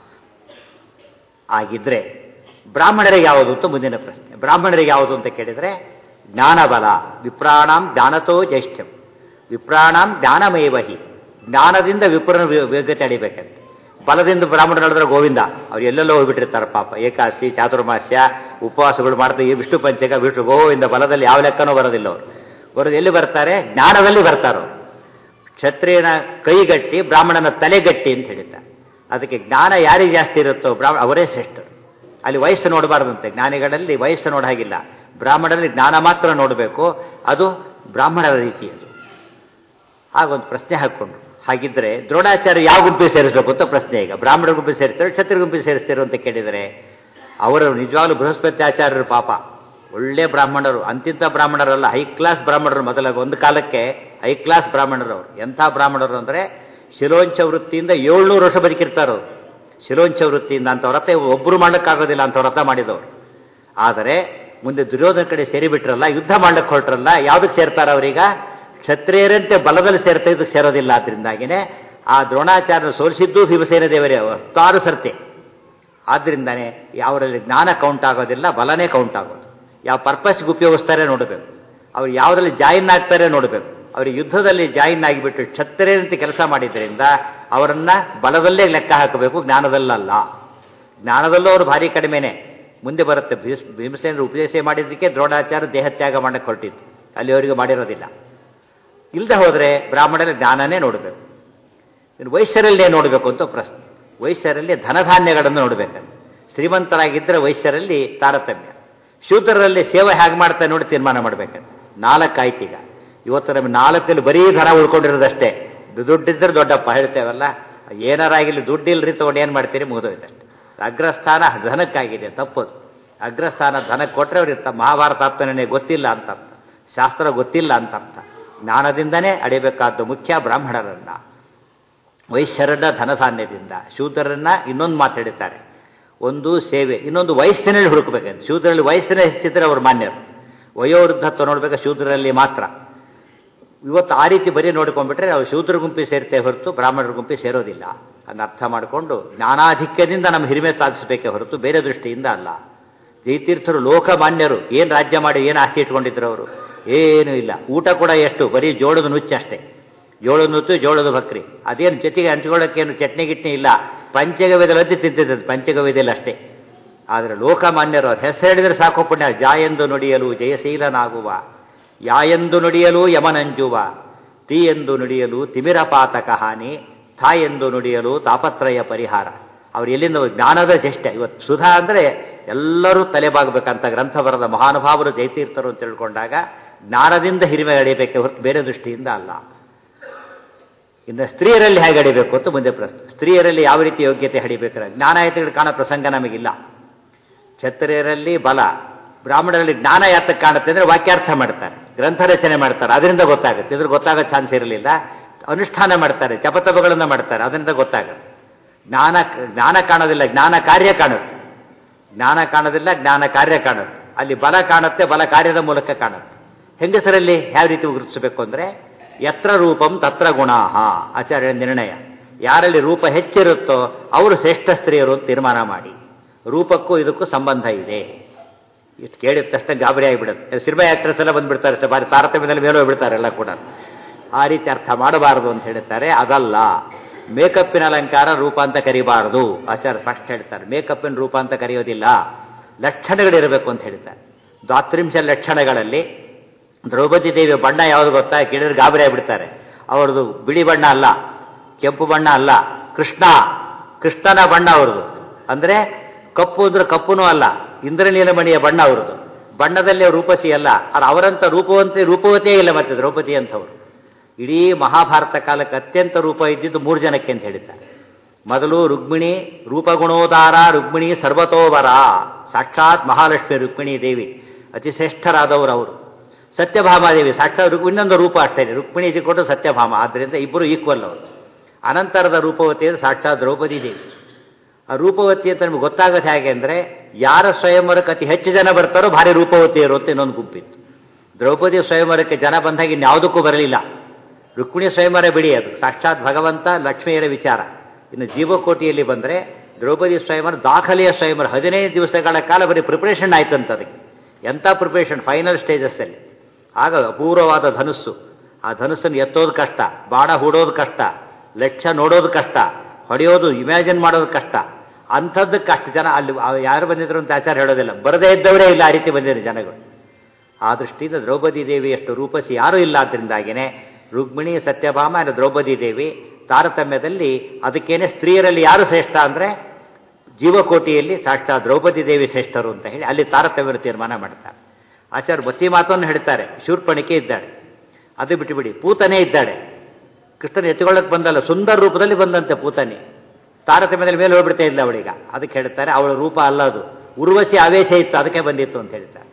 ಆಗಿದ್ರೆ ಬ್ರಾಹ್ಮಣರಿಗೆ ಯಾವುದು ಅಂತ ಮುಂದಿನ ಪ್ರಶ್ನೆ. ಬ್ರಾಹ್ಮಣರಿಗೆ ಯಾವುದು ಅಂತ ಕೇಳಿದರೆ, ಜ್ಞಾನಬಲ. ವಿಪ್ರಾಣಾಂ ಜ್ಞಾನತೋ ಜ್ಯೇಷ್ಠ್ಯಂ, ವಿಪ್ರಾಣಾಂ ಜ್ಞಾನಮೇವಹಿ. ಜ್ಞಾನದಿಂದ ವಿಪ್ರನ ವೇಗತೆ ಅಡಿಬೇಕಂತೆ. ಬಲದಿಂದ ಬ್ರಾಹ್ಮಣರು ಹೇಳಿದ್ರೆ ಗೋವಿಂದ, ಅವ್ರು ಎಲ್ಲೆಲ್ಲೋ ಹೋಗ್ಬಿಟ್ಟಿರ್ತಾರೆ ಪಾಪ. ಏಕಾದಶಿ, ಚಾತುರ್ಮಾಸ್ಯ, ಉಪವಾಸಗಳು ಮಾಡ್ತಾರೆ, ವಿಷ್ಣು ಪಂಚಕ, ವಿಷ್ಣು ಗೋವಿಂದ. ಬಲದಲ್ಲಿ ಯಾವ ಲೆಕ್ಕನೂ ಬರೋದಿಲ್ಲ ಅವರು. ಬರೋದು ಎಲ್ಲಿ ಬರ್ತಾರೆ? ಜ್ಞಾನದಲ್ಲಿ ಬರ್ತಾರೋ. ಕ್ಷತ್ರಿಯನ ಕೈಗಟ್ಟಿ ಬ್ರಾಹ್ಮಣನ ತಲೆಗಟ್ಟಿ ಅಂತ ಹೇಳಿದ್ದಾರೆ. ಅದಕ್ಕೆ ಜ್ಞಾನ ಯಾರಿಗೆ ಜಾಸ್ತಿ ಇರುತ್ತೋ ಅವರೇ ಶ್ರೇಷ್ಠರು. ಅಲ್ಲಿ ವಯಸ್ಸು ನೋಡಬಾರ್ದಂತೆ. ಜ್ಞಾನಿಗಳಲ್ಲಿ ವಯಸ್ಸು ನೋಡ ಹಾಗಿಲ್ಲ, ಬ್ರಾಹ್ಮಣರಲ್ಲಿ ಜ್ಞಾನ ಮಾತ್ರ ನೋಡಬೇಕು. ಅದು ಬ್ರಾಹ್ಮಣರ ರೀತಿ. ಅದು ಹಾಗೊಂದು ಪ್ರಶ್ನೆ ಹಾಕ್ಕೊಂಡ್ರು. ಹಾಗಿದ್ರೆ ದ್ರೋಣಾಚಾರ್ಯ ಯಾವ ಗುಂಪಿಗೆ ಸೇರಿಸಬೇಕು ಅಂತ ಪ್ರಶ್ನೆ. ಈಗ ಬ್ರಾಹ್ಮಣ ಗುಂಪಿಗೆ ಸೇರಿಸ್ತಾರೆ, ಕ್ಷತ್ರಿಯ ಗುಂಪಿಗೆ ಸೇರಿಸ್ತಾರೆ ಅಂತ ಕೇಳಿದರೆ, ಅವರು ನಿಜವಾಗ್ಲೂ ಬೃಹಸ್ಪತಿ ಆಚಾರ್ಯರು ಪಾಪ ಒಳ್ಳೆ ಬ್ರಾಹ್ಮಣರು. ಅಂತಿಂಥ ಬ್ರಾಹ್ಮಣರಲ್ಲ, ಹೈ ಕ್ಲಾಸ್ ಬ್ರಾಹ್ಮಣರು. ಮೊದಲ ಒಂದು ಕಾಲಕ್ಕೆ ಹೈ ಕ್ಲಾಸ್ ಬ್ರಾಹ್ಮಣರು ಅವರು. ಎಂಥ ಬ್ರಾಹ್ಮಣರು ಅಂದರೆ, ಶಿಲೋಂಚ ವೃತ್ತಿಯಿಂದ 700 ವರ್ಷ ಬದುಕಿರ್ತಾರೋ. ಶಿಲೋಂಚ ವೃತ್ತಿಯಿಂದ ಅಂಥ ವ್ರತ ಒಬ್ಬರು ಮಾಡೋಕ್ಕಾಗೋದಿಲ್ಲ, ಅಂಥ ವ್ರತ ಮಾಡಿದವರು. ಆದರೆ ಮುಂದೆ ದುರ್ಯೋಧನ ಕಡೆ ಸೇರಿಬಿಟ್ರಲ್ಲ, ಯುದ್ಧ ಮಾಡಕ್ಕೆ ಹೊರಟ್ರಲ್ಲ, ಯಾವುದಕ್ಕೆ ಸೇರ್ತಾರೆ ಅವರೀಗ? ಕ್ಷತ್ರಿಯರಂತೆ ಬಲದಲ್ಲಿ ಸೇರ್ತಾ ಇದಕ್ಕೆ ಸೇರೋದಿಲ್ಲ. ಆದ್ದರಿಂದಾಗಿನೇ ಆ ದ್ರೋಣಾಚಾರ್ಯರು ಸೋಲಿಸಿದ್ದು ಭೀಮಸೇನ ದೇವರೇ 10 ಸರ್ತಿ. ಆದ್ದರಿಂದಾನೇ ಅವರಲ್ಲಿ ಜ್ಞಾನ ಕೌಂಟ್ ಆಗೋದಿಲ್ಲ, ಬಲನೇ ಕೌಂಟ್ ಆಗೋದು. ಯಾವ ಪರ್ಪಸ್ಗೆ ಉಪಯೋಗಿಸ್ತಾರೆ ನೋಡಬೇಕು, ಅವ್ರು ಯಾವುದರಲ್ಲಿ ಜಾಯಿನ್ ಆಗ್ತಾರೆ ನೋಡಬೇಕು. ಅವ್ರಿಗೆ ಯುದ್ಧದಲ್ಲಿ ಜಾಯಿನ್ ಆಗಿಬಿಟ್ಟು ಕ್ಷತ್ರಿಯರಂತೆ ಕೆಲಸ ಮಾಡಿದ್ದರಿಂದ ಅವರನ್ನು ಬಲದಲ್ಲೇ ಲೆಕ್ಕ ಹಾಕಬೇಕು, ಜ್ಞಾನದಲ್ಲಲ್ಲ. ಜ್ಞಾನದಲ್ಲೂ ಅವರು ಭಾರಿ ಕಡಿಮೆನೆ. ಮುಂದೆ ಬರುತ್ತೆ ಭೀಮಸೇನರು ಉಪದೇಶ ಮಾಡಿದ್ದಕ್ಕೆ ದ್ರೋಣಾಚಾರ್ಯ ದೇಹತ್ಯಾಗ ಮಾಡಕ್ಕೆ ಹೊರಟಿತ್ತು. ಅಲ್ಲಿವರೆಗೂ ಮಾಡಿರೋದಿಲ್ಲ. ಇಲ್ಲದೆ ಹೋದರೆ ಬ್ರಾಹ್ಮಣರಲ್ಲಿ ಜ್ಞಾನನೇ ನೋಡಬೇಕು. ಇನ್ನು ವೈಶ್ಯರಲ್ಲೇ ನೋಡಬೇಕು ಅಂತ ಪ್ರಶ್ನೆ. ವೈಶ್ಯರಲ್ಲಿ ಧನಧಾನ್ಯಗಳನ್ನು ನೋಡಬೇಕಂತ. ಶ್ರೀಮಂತರಾಗಿದ್ದರೆ ವೈಶ್ಯರಲ್ಲಿ ತಾರತಮ್ಯ, ಶೂದ್ರರಲ್ಲಿ ಸೇವೆ ಹೇಗೆ ಮಾಡ್ತಾರೆ ನೋಡಿ ತೀರ್ಮಾನ ಮಾಡಬೇಕಂತ. 4 ಆಯ್ತು ಈಗ. ಇವತ್ತು ನಮಗೆ 4 ಬರೀ ಧನ ಉಳ್ಕೊಂಡಿರೋದಷ್ಟೇ. ದುಡ್ಡಿದ್ರೆ ದೊಡ್ಡಪ್ಪ ಹೇಳ್ತೇವಲ್ಲ, ಏನಾರಾಗಿಲ್ಲ ದುಡ್ಡಿಲ್ಲರಿ ತೊಗೊಂಡು ಏನು ಮಾಡ್ತೀರಿ, ಮುಗಿದೋಯ್ತಷ್ಟೆ. ಅಗ್ರಸ್ಥಾನ ಧನಕ್ಕಾಗಿದೆ, ತಪ್ಪದು. ಅಗ್ರಸ್ಥಾನ ಧನಕ್ಕೆ ಕೊಟ್ಟರೆ ಅವ್ರಿಗೆ ಮಹಾಭಾರತ ಆಪ್ತನೇ ಗೊತ್ತಿಲ್ಲ ಅಂತ ಅರ್ಥ, ಶಾಸ್ತ್ರ ಗೊತ್ತಿಲ್ಲ ಅಂತ ಅರ್ಥ. ಜ್ಞಾನದಿಂದನೇ ಅಡಿಬೇಕಾದ್ದು ಮುಖ್ಯ ಬ್ರಾಹ್ಮಣರನ್ನ. ವೈಶ್ಯರನ್ನ ಧನಧಾನ್ಯದಿಂದ, ಶೂದ್ರರನ್ನ ಇನ್ನೊಂದು ಮಾತು ಹೇಳಿದ್ದಾರೆ, ಒಂದು ಸೇವೆ, ಇನ್ನೊಂದು ವಯಸ್ಸಿನಲ್ಲಿ ಹುಡುಕಬೇಕಂತ. ಶೂದ್ರಲ್ಲಿ ವಯಸ್ಸಿನ ಹೆಚ್ಚಿದ್ರೆ ಅವರು ಮಾನ್ಯರು. ವಯೋವೃದ್ಧತ್ವ ನೋಡ್ಬೇಕು ಶೂದ್ರಲ್ಲಿ ಮಾತ್ರ. ಇವತ್ತು ಆ ರೀತಿ ಬರೀ ನೋಡ್ಕೊಂಡ್ಬಿಟ್ರೆ ನಾವು ಶೂದ್ರ ಗುಂಪಿಗೆ ಸೇರ್ತೇವೆ ಹೊರತು ಬ್ರಾಹ್ಮಣರ ಗುಂಪಿಗೆ ಸೇರೋದಿಲ್ಲ. ಅದನ್ನು ಅರ್ಥ ಮಾಡಿಕೊಂಡು ಜ್ಞಾನಾಧಿಕ್ಯದಿಂದ ನಮ್ಮ ಹಿರಿಮೆ ಸಾಧಿಸಬೇಕೇ ಹೊರತು ಬೇರೆ ದೃಷ್ಟಿಯಿಂದ ಅಲ್ಲ. ಜಯತೀರ್ಥರು ಲೋಕಮಾನ್ಯರು. ಏನು ರಾಜ್ಯ ಮಾಡಿ ಏನು ಆಸ್ತಿ ಇಟ್ಕೊಂಡಿದ್ರು ಅವರು? ಏನೂ ಇಲ್ಲ. ಊಟ ಕೂಡ ಎಷ್ಟು, ಬರೀ ಜೋಳದ ನುಚ್ಚು ಅಷ್ಟೇ. ಜೋಳದ ನುಚ್ಚು, ಜೋಳದ ಭಕ್ರಿ, ಅದೇನು ಜೊತೆಗೆ ಹಂಚ್ಕೊಳ್ಳೋಕ್ಕೇನು ಚಟ್ನಿ ಗಿಟ್ನಿ ಇಲ್ಲ. ಪಂಚಗವ್ಯದಲ್ಲಿ ತಿಂತಿದ್ದದ್ದು, ಪಂಚಗವ್ಯದಲ್ಲಿ ಅಷ್ಟೇ. ಆದರೆ ಲೋಕಮಾನ್ಯರು ಅವ್ರ ಹೆಸರು ಹೇಳಿದರೆ ಸಾಕು ಪುಣ್ಯ. ಜಾಯೆಂದು ನುಡಿಯಲು ಜಯಶೀಲನಾಗುವ, ಯಾಯೆಂದು ನುಡಿಯಲು ಯಮನಂಜುವ, ತೀ ಎಂದು ನುಡಿಯಲು ತಿಮಿರಪಾತಕ ಹಾನಿ, ಥಾಯೆಂದು ನುಡಿಯಲು ತಾಪತ್ರಯ ಪರಿಹಾರ. ಅವ್ರು ಎಲ್ಲಿಂದ ಜ್ಞಾನದ ಚೇಷ್ಟೆ. ಇವತ್ತು ಸುಧಾ ಅಂದರೆ ಎಲ್ಲರೂ ತಲೆಬಾಗಬೇಕಂತ ಗ್ರಂಥ ಬರೆದ ಮಹಾನುಭಾವರು ಜಯತೀರ್ಥರು ಅಂತ ತಿಳ್ಕೊಂಡಾಗ ಜ್ಞಾನದಿಂದ ಹಿರಿಮೆ ಅಡಿಬೇಕೆ ಹೊರತು ಬೇರೆ ದೃಷ್ಟಿಯಿಂದ ಅಲ್ಲ. ಇನ್ನು ಸ್ತ್ರೀಯರಲ್ಲಿ ಹೇಗೆ ಅಡಿಬೇಕು ಅಂತ ಮುಂದೆ ಪ್ರಶ್ನೆ. ಸ್ತ್ರೀಯರಲ್ಲಿ ಯಾವ ರೀತಿ ಯೋಗ್ಯತೆ ಹಡಿಬೇಕಾದ್ರೆ ಜ್ಞಾನಾಯತೆಗಳು ಕಾಣೋ ಪ್ರಸಂಗ ನಮಗಿಲ್ಲ. ಕ್ಷತ್ರಿಯರಲ್ಲಿ ಬಲ, ಬ್ರಾಹ್ಮಣರಲ್ಲಿ ಜ್ಞಾನ ಯಾತಕ್ಕೆ ಕಾಣುತ್ತೆ ಅಂದರೆ ವಾಕ್ಯಾರ್ಥ ಮಾಡ್ತಾರೆ, ಗ್ರಂಥ ರಚನೆ ಮಾಡ್ತಾರೆ, ಅದರಿಂದ ಗೊತ್ತಾಗುತ್ತೆ. ಇದ್ರ ಗೊತ್ತಾಗೋ ಚಾನ್ಸ್ ಇರಲಿಲ್ಲ. ಅನುಷ್ಠಾನ ಮಾಡ್ತಾರೆ, ಜಪತಪಗಳನ್ನು ಮಾಡ್ತಾರೆ, ಅದರಿಂದ ಗೊತ್ತಾಗುತ್ತೆ. ಜ್ಞಾನ ಕಾಣೋದಿಲ್ಲ, ಜ್ಞಾನ ಕಾರ್ಯ ಕಾಣುತ್ತೆ. ಜ್ಞಾನ ಕಾಣೋದಿಲ್ಲ, ಜ್ಞಾನ ಕಾರ್ಯ ಕಾಣುತ್ತೆ. ಅಲ್ಲಿ ಬಲ ಕಾಣುತ್ತೆ, ಬಲ ಕಾರ್ಯದ ಮೂಲಕ ಕಾಣುತ್ತೆ. ಹೆಂಗಸರಲ್ಲಿ ಯಾವ ರೀತಿ ಗುರುತಿಸಬೇಕು ಅಂದರೆ ಯತ್ರ ರೂಪಂ ತತ್ರ ಗುಣಾಹ ಆಚಾರ್ಯ ನಿರ್ಣಯ. ಯಾರಲ್ಲಿ ರೂಪ ಹೆಚ್ಚಿರುತ್ತೋ ಅವರು ಶ್ರೇಷ್ಠ ಸ್ತ್ರೀಯರು ಅಂತ ತೀರ್ಮಾನ ಮಾಡಿ. ರೂಪಕ್ಕೂ ಇದಕ್ಕೂ ಸಂಬಂಧ ಇದೆ. ಇಷ್ಟು ಕೇಳಿದ ತಕ್ಷಣ ಗಾಬರಿ ಆಗಿಬಿಡುತ್ತೆ. ಸಿನಿಮಾ ಆಕ್ಟ್ರೆಸ್ ಎಲ್ಲ ಬಂದುಬಿಡ್ತಾರೆ, ಬಾರಿ ತಾರತಮ್ಯದಲ್ಲಿ ಮೇಲೆ ಹೋಗ್ಬಿಡ್ತಾರೆ ಎಲ್ಲ ಕೂಡ. ಆ ರೀತಿ ಅರ್ಥ ಮಾಡಬಾರದು ಅಂತ ಹೇಳ್ತಾರೆ. ಅದಲ್ಲ, ಮೇಕಪ್ಪಿನ ಅಲಂಕಾರ ರೂಪ ಅಂತ ಕರಿಬಾರದು. ಆಚಾರ್ಯ ಸ್ಪಷ್ಟ ಹೇಳ್ತಾರೆ, ಮೇಕಪ್ಪಿನ ರೂಪ ಅಂತ ಕರೆಯೋದಿಲ್ಲ, ಲಕ್ಷಣಗಳಿರಬೇಕು ಅಂತ ಹೇಳ್ತಾರೆ. ದ್ವಾತ್ರಿಂಶ ಲಕ್ಷಣಗಳಲ್ಲಿ ದ್ರೌಪದಿ ದೇವಿಯ ಬಣ್ಣ ಯಾವುದು ಗೊತ್ತಾ? ಕೇಳಿದ್ರೆ ಗಾಬರಿ ಆಗಿಬಿಡ್ತಾರೆ. ಅವ್ರದ್ದು ಬಿಳಿ ಬಣ್ಣ ಅಲ್ಲ, ಕೆಂಪು ಬಣ್ಣ ಅಲ್ಲ, ಕೃಷ್ಣನ ಬಣ್ಣ ಅವ್ರದ್ದು. ಅಂದರೆ ಕಪ್ಪು ಅಂದ್ರೆ ಕಪ್ಪುನೂ ಅಲ್ಲ, ಇಂದ್ರನೀಲಮಣಿಯ ಬಣ್ಣ ಅವ್ರದ್ದು. ಬಣ್ಣದಲ್ಲೇ ರೂಪಸಿ ಅಲ್ಲ, ಅದು ಅವರಂತ ರೂಪವತಿಯೇ ಇಲ್ಲ. ಮತ್ತೆ ದ್ರೌಪದಿ ಅಂಥವ್ರು ಇಡೀ ಮಹಾಭಾರತ ಕಾಲಕ್ಕೆ ಅತ್ಯಂತ ರೂಪ ಇದ್ದಿದ್ದು 3 ಜನಕ್ಕೆ ಅಂತ ಹೇಳಿದ್ದಾರೆ. ಮೊದಲು ರುಕ್ಮಿಣಿ, ರೂಪಗುಣೋದಾರ ರುಕ್ಮಿಣಿ ಸರ್ವತೋವರ, ಸಾಕ್ಷಾತ್ ಮಹಾಲಕ್ಷ್ಮಿ ರುಕ್ಮಿಣಿ ದೇವಿ ಅತಿ ಶ್ರೇಷ್ಠರಾದವರು ಅವರು. ಸತ್ಯಭಾಮಾದೇವಿ ಸಾಕ್ಷಾತ್ ಇನ್ನೊಂದು ರೂಪ ಅಷ್ಟೇ, ರುಕ್ಮಿಣಿ ಕೊಟ್ಟು ಸತ್ಯಭಾಮ, ಆದ್ದರಿಂದ ಇಬ್ಬರು ಈಕ್ವಲ್ ಅವರು. ಅನಂತರದ ರೂಪವತಿ ಅಂದರೆ ಸಾಕ್ಷಾತ್ ದ್ರೌಪದಿ ದೇವಿ. ಆ ರೂಪವತಿ ಅಂತ ನಮ್ಗೆ ಗೊತ್ತಾಗೋದು ಹೇಗೆ ಅಂದರೆ, ಯಾರ ಸ್ವಯಂವರಕ್ಕೆ ಅತಿ ಹೆಚ್ಚು ಜನ ಬರ್ತಾರೋ ಭಾರಿ ರೂಪವತಿಯರು ಅಂತ ಇನ್ನೊಂದು ಗುಂಪಿತ್ತು. ದ್ರೌಪದಿ ಸ್ವಯಂವರಕ್ಕೆ ಜನ ಬಂದಾಗ ಇನ್ಯಾವುದಕ್ಕೂ ಬರಲಿಲ್ಲ. ರುಕ್ಮಿಣಿ ಸ್ವಯಂವರ ಬಿಡಿ, ಅದು ಸಾಕ್ಷಾತ್ ಭಗವಂತ ಲಕ್ಷ್ಮಿಯರ ವಿಚಾರ. ಇನ್ನು ಜೀವಕೋಟಿಯಲ್ಲಿ ಬಂದರೆ ದ್ರೌಪದಿ ಸ್ವಯಂವರ ದಾಖಲೆಯ ಸ್ವಯಂವರ 15 ದಿವಸಗಳ ಕಾಲ ಬರೀ ಪ್ರಿಪ್ರೇಷನ್ ಆಯ್ತಂತ. ಅದಕ್ಕೆ ಎಂಥ ಪ್ರಿಪ್ರೇಷನ್, ಫೈನಲ್ ಸ್ಟೇಜಸ್ಸಲ್ಲಿ. ಆಗ ಅಪೂರ್ವವಾದ ಧನುಸ್ಸು, ಆ ಧನುಸ್ಸನ್ನು ಎತ್ತೋದು ಕಷ್ಟ, ಬಾಣ ಹೂಡೋದು ಕಷ್ಟ, ಲಕ್ಷ್ಯ ನೋಡೋದು ಕಷ್ಟ, ಹೊಡೆಯೋದು ಇಮ್ಯಾಜಿನ್ ಮಾಡೋದು ಕಷ್ಟ. ಅಂಥದ್ದಕ್ಕೆ ಅಷ್ಟು ಜನ ಅಲ್ಲಿ ಯಾರು ಬಂದಿದ್ರು ಅಂತ ಆಚಾರ ಹೇಳೋದಿಲ್ಲ, ಬರದೇ ಇದ್ದವರೇ ಇಲ್ಲ, ಆ ರೀತಿ ಬಂದಿದ್ರು ಜನಗಳು. ಆ ದೃಷ್ಟಿಯಿಂದ ದ್ರೌಪದಿ ದೇವಿಯಷ್ಟು ರೂಪಸಿ ಯಾರೂ ಇಲ್ಲ. ಆದ್ದರಿಂದಾಗಿಯೇ ರುಕ್ಮಿಣಿ, ಸತ್ಯಭಾಮ, ದ್ರೌಪದಿ ದೇವಿ ತಾರತಮ್ಯದಲ್ಲಿ ಅದಕ್ಕೇನೆ ಸ್ತ್ರೀಯರಲ್ಲಿ ಯಾರು ಶ್ರೇಷ್ಠ ಅಂದರೆ ಜೀವಕೋಟಿಯಲ್ಲಿ ಸಾಕ್ಷಾತ್ ದ್ರೌಪದಿ ದೇವಿ ಶ್ರೇಷ್ಠರು ಅಂತ ಹೇಳಿ ಅಲ್ಲಿ ತಾರತಮ್ಯರು ತೀರ್ಮಾನ ಮಾಡ್ತಾರೆ. ಆಚಾರ್ಯ ಬತ್ತಿ ಮಾತನ್ನು ಹೇಳ್ತಾರೆ. ಶೂರ್ಪಣಿಕೆ ಇದ್ದಾಳೆ, ಅದು ಬಿಟ್ಟುಬಿಡಿ, ಪೂತನೇ ಇದ್ದಾಳೆ. ಕೃಷ್ಣನ ಎತ್ತುಕೊಳ್ಳಕ್ಕೆ ಬಂದಲ್ಲ, ಸುಂದರ ರೂಪದಲ್ಲಿ ಬಂದಂತೆ ಪೂತನೆ. ತಾರತಮ್ಯದಲ್ಲಿ ಮೇಲೆ ಹೋಗ್ಬಿಡ್ತಾ ಇಲ್ಲ ಅವಳೀಗ. ಅದಕ್ಕೆ ಹೇಳ್ತಾರೆ ಅವಳ ರೂಪ ಅಲ್ಲ, ಅದು ಉರ್ವಶಿ ಆವೇಶ ಇತ್ತು, ಅದಕ್ಕೆ ಬಂದಿತ್ತು ಅಂತ ಹೇಳ್ತಾರೆ.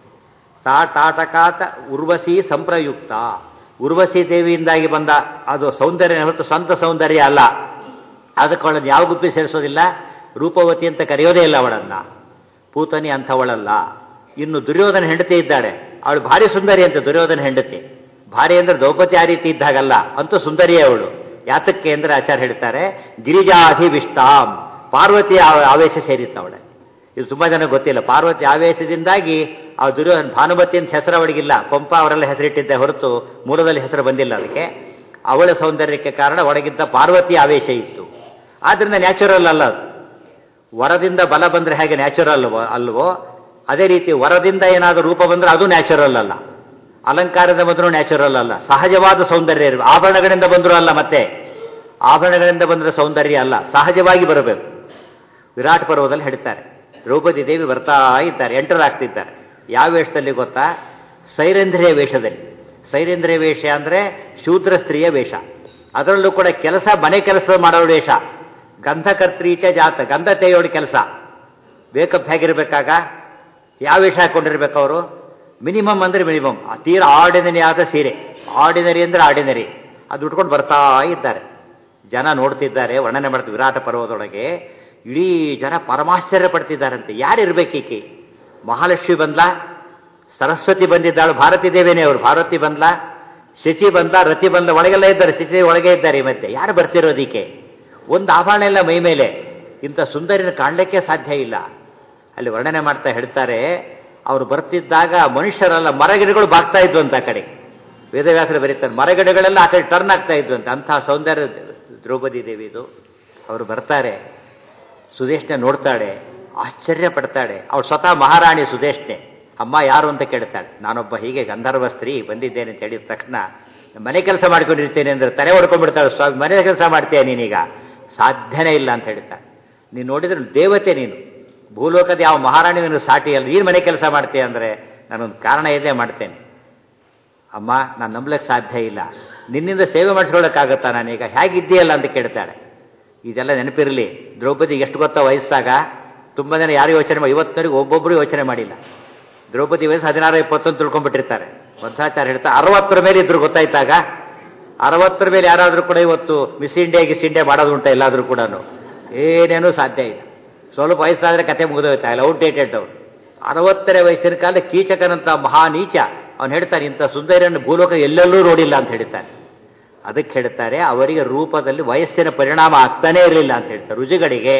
ತಾಟಕಾತ ಉರ್ವಶಿ ಸಂಪ್ರಯುಕ್ತ, ಉರ್ವಶಿ ದೇವಿಯಿಂದಾಗಿ ಬಂದ ಅದು ಸೌಂದರ್ಯ ಹೊರತು ಸ್ವಂತ ಸೌಂದರ್ಯ ಅಲ್ಲ. ಅದಕ್ಕೆ ಅವಳನ್ನು ಯಾವ ಗುಪ್ಪಿ ಸೇರಿಸೋದಿಲ್ಲ, ರೂಪವತಿ ಅಂತ ಕರೆಯೋದೇ ಇಲ್ಲ ಅವಳನ್ನು. ಪೂತನಿ ಅಂಥವಳಲ್ಲ. ಇನ್ನು ದುರ್ಯೋಧನ ಹೆಂಡತಿ ಇದ್ದಾಳೆ, ಅವಳು ಭಾರಿ ಸುಂದರಿ ಅಂತ. ದುರ್ಯೋಧನ ಹೆಂಡತಿ ಭಾರಿ ಅಂದರೆ ದ್ರೌಪದಿ ಆ ರೀತಿ ಇದ್ದಾಗಲ್ಲ, ಅಂತೂ ಸುಂದರಿಯೇ ಅವಳು. ಯಾತಕ್ಕೆ ಅಂದರೆ ಆಚಾರ್ಯ ಹೇಳ್ತಾರೆ, ಗಿರಿಜಾಧಿವಿಷ್ಟಾಂ, ಪಾರ್ವತಿ ಆವೇಶ ಸೇರಿತ್ತು ಅವಳೆ. ಇದು ತುಂಬ ಜನ ಗೊತ್ತಿಲ್ಲ. ಪಾರ್ವತಿ ಆವೇಶದಿಂದಾಗಿ ಆ ದುರ್ಯೋಧನ, ಭಾನುಮತಿ ಅಂತ ಹೆಸರು ಅವಳಿಗಿಲ್ಲ, ಪಂಪ ಅವರೆಲ್ಲ ಹೆಸರಿಟ್ಟಿದ್ದೆ ಹೊರತು ಮೂಲದಲ್ಲಿ ಹೆಸರು ಬಂದಿಲ್ಲ ಅದಕ್ಕೆ. ಅವಳ ಸೌಂದರ್ಯಕ್ಕೆ ಕಾರಣ ಒಳಗಿದ್ದ ಪಾರ್ವತಿ ಆವೇಶ ಇತ್ತು. ಆದ್ದರಿಂದ ನ್ಯಾಚುರಲ್ ಅಲ್ಲ ಅದು. ವರದಿಂದ ಬಲ ಬಂದರೆ ಹೇಗೆ ನ್ಯಾಚುರಲ್ ಅಲ್ವೋ, ಅದೇ ರೀತಿ ವರದಿಂದ ಏನಾದರೂ ರೂಪ ಬಂದರೆ ಅದು ನ್ಯಾಚುರಲ್ ಅಲ್ಲ. ಅಲಂಕಾರದ ಬಂದರೂ ನ್ಯಾಚುರಲ್ ಅಲ್ಲ, ಸಹಜವಾದ ಸೌಂದರ್ಯ ಇರಬೇಕು. ಆಭರಣಗಳಿಂದ ಬಂದರೂ ಅಲ್ಲ, ಮತ್ತೆ ಆಭರಣಗಳಿಂದ ಬಂದರೆ ಸೌಂದರ್ಯ ಅಲ್ಲ, ಸಹಜವಾಗಿ ಬರಬೇಕು. ವಿರಾಟ್ ಪರ್ವದಲ್ಲಿ ಹೇಳ್ತಾರೆ, ದ್ರೌಪದಿ ದೇವಿ ಬರ್ತಾ ಇದ್ದಾರೆ, ಎಂಟರ್ ಆಗ್ತಿದ್ದಾರೆ. ಯಾವ ವೇಷದಲ್ಲಿ ಗೊತ್ತಾ? ಸೈರೇಂದ್ರಿಯ ವೇಷದಲ್ಲಿ. ಸೈರೇಂದ್ರಿಯ ವೇಷ ಅಂದರೆ ಶೂದ್ರ ಸ್ತ್ರೀಯ ವೇಷ. ಅದರಲ್ಲೂ ಕೂಡ ಕೆಲಸ, ಮನೆ ಕೆಲಸ ಮಾಡೋಳ ವೇಷ. ಗಂಧಕರ್ತ್ರೀಚ ಜಾತ, ಗಂಧ ತೆಗೆಯೋಳ ಕೆಲಸ. ಬೇಕಪ್ ಹೇಗಿರ್ಬೇಕಾಗ? ಯಾವ ವೇಷ ಹಾಕೊಂಡಿರ್ಬೇಕು ಅವರು? ಮಿನಿಮಮ್ ಅಂದರೆ ಮಿನಿಮಮ್, ತೀರಾ ಆರ್ಡಿನರಿ ಆದ ಸೀರೆ. ಆರ್ಡಿನರಿ ಅಂದರೆ ಆರ್ಡಿನರಿ, ಅದು ಉಟ್ಕೊಂಡು ಬರ್ತಾ ಇದ್ದಾರೆ. ಜನ ನೋಡ್ತಿದ್ದಾರೆ, ವರ್ಣನೆ ಮಾಡ್ತೀವಿ ವಿರಾಟ ಪರ್ವದೊಳಗೆ. ಇಡೀ ಜನ ಪರಮಾಶ್ಚರ್ಯ ಪಡ್ತಿದ್ದಾರಂತೆ. ಯಾರಿರ್ಬೇಕೀಕೆ? ಮಹಾಲಕ್ಷ್ಮಿ ಬಂದ್ಲಾ? ಸರಸ್ವತಿ ಬಂದಿದ್ದಾಳು, ಭಾರತೀ ದೇವಿನೇ ಅವರು. ಭಾರತಿ ಬಂದ್ಲಾ? ಶಚಿ ಬಂದ, ರತಿ ಬಂದ, ಒಳಗೆಲ್ಲ ಇದ್ದಾರೆ. ಶಚಿ ಒಳಗೆ ಇದ್ದಾರೆ. ಮತ್ತೆ ಯಾರು ಬರ್ತಿರೋದಕ್ಕೆ? ಒಂದು ಆಭರಣ ಇಲ್ಲ ಮೈ ಮೇಲೆ. ಇಂಥ ಸುಂದರಿನ ಕಾಣಲಿಕ್ಕೆ ಸಾಧ್ಯ ಇಲ್ಲ. ಅಲ್ಲಿ ವರ್ಣನೆ ಮಾಡ್ತಾ ಹೇಳ್ತಾರೆ, ಅವರು ಬರ್ತಿದ್ದಾಗ ಮನುಷ್ಯರಲ್ಲ, ಮರಗಿಡಗಳು ಬಾಗ್ತಾ ಇದ್ವು ಅಂತ. ಆ ಕಡೆ ವೇದವ್ಯಾಸರು ಬರೀತಾರೆ, ಮರಗಿಡಗಳೆಲ್ಲ ಆ ಕಡೆ ಟರ್ನ್ ಆಗ್ತಾ ಇದ್ವು ಅಂತ. ಅಂತಹ ಸೌಂದರ್ಯ ದ್ರೌಪದಿ ದೇವಿದು. ಅವರು ಬರ್ತಾರೆ, ಸುದೇಶ್ನೆ ನೋಡ್ತಾಳೆ, ಆಶ್ಚರ್ಯ ಪಡ್ತಾಳೆ. ಅವಳು ಸ್ವತಃ ಮಹಾರಾಣಿ ಸುದೇಶ್ನೆ. ಅಮ್ಮ ಯಾರು ಅಂತ ಕೇಳ್ತಾಳೆ. ನಾನೊಬ್ಬ ಹೀಗೆ ಗಂಧರ್ವ ಸ್ತ್ರೀ ಬಂದಿದ್ದೇನೆ ಅಂತ ಹೇಳಿದ ತಕ್ಷಣ, ಮನೆ ಕೆಲಸ ಮಾಡ್ಕೊಂಡಿರ್ತೇನೆ ಅಂದರೆ ತಲೆ ಹೊಡ್ಕೊಂಡ್ಬಿಡ್ತಾಳೆ. ಸ್ವಾಮಿ, ಮನೆ ಕೆಲಸ ಮಾಡ್ತೀಯ ನೀನೀಗ? ಸಾಧ್ಯನೇ ಇಲ್ಲ ಅಂತ ಹೇಳ್ತಾಳೆ. ನೀನು ನೋಡಿದ್ರೆ ದೇವತೆ ನೀನು, ಭೂಲೋಕದ ಯಾವ ಮಹಾರಾಣಿ ನೀನು ಸಾಟಿ ಅಲ್ಲ, ನೀನು ಮನೆ ಕೆಲಸ ಮಾಡ್ತೀಯ ಅಂದರೆ ನಾನೊಂದು ಕಾರಣ ಇದೆ, ಮಾಡ್ತೇನೆ. ಅಮ್ಮ, ನಾನು ನಂಬಲಿಕ್ಕೆ ಸಾಧ್ಯ ಇಲ್ಲ, ನಿನ್ನಿಂದ ಸೇವೆ ಮಾಡಿಸ್ಕೊಳ್ಳೋಕ್ಕಾಗತ್ತಾ ನಾನೀಗ? ಹೇಗಿದ್ದೀಯಲ್ಲ ಅಂತ ಕೇಳ್ತಾಳೆ. ಇದೆಲ್ಲ ನೆನಪಿರಲಿ, ದ್ರೌಪದಿಗೆ ಎಷ್ಟು ಗೊತ್ತಾ ವಯಸ್ಸಾಗ? ತುಂಬ ಜನ ಯಾರು ಯೋಚನೆ ಮಾಡಿ, ಇವತ್ತಿನವರೆಗೆ ಒಬ್ಬೊಬ್ಬರು ಯೋಚನೆ ಮಾಡಿಲ್ಲ. ದ್ರೌಪದಿ ವಯಸ್ಸು 16-20 ತಿಳ್ಕೊಂಡ್ಬಿಟ್ಟಿರ್ತಾರೆ. ಮಧ್ವಾಚಾರ್ಯ ಹೇಳ್ತಾರೆ 60 ಮೇಲೆ ಇದ್ರು ಗೊತ್ತಾಯ್ತಾಗ. 60 ಮೇಲೆ ಯಾರಾದರೂ ಕೂಡ ಇವತ್ತು ಮಿಸ್ ಇಂಡಿಯಾ ಗಿಸ್ ಇಂಡಿಯಾ ಮಾಡೋದು ಉಂಟ? ಎಲ್ಲಾದರೂ ಕೂಡ ಏನೇನೂ ಸಾಧ್ಯ ಇಲ್ಲ. ಸ್ವಲ್ಪ ವಯಸ್ಸಾದರೆ ಕತೆ ಮುಗಿದೋಯ್ತಾ ಇಲ್ಲ, ಔಟ್ಡೇಟೆಡ್ ಅವರು. 60ನೇ ವಯಸ್ಸಿನ ಕಾಲ ಕೀಚಕನಂತ ಮಹಾನೀಚ ಅವನು ಹೇಳ್ತಾನೆ, ಇಂಥ ಸುಂದರಿಯನ್ನು ಭೂಲೋಕ ಎಲ್ಲೆಲ್ಲೂ ನೋಡಿಲ್ಲ ಅಂತ ಹೇಳ್ತಾನೆ. ಅದಕ್ಕೆ ಹೇಳ್ತಾರೆ, ಅವರಿಗೆ ರೂಪದಲ್ಲಿ ವಯಸ್ಸಿನ ಪರಿಣಾಮ ಆಗ್ತಾನೇ ಇರಲಿಲ್ಲ ಅಂತ ಹೇಳ್ತಾರೆ. ರುಜುಗಳಿಗೆ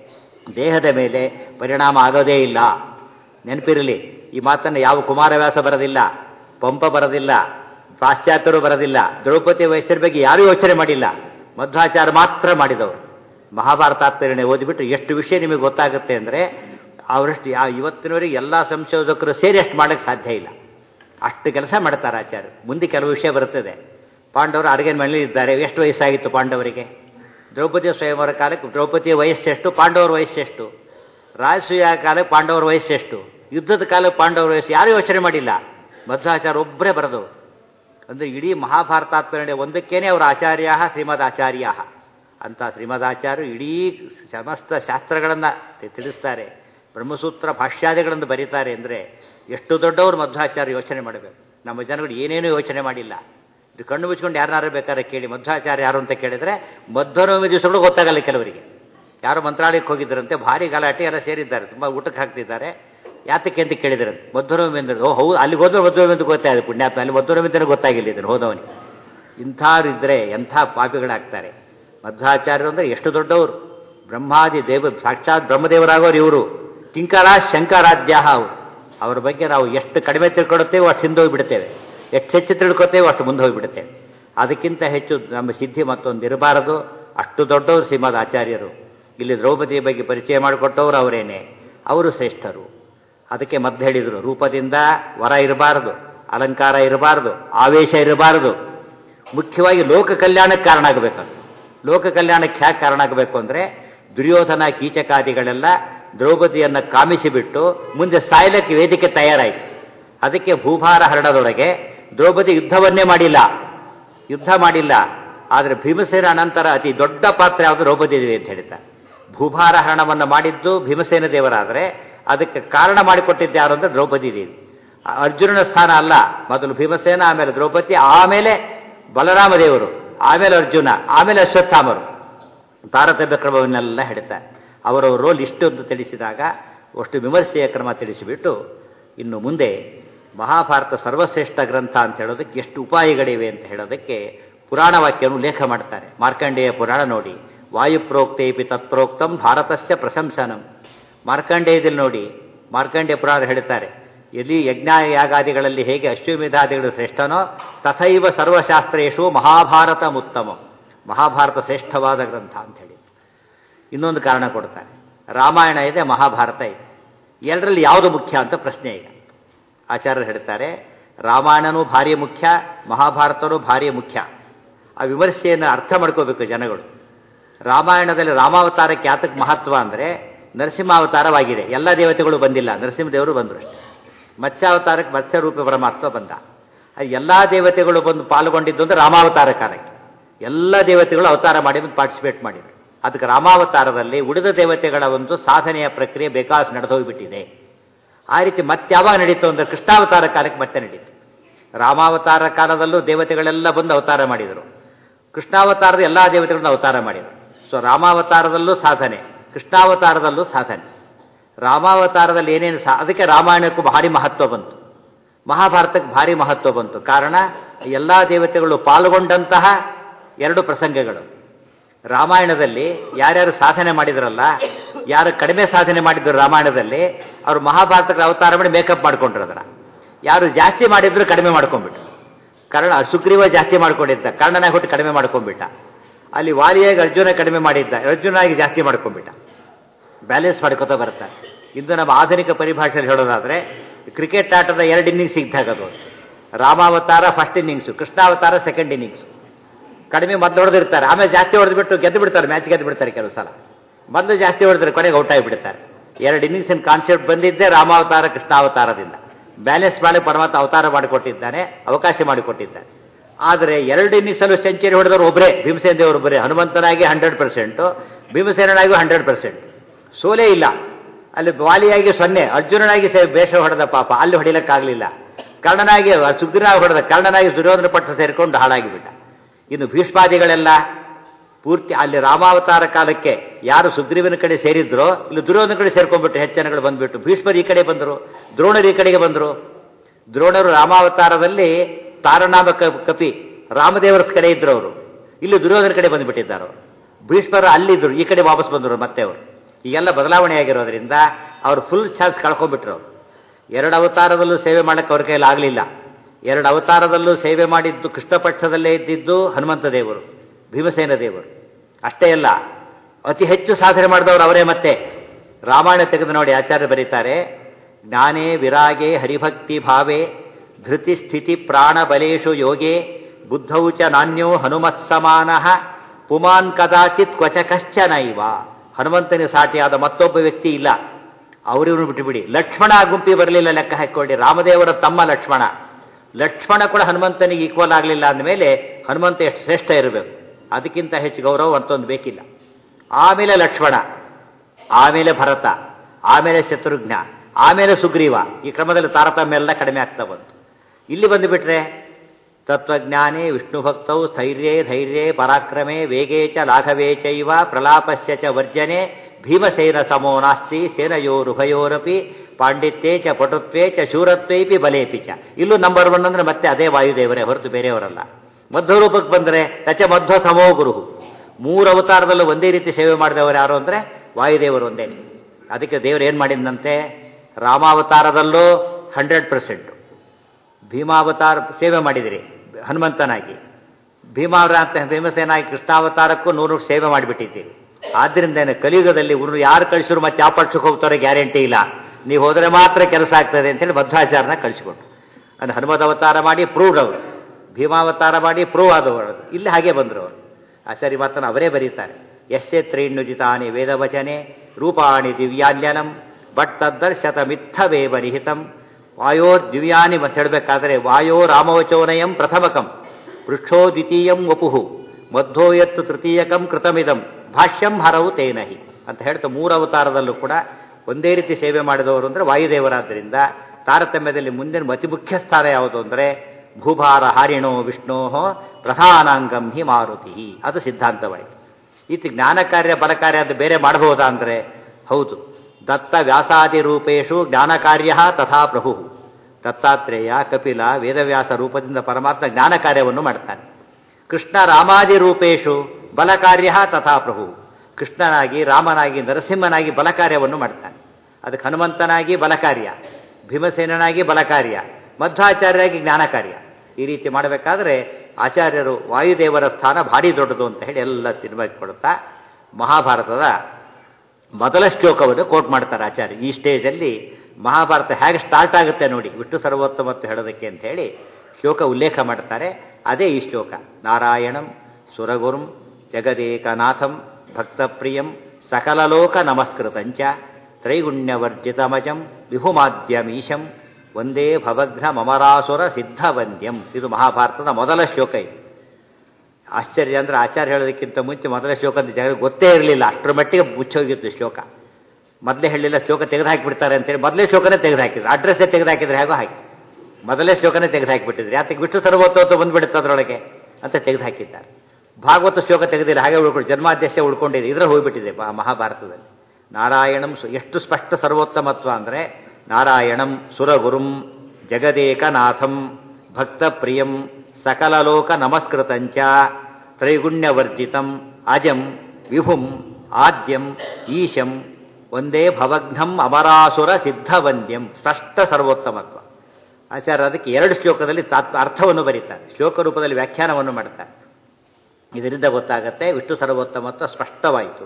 ದೇಹದ ಮೇಲೆ ಪರಿಣಾಮ ಆಗೋದೇ ಇಲ್ಲ. ನೆನಪಿರಲಿ, ಈ ಮಾತನ್ನು ಯಾವ ಕುಮಾರವ್ಯಾಸ ಬರೋದಿಲ್ಲ, ಪಂಪ ಬರೋದಿಲ್ಲ, ಪಾಶ್ಚಾತ್ಯರು ಬರೋದಿಲ್ಲ. ದ್ರೌಪದಿ ವಯಸ್ಸಿನ ಬಗ್ಗೆ ಯಾರೂ ಯೋಚನೆ ಮಾಡಿಲ್ಲ, ಮಧ್ವಾಚಾರ್ಯ ಮಾತ್ರ ಮಾಡಿದವರು. ಮಹಾಭಾರತಾತ್ಮರಣೆ ಓದಿಬಿಟ್ಟು ಎಷ್ಟು ವಿಷಯ ನಿಮಗೆ ಗೊತ್ತಾಗುತ್ತೆ ಅಂದರೆ, ಅವರಷ್ಟು ಇವತ್ತಿನವರೆಗೆ ಎಲ್ಲ ಸಂಶೋಧಕರು ಸೇರಿ ಅಷ್ಟು ಮಾಡೋಕ್ಕೆ ಸಾಧ್ಯ ಇಲ್ಲ. ಅಷ್ಟು ಕೆಲಸ ಮಾಡ್ತಾರೆ ಆಚಾರ್ಯ. ಮುಂದೆ ಕೆಲವು ವಿಷಯ ಬರ್ತದೆ. ಪಾಂಡವರು ಅರಗಿನ ಮನೆಯಲ್ಲಿ ಇದ್ದಾರೆ. ಎಷ್ಟು ವಯಸ್ಸಾಗಿತ್ತು ಪಾಂಡವರಿಗೆ? ದ್ರೌಪದಿ ಸ್ವಯಂವರ ಕಾಲಕ್ಕೆ ದ್ರೌಪದಿಯ ವಯಸ್ಸೆಷ್ಟು, ಪಾಂಡವರ ವಯಸ್ಸೆಷ್ಟು? ರಾಜಸೂಯ ಕಾಲಕ್ಕೆ ಪಾಂಡವರ ವಯಸ್ಸೆಷ್ಟು? ಯುದ್ಧದ ಕಾಲಕ್ಕೆ ಪಾಂಡವರ ವಯಸ್ಸು ಯಾರೂ ಯೋಚನೆ ಮಾಡಿಲ್ಲ. ಮಧ್ವಾಚಾರ್ಯ ಒಬ್ಬರೇ ಬರೆದವರು. ಅಂದರೆ ಇಡೀ ಮಹಾಭಾರತಾತ್ಮರಣೆ ಒಂದಕ್ಕೇನೆ ಅವರ ಆಚಾರ್ಯ ಶ್ರೀಮದ್ ಆಚಾರ್ಯ ಅಂತ. ಶ್ರೀಮದಾಚಾರ್ಯರು ಇಡೀ ಸಮಸ್ತ ಶಾಸ್ತ್ರಗಳನ್ನು ತಿಳಿಸ್ತಾರೆ, ಬ್ರಹ್ಮಸೂತ್ರ ಭಾಷ್ಯಾದಿಗಳನ್ನು ಬರೀತಾರೆ. ಅಂದರೆ ಎಷ್ಟು ದೊಡ್ಡವರು ಮಧ್ವಾಚಾರ್ಯ ಯೋಚನೆ ಮಾಡಬೇಕು. ನಮ್ಮ ಜನಗಳು ಏನೇನೂ ಯೋಚನೆ ಮಾಡಿಲ್ಲ. ಇದು ಕಣ್ಣು ಮುಚ್ಕೊಂಡು ಯಾರನ್ನಾರು ಬೇಕಾದ್ರೆ ಕೇಳಿ, ಮಧ್ವಾಚಾರ್ಯ ಯಾರು ಅಂತ ಕೇಳಿದರೆ ಮಧ್ವನವಮಿ ದಿವಸಗಳು ಗೊತ್ತಾಗಲ್ಲ ಕೆಲವರಿಗೆ. ಯಾರು ಮಂತ್ರಾಲಯಕ್ಕೆ ಹೋಗಿದ್ದರಂತೆ, ಭಾರಿ ಗಲಾಟೆ ಎಲ್ಲ ಸೇರಿದ್ದಾರೆ, ತುಂಬ ಊಟಕ್ಕೆ ಹಾಕ್ತಿದ್ದಾರೆ. ಯಾತಕ್ಕೆ ಅಂತ ಕೇಳಿದ್ರಂತೆ. ಮಧ್ವನವಮಿ ಅಂದರೆ, ಓ ಹೌದು, ಅಲ್ಲಿ ಹೋದ್ರೆ ಮಧ್ವನವಮಿ ಅಂತ ಗೊತ್ತಾಯಿತು ಪುಣ್ಯಾತ್ಮ, ಅಲ್ಲಿ ಮಧ್ವನವಮಿ ಅಂತಲೇ ಗೊತ್ತಾಗಿಲ್ಲ ಇದನ್ನು ಹೋದವನಿಗೆ. ಇಂಥವ್ರಿದ್ದರೆ ಎಂಥ ಪಾಪಿಗಳಾಗ್ತಾರೆ. ಮಧ್ವಾಚಾರ್ಯರು ಅಂದರೆ ಎಷ್ಟು ದೊಡ್ಡವರು, ಬ್ರಹ್ಮಾದಿ ದೇವ, ಸಾಕ್ಷಾತ್ ಬ್ರಹ್ಮದೇವರಾಗೋರು ಇವರು. ಕಿಂಕರ ಶಂಕರಾಧ್ಯ ಅವರು. ಅವರ ಬಗ್ಗೆ ನಾವು ಎಷ್ಟು ಕಡಿಮೆ ತಿಳ್ಕೊಡುತ್ತೇವೋ ಅಷ್ಟು ಹಿಂದೆ ಹೋಗಿಬಿಡ್ತೇವೆ, ಎಷ್ಟು ಹೆಚ್ಚು ತಿಳ್ಕೊತೇವೋ ಅಷ್ಟು ಮುಂದೆ ಹೋಗಿಬಿಡುತ್ತೇವೆ. ಅದಕ್ಕಿಂತ ಹೆಚ್ಚು ನಮ್ಮ ಸಿದ್ಧಿ ಮತ್ತೊಂದು ಇರಬಾರದು. ಅಷ್ಟು ದೊಡ್ಡವರು ಶ್ರೀಮದ್ ಆಚಾರ್ಯರು. ಇಲ್ಲಿ ದ್ರೌಪದಿಯ ಬಗ್ಗೆ ಪರಿಚಯ ಮಾಡಿಕೊಟ್ಟವರು ಅವರೇನೆ, ಅವರು ಶ್ರೇಷ್ಠರು. ಅದಕ್ಕೆ ಮದ್ದು ಹೇಳಿದರು, ರೂಪದಿಂದ ವರ ಇರಬಾರದು, ಅಲಂಕಾರ ಇರಬಾರದು, ಆವೇಶ ಇರಬಾರದು. ಮುಖ್ಯವಾಗಿ ಲೋಕ ಕಲ್ಯಾಣಕ್ಕೆ ಕಾರಣ ಆಗಬೇಕದು. ಲೋಕ ಕಲ್ಯಾಣಕ್ಕೆ ಹ್ಯಾಕೆ ಕಾರಣ ಆಗಬೇಕು ಅಂದರೆ, ದುರ್ಯೋಧನ ಕೀಚಕಾದಿಗಳೆಲ್ಲ ದ್ರೌಪದಿಯನ್ನು ಕಾಮಿಸಿಬಿಟ್ಟು ಮುಂದೆ ಸಾಯಲಕ್ಕೆ ವೇದಿಕೆ ತಯಾರಾಯಿತು. ಅದಕ್ಕೆ ಭೂಭಾರ ಹರಣದೊಳಗೆ ದ್ರೌಪದಿ ಯುದ್ಧವನ್ನೇ ಮಾಡಿಲ್ಲ, ಯುದ್ಧ ಮಾಡಿಲ್ಲ. ಆದರೆ ಭೀಮಸೇನ ಅನಂತರ ಅತಿ ದೊಡ್ಡ ಪಾತ್ರ ಯಾವುದು? ದ್ರೌಪದಿ ದೇವಿ ಅಂತ ಹೇಳ್ತಾರೆ. ಭೂಭಾರ ಹರಣವನ್ನು ಮಾಡಿದ್ದು ಭೀಮಸೇನ ದೇವರಾದರೆ ಅದಕ್ಕೆ ಕಾರಣ ಮಾಡಿಕೊಟ್ಟಿದ್ದು ಯಾರು ಅಂದರೆ ದ್ರೌಪದಿ ದೇವಿ. ಅರ್ಜುನನ ಸ್ಥಾನ ಅಲ್ಲ, ಮೊದಲು ಭೀಮಸೇನ, ಆಮೇಲೆ ದ್ರೌಪದಿ, ಆಮೇಲೆ ಬಲರಾಮ ದೇವರು, ಆಮೇಲೆ ಅರ್ಜುನ, ಆಮೇಲೆ ಅಶ್ವತ್ಥಾಮರು. ತಾರತಮ್ಯ ಕ್ರಮವನ್ನೆಲ್ಲ ಹೇಳ್ತಾರೆ. ಅವರವರ ರೋಲ್ ಇಷ್ಟು ಅಂತ ತಿಳಿಸಿದಾಗ ಅಷ್ಟು ವಿಮರ್ಶೆಯ ಕ್ರಮ ತಿಳಿಸಿಬಿಟ್ಟು, ಇನ್ನು ಮುಂದೆ ಮಹಾಭಾರತ ಸರ್ವಶ್ರೇಷ್ಠ ಗ್ರಂಥ ಅಂತ ಹೇಳೋದಕ್ಕೆ ಎಷ್ಟು ಉಪಾಯಗಳಿವೆ ಅಂತ ಹೇಳೋದಕ್ಕೆ ಪುರಾಣ ವಾಕ್ಯವನ್ನು ಉಲ್ಲೇಖ ಮಾಡ್ತಾರೆ. ಮಾರ್ಕಂಡೇಯ ಪುರಾಣ ನೋಡಿ, ವಾಯುಪ್ರೋಕ್ತೇಪಿ ತತ್ಪ್ರೋಕ್ತಂ ಭಾರತಸ್ಯ ಪ್ರಶಂಸನಂ. ಮಾರ್ಕಂಡೇಯದಲ್ಲಿ ನೋಡಿ, ಮಾರ್ಕಂಡೇಯ ಪುರಾಣ ಹೇಳ್ತಾರೆ, ಎಲ್ಲಿ ಯಜ್ಞ ಯಾಗಾದಿಗಳಲ್ಲಿ ಹೇಗೆ ಅಶ್ವಮೇಧಾದಿಗಳು ಶ್ರೇಷ್ಠನೋ ತಥೈವ ಸರ್ವಶಾಸ್ತ್ರೇಷು ಮಹಾಭಾರತ ಉತ್ತಮ. ಮಹಾಭಾರತ ಶ್ರೇಷ್ಠವಾದ ಗ್ರಂಥ ಅಂಥೇಳಿ ಇನ್ನೊಂದು ಕಾರಣ ಕೊಡ್ತಾರೆ. ರಾಮಾಯಣ ಇದೆ, ಮಹಾಭಾರತ ಇದೆ, ಎರಡರಲ್ಲಿ ಯಾವುದು ಮುಖ್ಯ ಅಂತ ಪ್ರಶ್ನೆ. ಈಗ ಆಚಾರ್ಯರು ಹೇಳ್ತಾರೆ, ರಾಮಾಯಣನೂ ಭಾರಿ ಮುಖ್ಯ, ಮಹಾಭಾರತನೂ ಭಾರಿ ಮುಖ್ಯ. ಆ ವಿಮರ್ಶೆಯನ್ನು ಅರ್ಥ ಮಾಡ್ಕೋಬೇಕು ಜನಗಳು. ರಾಮಾಯಣದಲ್ಲಿ ರಾಮಾವತಾರಕ್ಕೆ ಯಾತಕ್ಕೆ ಮಹತ್ವ ಅಂದರೆ ನರಸಿಂಹಾವತಾರವಾಗಿದೆ. ಎಲ್ಲ ದೇವತೆಗಳು ಬಂದಿಲ್ಲ, ನರಸಿಂಹದೇವರು ಬಂದರು ಅಷ್ಟೇ. ಮತ್ಸ್ಯಾವತಾರಕ್ಕೆ ಮತ್ಸ್ಯರೂಪ ಪರಮಾತ್ಮ ಬಂದ. ಎಲ್ಲ ದೇವತೆಗಳು ಬಂದು ಪಾಲ್ಗೊಂಡಿದ್ದು ಅಂದರೆ ರಾಮಾವತಾರ ಕಾಲಕ್ಕೆ ಎಲ್ಲ ದೇವತೆಗಳು ಅವತಾರ ಮಾಡಿ ಬಂದು ಪಾರ್ಟಿಸಿಪೇಟ್ ಮಾಡಿದರು. ಅದಕ್ಕೆ ರಾಮಾವತಾರದಲ್ಲಿ ಉಳಿದ ದೇವತೆಗಳ ಒಂದು ಸಾಧನೆಯ ಪ್ರಕ್ರಿಯೆ ಬೇಕಾಸ್ ನಡೆದೋಗ್ಬಿಟ್ಟಿದೆ. ಆ ರೀತಿ ಮತ್ತೆ ಯಾವಾಗ ನಡೀತು ಅಂದರೆ ಕೃಷ್ಣಾವತಾರ ಕಾಲಕ್ಕೆ ಮತ್ತೆ ನಡೀತು. ರಾಮಾವತಾರ ಕಾಲದಲ್ಲೂ ದೇವತೆಗಳೆಲ್ಲ ಬಂದು ಅವತಾರ ಮಾಡಿದರು. ಕೃಷ್ಣಾವತಾರದ ಎಲ್ಲ ದೇವತೆಗಳನ್ನು ಅವತಾರ ಮಾಡಿದರು. ಸೊ ರಾಮಾವತಾರದಲ್ಲೂ ಸಾಧನೆ, ಕೃಷ್ಣಾವತಾರದಲ್ಲೂ ಸಾಧನೆ. ರಾಮಾವತಾರದಲ್ಲಿ ಏನೇನು ಅದಕ್ಕೆ ರಾಮಾಯಣಕ್ಕೂ ಭಾರಿ ಮಹತ್ವ ಬಂತು, ಮಹಾಭಾರತಕ್ಕೆ ಭಾರಿ ಮಹತ್ವ ಬಂತು. ಕಾರಣ ಎಲ್ಲ ದೇವತೆಗಳು ಪಾಲ್ಗೊಂಡಂತಹ ಎರಡು ಪ್ರಸಂಗಗಳು. ರಾಮಾಯಣದಲ್ಲಿ ಯಾರ್ಯಾರು ಸಾಧನೆ ಮಾಡಿದ್ರಲ್ಲ, ಯಾರು ಕಡಿಮೆ ಸಾಧನೆ ಮಾಡಿದ್ರು ರಾಮಾಯಣದಲ್ಲಿ, ಅವರು ಮಹಾಭಾರತಕ್ಕೆ ಅವತಾರ ಮಾಡಿ ಮೇಕಪ್ ಮಾಡ್ಕೊಂಡ್ರು. ಅದರ ಯಾರು ಜಾಸ್ತಿ ಮಾಡಿದ್ರು ಕಡಿಮೆ ಮಾಡ್ಕೊಂಡ್ಬಿಟ್ರು. ಕರ್ಣ ಸುಗ್ರೀವ ಜಾಸ್ತಿ ಮಾಡ್ಕೊಂಡಿದ್ದ, ಕರ್ಣನಾಗಿ ಹೊಟ್ಟು ಕಡಿಮೆ ಮಾಡ್ಕೊಂಡ್ಬಿಟ್ಟ. ಅಲ್ಲಿ ವಾಲಿಯಾಗಿ ಅರ್ಜುನ ಕಡಿಮೆ ಮಾಡಿದ್ದ, ಅರ್ಜುನಾಗಿ ಜಾಸ್ತಿ ಮಾಡ್ಕೊಂಡ್ಬಿಟ್ಟ. ಬ್ಯಾಲೆನ್ಸ್ ಮಾಡ್ಕೋತಾ ಬರ್ತಾರೆ. ಇಂದು ನಮ್ಮ ಆಧುನಿಕ ಪರಿಭಾಷೆಯಲ್ಲಿ ಹೇಳೋದಾದ್ರೆ ಕ್ರಿಕೆಟ್ ಆಟದ 2 ಇನ್ನಿಂಗ್ಸ್ ಸಿಗ್ತಾಗದು. ರಾಮಾವತಾರ ಫಸ್ಟ್ ಇನ್ನಿಂಗ್ಸು, ಕೃಷ್ಣಾವತಾರ ಸೆಕೆಂಡ್ ಇನ್ನಿಂಗ್ಸು. ಕಡಿಮೆ ಮೊದಲು ಹೊಡೆದಿರ್ತಾರೆ, ಆಮೇಲೆ ಜಾಸ್ತಿ ಹೊಡೆದ್ಬಿಟ್ಟು ಗೆದ್ದು ಬಿಡ್ತಾರೆ, ಮ್ಯಾಚ್ ಗೆದ್ದು ಬಿಡ್ತಾರೆ. ಕೆಲವು ಸಲ ಮೊದಲು ಜಾಸ್ತಿ ಹೊಡೆದ್ರೆ ಕೊನೆಗೆ ಔಟ್ ಆಗಿಬಿಡ್ತಾರೆ. 2 ಇನ್ನಿಂಗ್ಸಿನ ಕಾನ್ಸೆಪ್ಟ್ ಬಂದಿದ್ದೇ ರಾಮಾವತಾರ ಕೃಷ್ಣಾವತಾರದಿಂದ. ಬ್ಯಾಲೆನ್ಸ್ ಮಾಡಿ ಪರಮಾತ್ಮ ಅವತಾರ ಮಾಡಿಕೊಟ್ಟಿದ್ದಾನೆ, ಅವಕಾಶ ಮಾಡಿಕೊಟ್ಟಿದ್ದಾನೆ. ಆದರೆ 2 ಇನ್ನಿಂಗ್ಸಲ್ಲೂ ಸೆಂಚುರಿ ಹೊಡೆದವರು ಒಬ್ಬರೇ, ಭೀಮಸೇನ ದೇವರೊಬ್ಬರೇ. ಹನುಮಂತನಾಗಿ 100%, ಭೀಮಸೇನಾಗಿ 100%. ಸೋಲೇ ಇಲ್ಲ. ಅಲ್ಲಿ ವಾಲಿಯಾಗಿ 0, ಅರ್ಜುನನಾಗಿ ಬೇಷ ಹೊಡೆದ ಪಾಪ, ಅಲ್ಲಿ ಹೊಡಿಲಿಕ್ಕಾಗಲಿಲ್ಲ. ಕರ್ಣನಾಗಿ ಸುಗ್ರೀವ ಹೊಡೆದ, ಕರ್ಣನಾಗಿ ದುರ್ಯೋಧನ ಪಟ್ಟ ಸೇರಿಕೊಂಡು ಹಾಳಾಗಿಬಿಟ್ಟ. ಇನ್ನು ಭೀಷ್ಮಾದಿಗಳೆಲ್ಲ ಪೂರ್ತಿ ಅಲ್ಲಿ ರಾಮಾವತಾರ ಕಾಲಕ್ಕೆ ಯಾರು ಸುಗ್ರೀವನ ಕಡೆ ಸೇರಿದ್ರೋ ಇಲ್ಲಿ ದುರ್ಯೋಧನ ಕಡೆ ಸೇರ್ಕೊಂಡ್ಬಿಟ್ಟು ಹೆಚ್ಚು ಜನಗಳು ಬಂದ್ಬಿಟ್ಟು. ಭೀಷ್ಮರು ಈ ಕಡೆ ಬಂದರು, ದ್ರೋಣರು ಈ ಕಡೆಗೆ ಬಂದರು. ದ್ರೋಣರು ರಾಮಾವತಾರದಲ್ಲಿ ತಾರನಾಮ ಕಪಿ ರಾಮದೇವರ ಕಡೆ ಇದ್ರು ಅವರು, ಇಲ್ಲಿ ದುರ್ಯೋಧನ ಕಡೆ ಬಂದುಬಿಟ್ಟಿದ್ದಾರೆ. ಭೀಷ್ಮರು ಅಲ್ಲಿದ್ದರು, ಈ ಕಡೆ ವಾಪಸ್ ಬಂದರು ಮತ್ತೆ ಅವರು. ಈಗೆಲ್ಲ ಬದಲಾವಣೆ ಆಗಿರೋದ್ರಿಂದ ಅವರು ಫುಲ್ ಚಾನ್ಸ್ ಕಳ್ಕೊಂಡ್ಬಿಟ್ರು. 2 ಅವತಾರದಲ್ಲೂ ಸೇವೆ ಮಾಡೋಕ್ಕೆ ಅವ್ರ ಕೈಯಲ್ಲಿ ಆಗಲಿಲ್ಲ. 2 ಅವತಾರದಲ್ಲೂ ಸೇವೆ ಮಾಡಿದ್ದು ಕೃಷ್ಣ ಪಕ್ಷದಲ್ಲೇ ಇದ್ದಿದ್ದು ಹನುಮಂತ ದೇವರು, ಭೀಮಸೇನ ದೇವರು. ಅಷ್ಟೇ ಅಲ್ಲ, ಅತಿ ಹೆಚ್ಚು ಸಾಧನೆ ಮಾಡಿದವರು ಅವರೇ. ಮತ್ತೆ ರಾಮಾಯಣ ತೆಗೆದು ನೋಡಿ, ಆಚಾರ್ಯ ಬರೀತಾರೆ, ಜ್ಞಾನೇ ವಿರಾಗೆ ಹರಿಭಕ್ತಿ ಭಾವೆ ಧೃತಿ ಸ್ಥಿತಿ ಪ್ರಾಣ ಬಲೇಶು ಯೋಗೆ ಬುದ್ಧೌ ಚ ನಾನ್ಯೋ ಹನುಮತ್ಸಮಾನಃ ಪುಮಾನ್ ಕದಾಚಿತ್ ಕ್ವಚ ಕಶ್ಚನೈವ. ಹನುಮಂತನಿಗೆ ಸಾಟಿಯಾದ ಮತ್ತೊಬ್ಬ ವ್ಯಕ್ತಿ ಇಲ್ಲ. ಅವರಿವ್ರನ್ನು ಬಿಟ್ಟುಬಿಡಿ. ಲಕ್ಷ್ಮಣ ಗುಂಪಿ ಬರಲಿಲ್ಲ, ಲೆಕ್ಕ ಹಾಕಿಕೊಳ್ಳಿ. ರಾಮದೇವರ ತಮ್ಮ ಲಕ್ಷ್ಮಣ, ಲಕ್ಷ್ಮಣ ಕೂಡ ಹನುಮಂತನಿಗೆ ಈಕ್ವಲ್ ಆಗಲಿಲ್ಲ ಅಂದಮೇಲೆ ಹನುಮಂತ ಎಷ್ಟು ಶ್ರೇಷ್ಠ ಇರಬೇಕು. ಅದಕ್ಕಿಂತ ಹೆಚ್ಚು ಗೌರವ ಮತ್ತೊಂದು ಬೇಕಿಲ್ಲ. ಆಮೇಲೆ ಲಕ್ಷ್ಮಣ, ಆಮೇಲೆ ಭರತ, ಆಮೇಲೆ ಶತ್ರುಘ್ನ, ಆಮೇಲೆ ಸುಗ್ರೀವ. ಈ ಕ್ರಮದಲ್ಲಿ ತಾರತಮ್ಯ ಎಲ್ಲ ಕಡಿಮೆ ಆಗ್ತಾ ಬಂತು. ಇಲ್ಲಿ ಬಂದುಬಿಟ್ರೆ ತತ್ವಜ್ಞಾನೇ ವಿಷ್ಣು ಭಕ್ತೌ ಸ್ಥೈರ್ಯೇ ಧೈರ್ಯೇ ಪರಾಕ್ರಮೇ ವೇಗೇ ಚ ಲಾಘವೇ ಚೈವ ಪ್ರಲಾಪಸ್ಯ ಚ ವರ್ಜನೆ ಭೀಮಸೇನ ಸಮೋ ನಾಸ್ತಿ ಸೇನಯೋರುಭಯೋರಪಿ ಪಾಂಡಿತ್ಯೇ ಚ ಪಟುತ್ವೇ ಚ ಶೂರತ್ವೇಪಿ ಬಲೇಪಿ ಚ. ಇಲ್ಲೂ ನಂಬರ್ 1 ಅಂದರೆ ಮತ್ತೆ ಅದೇ ವಾಯುದೇವರೇ ಹೊರತು ಬೇರೆಯವರಲ್ಲ. ಮಧ್ವರೂಪಕ್ಕೆ ಬಂದರೆ ತಚ ಮಧ್ವ ಸಮೋ ಗುರು. 3 ಅವತಾರದಲ್ಲೂ ಒಂದೇ ರೀತಿ ಸೇವೆ ಮಾಡಿದವರು ಯಾರು ಅಂದರೆ ವಾಯುದೇವರು ಒಂದೇ. ಅದಕ್ಕೆ ದೇವರು ಏನು ಮಾಡಿದಂತೆ, ರಾಮಾವತಾರದಲ್ಲೂ 100%, ಭೀಮಾವತಾರ ಸೇವೆ ಮಾಡಿದಿರಿ ಹನುಮಂತನಾಗಿ, ಭೀಮಸೇನಾಗಿ ಕೃಷ್ಣಾವತಾರಕ್ಕೂ 100 ಸೇವೆ ಮಾಡಿಬಿಟ್ಟಿದ್ದೀರಿ. ಆದ್ದರಿಂದೇನೆ ಕಲಿಯುಗದಲ್ಲಿ ಇವರು ಯಾರು ಕಳಿಸಿದ್ರು ಮತ್ತೆ ಯಾವ ಪಕ್ಷಕ್ಕೆ ಹೋಗ್ತಾರೆ ಗ್ಯಾರಂಟಿ ಇಲ್ಲ. ನೀವು ಹೋದರೆ ಮಾತ್ರ ಕೆಲಸ ಆಗ್ತದೆ ಅಂತೇಳಿ ಮಧ್ವಾಚಾರ್ಯನ ಕಳಿಸಿಕೊಟ್ಟು ಅಂದರೆ ಹನುಮದ ಅವತಾರ ಮಾಡಿ ಪ್ರೂವ್ಡ್ ಅವರು, ಭೀಮಾವತಾರ ಮಾಡಿ ಪ್ರೂವ್ ಆದವರು. ಇಲ್ಲಿ ಹಾಗೆ ಬಂದರು ಅವರು. ಆಚಾರ್ಯ ಮಾತನ್ನು ಅವರೇ ಬರೀತಾರೆ, ಯಸ್ಯ ತ್ರೈಣ್ಯುಜಿತಾನಿ ವೇದವಚನೆ ರೂಪಾಣಿ ದಿವ್ಯಾನ್ಯನಂ ಬಟ್ ತದ್ದರ್ಶತ ಮಿಥವೇವ ನಿಹಿತಂ ವಾಯೋರ್ ದಿವ್ಯಾನಿ ಅಂತ ಹೇಳಬೇಕಾದ್ರೆ ವಾಯೋ ರಾಮವಚೋನಯಂ ಪ್ರಥಮಕಂ ಪೃಷ್ಠೋ ದ್ವಿತೀಯಂ ವಪುಹು ಮಧ್ವೋ ಯತ್ತು ತೃತೀಯಕಂ ಕೃತಮಿದಂ ಭಾಷ್ಯಂ ಹರವು ತೇನಹಿ ಅಂತ ಹೇಳ್ತಾ 3 ಅವತಾರದಲ್ಲೂ ಕೂಡ ಒಂದೇ ರೀತಿ ಸೇವೆ ಮಾಡಿದವರು ಅಂದರೆ ವಾಯುದೇವರಾದ್ದರಿಂದ ತಾರತಮ್ಯದಲ್ಲಿ ಮುಂದಿನ ಅತಿ ಮುಖ್ಯ ಸ್ಥಾನ ಯಾವುದು ಅಂದರೆ ಭೂಭಾರ ಹಾರಿಣೋ ವಿಷ್ಣೋ ಪ್ರಧಾನಾಂಗಂ ಹಿ ಮಾರುತಿ. ಅದು ಸಿದ್ಧಾಂತವಾಯಿತು. ಇತಿ ಜ್ಞಾನ ಕಾರ್ಯ ಬಲ ಕಾರ್ಯ ಅದು ಬೇರೆ ಮಾಡಬಹುದಾ ಅಂದರೆ ಹೌದು. ದತ್ತ ವ್ಯಾಸಾದಿ ರೂಪೇಶು ಜ್ಞಾನ ಕಾರ್ಯ ತಥಾ ಪ್ರಭು. ದತ್ತಾತ್ರೇಯ, ಕಪಿಲ, ವೇದವ್ಯಾಸ ರೂಪದಿಂದ ಪರಮಾತ್ಮ ಜ್ಞಾನ ಕಾರ್ಯವನ್ನು ಮಾಡ್ತಾನೆ. ಕೃಷ್ಣ ರಾಮಾದಿ ರೂಪೇಶು ಬಲ ಕಾರ್ಯ ತಥಾ ಪ್ರಭು. ಕೃಷ್ಣನಾಗಿ, ರಾಮನಾಗಿ, ನರಸಿಂಹನಾಗಿ ಬಲ ಕಾರ್ಯವನ್ನು ಮಾಡ್ತಾನೆ. ಅದಕ್ಕೆ ಹನುಮಂತನಾಗಿ ಬಲ ಕಾರ್ಯ, ಭೀಮಸೇನಾಗಿ ಬಲ ಕಾರ್ಯ, ಮಧ್ವಾಚಾರ್ಯರಾಗಿ ಜ್ಞಾನ ಕಾರ್ಯ. ಈ ರೀತಿ ಮಾಡಬೇಕಾದ್ರೆ ಆಚಾರ್ಯರು ವಾಯುದೇವರ ಸ್ಥಾನ ಭಾರಿ ದೊಡ್ಡದು ಅಂತ ಹೇಳಿ ಎಲ್ಲ ತಿರುಗಿಕೊಡುತ್ತಾ ಮಹಾಭಾರತದ ಮೊದಲ ಶ್ಲೋಕವನ್ನು ಕೋಟ್ ಮಾಡ್ತಾರೆ ಆಚಾರ್ಯ. ಈ ಸ್ಟೇಜಲ್ಲಿ ಮಹಾಭಾರತ ಹೇಗೆ ಸ್ಟಾರ್ಟ್ ಆಗುತ್ತೆ ನೋಡಿ ವಿಷ್ಣು ಸರ್ವೋತ್ತಮತ್ವ ಹೇಳೋದಕ್ಕೆ ಅಂತ ಹೇಳಿ ಶ್ಲೋಕ ಉಲ್ಲೇಖ ಮಾಡ್ತಾರೆ. ಅದೇ ಈ ಶ್ಲೋಕ. ನಾರಾಯಣಂ ಸುರಗುರುಂ ಜಗದೇಕನಾಥಂ ಭಕ್ತಪ್ರಿಯಂ ಸಕಲಲೋಕ ನಮಸ್ಕೃತಂಚ ತ್ರೈಗುಣ್ಯವರ್ಜಿತಮಜಂ ವಿಭುಮಾದ್ಯಮೀಶಂ ಒಂದೇ ಭವಘ್ನ ಮಮರಾಸುರ ಸಿದ್ಧವಂದ್ಯಂ. ಇದು ಮಹಾಭಾರತದ ಮೊದಲ ಶ್ಲೋಕ. ಇದು ಆಶ್ಚರ್ಯ ಅಂದರೆ ಆಚಾರ್ಯ ಹೇಳೋದಕ್ಕಿಂತ ಮುಂಚೆ ಮೊದಲ ಶ್ಲೋಕ ಅಂತ ಜಗ ಗೊತ್ತೇ ಇರಲಿಲ್ಲ. ಅಷ್ಟರ ಮಟ್ಟಿಗೆ ಮುಚ್ಚೋಗಿತ್ತು ಶ್ಲೋಕ. ಮೊದಲೇ ಹೇಳಿಲ್ಲ ಶ್ಲೋಕ ತೆಗೆದು ಹಾಕಿಬಿಡ್ತಾರೆ ಅಂತೇಳಿ ಮೊದಲೇ ಶ್ಲೋಕನೇ ತೆಗೆದು ಹಾಕಿದ್ರು. ಅಡ್ರೆಸ್ಸೇ ತೆಗೆದು ಹಾಕಿದ್ರೆ ಹೇಗೋ ಹಾಗೆ ಮೊದಲೇ ಶ್ಲೋಕನೇ ತೆಗೆದು ಹಾಕಿಬಿಟ್ಟಿದ್ರು. ಯಾತಕ್ಕೆ ವಿಷ್ಣು ಸರ್ವೋತ್ತಮ ಬಂದುಬಿಡುತ್ತೆ ಅದರೊಳಗೆ ಅಂತ ತೆಗೆದು ಹಾಕಿದ್ದಾರೆ. ಭಾಗವತ ಶ್ಲೋಕ ತೆಗೆದಿಲ್ಲ, ಹಾಗೆ ಉಳ್ಕೊಂಡು ಜನ್ಮಾದ್ಯಸ್ಯ ಉಳ್ಕೊಂಡಿದೆ. ಇದರಲ್ಲಿ ಹೋಗಿಬಿಟ್ಟಿದೆ ಮಹಾಭಾರತದಲ್ಲಿ. ನಾರಾಯಣಂ ಎಷ್ಟು ಸ್ಪಷ್ಟ ಸರ್ವೋತ್ತಮತ್ವ ಅಂದರೆ ನಾರಾಯಣಂ ಸುರಗುರುಂ ಜಗದೇಕನಾಥಂ ಭಕ್ತಪ್ರಿಯಂ ಸಕಲಲೋಕ ನಮಸ್ಕೃತಂಚ ತ್ರೈಗುಣ್ಯವರ್ಜಿತಂ ಅಜಂ ವಿಭುಂ ಆದ್ಯಂ ಈಶಂ ಒಂದೇ ಭವಘ್ನಂ ಅಮರಾಸುರ ಸಿದ್ಧವಂದ್ಯಂ. ಸ್ಪಷ್ಟ ಸರ್ವೋತ್ತಮತ್ವ. ಆಚಾರ್ಯ ಅದಕ್ಕೆ ಎರಡು ಶ್ಲೋಕದಲ್ಲಿ ಅರ್ಥವನ್ನು ಬರೀತಾರೆ, ಶ್ಲೋಕ ರೂಪದಲ್ಲಿ ವ್ಯಾಖ್ಯಾನವನ್ನು ಮಾಡ್ತಾರೆ. ಇದರಿಂದ ಗೊತ್ತಾಗತ್ತೆ ವಿಷ್ಣು ಸರ್ವೋತ್ತಮತ್ವ ಸ್ಪಷ್ಟವಾಯಿತು.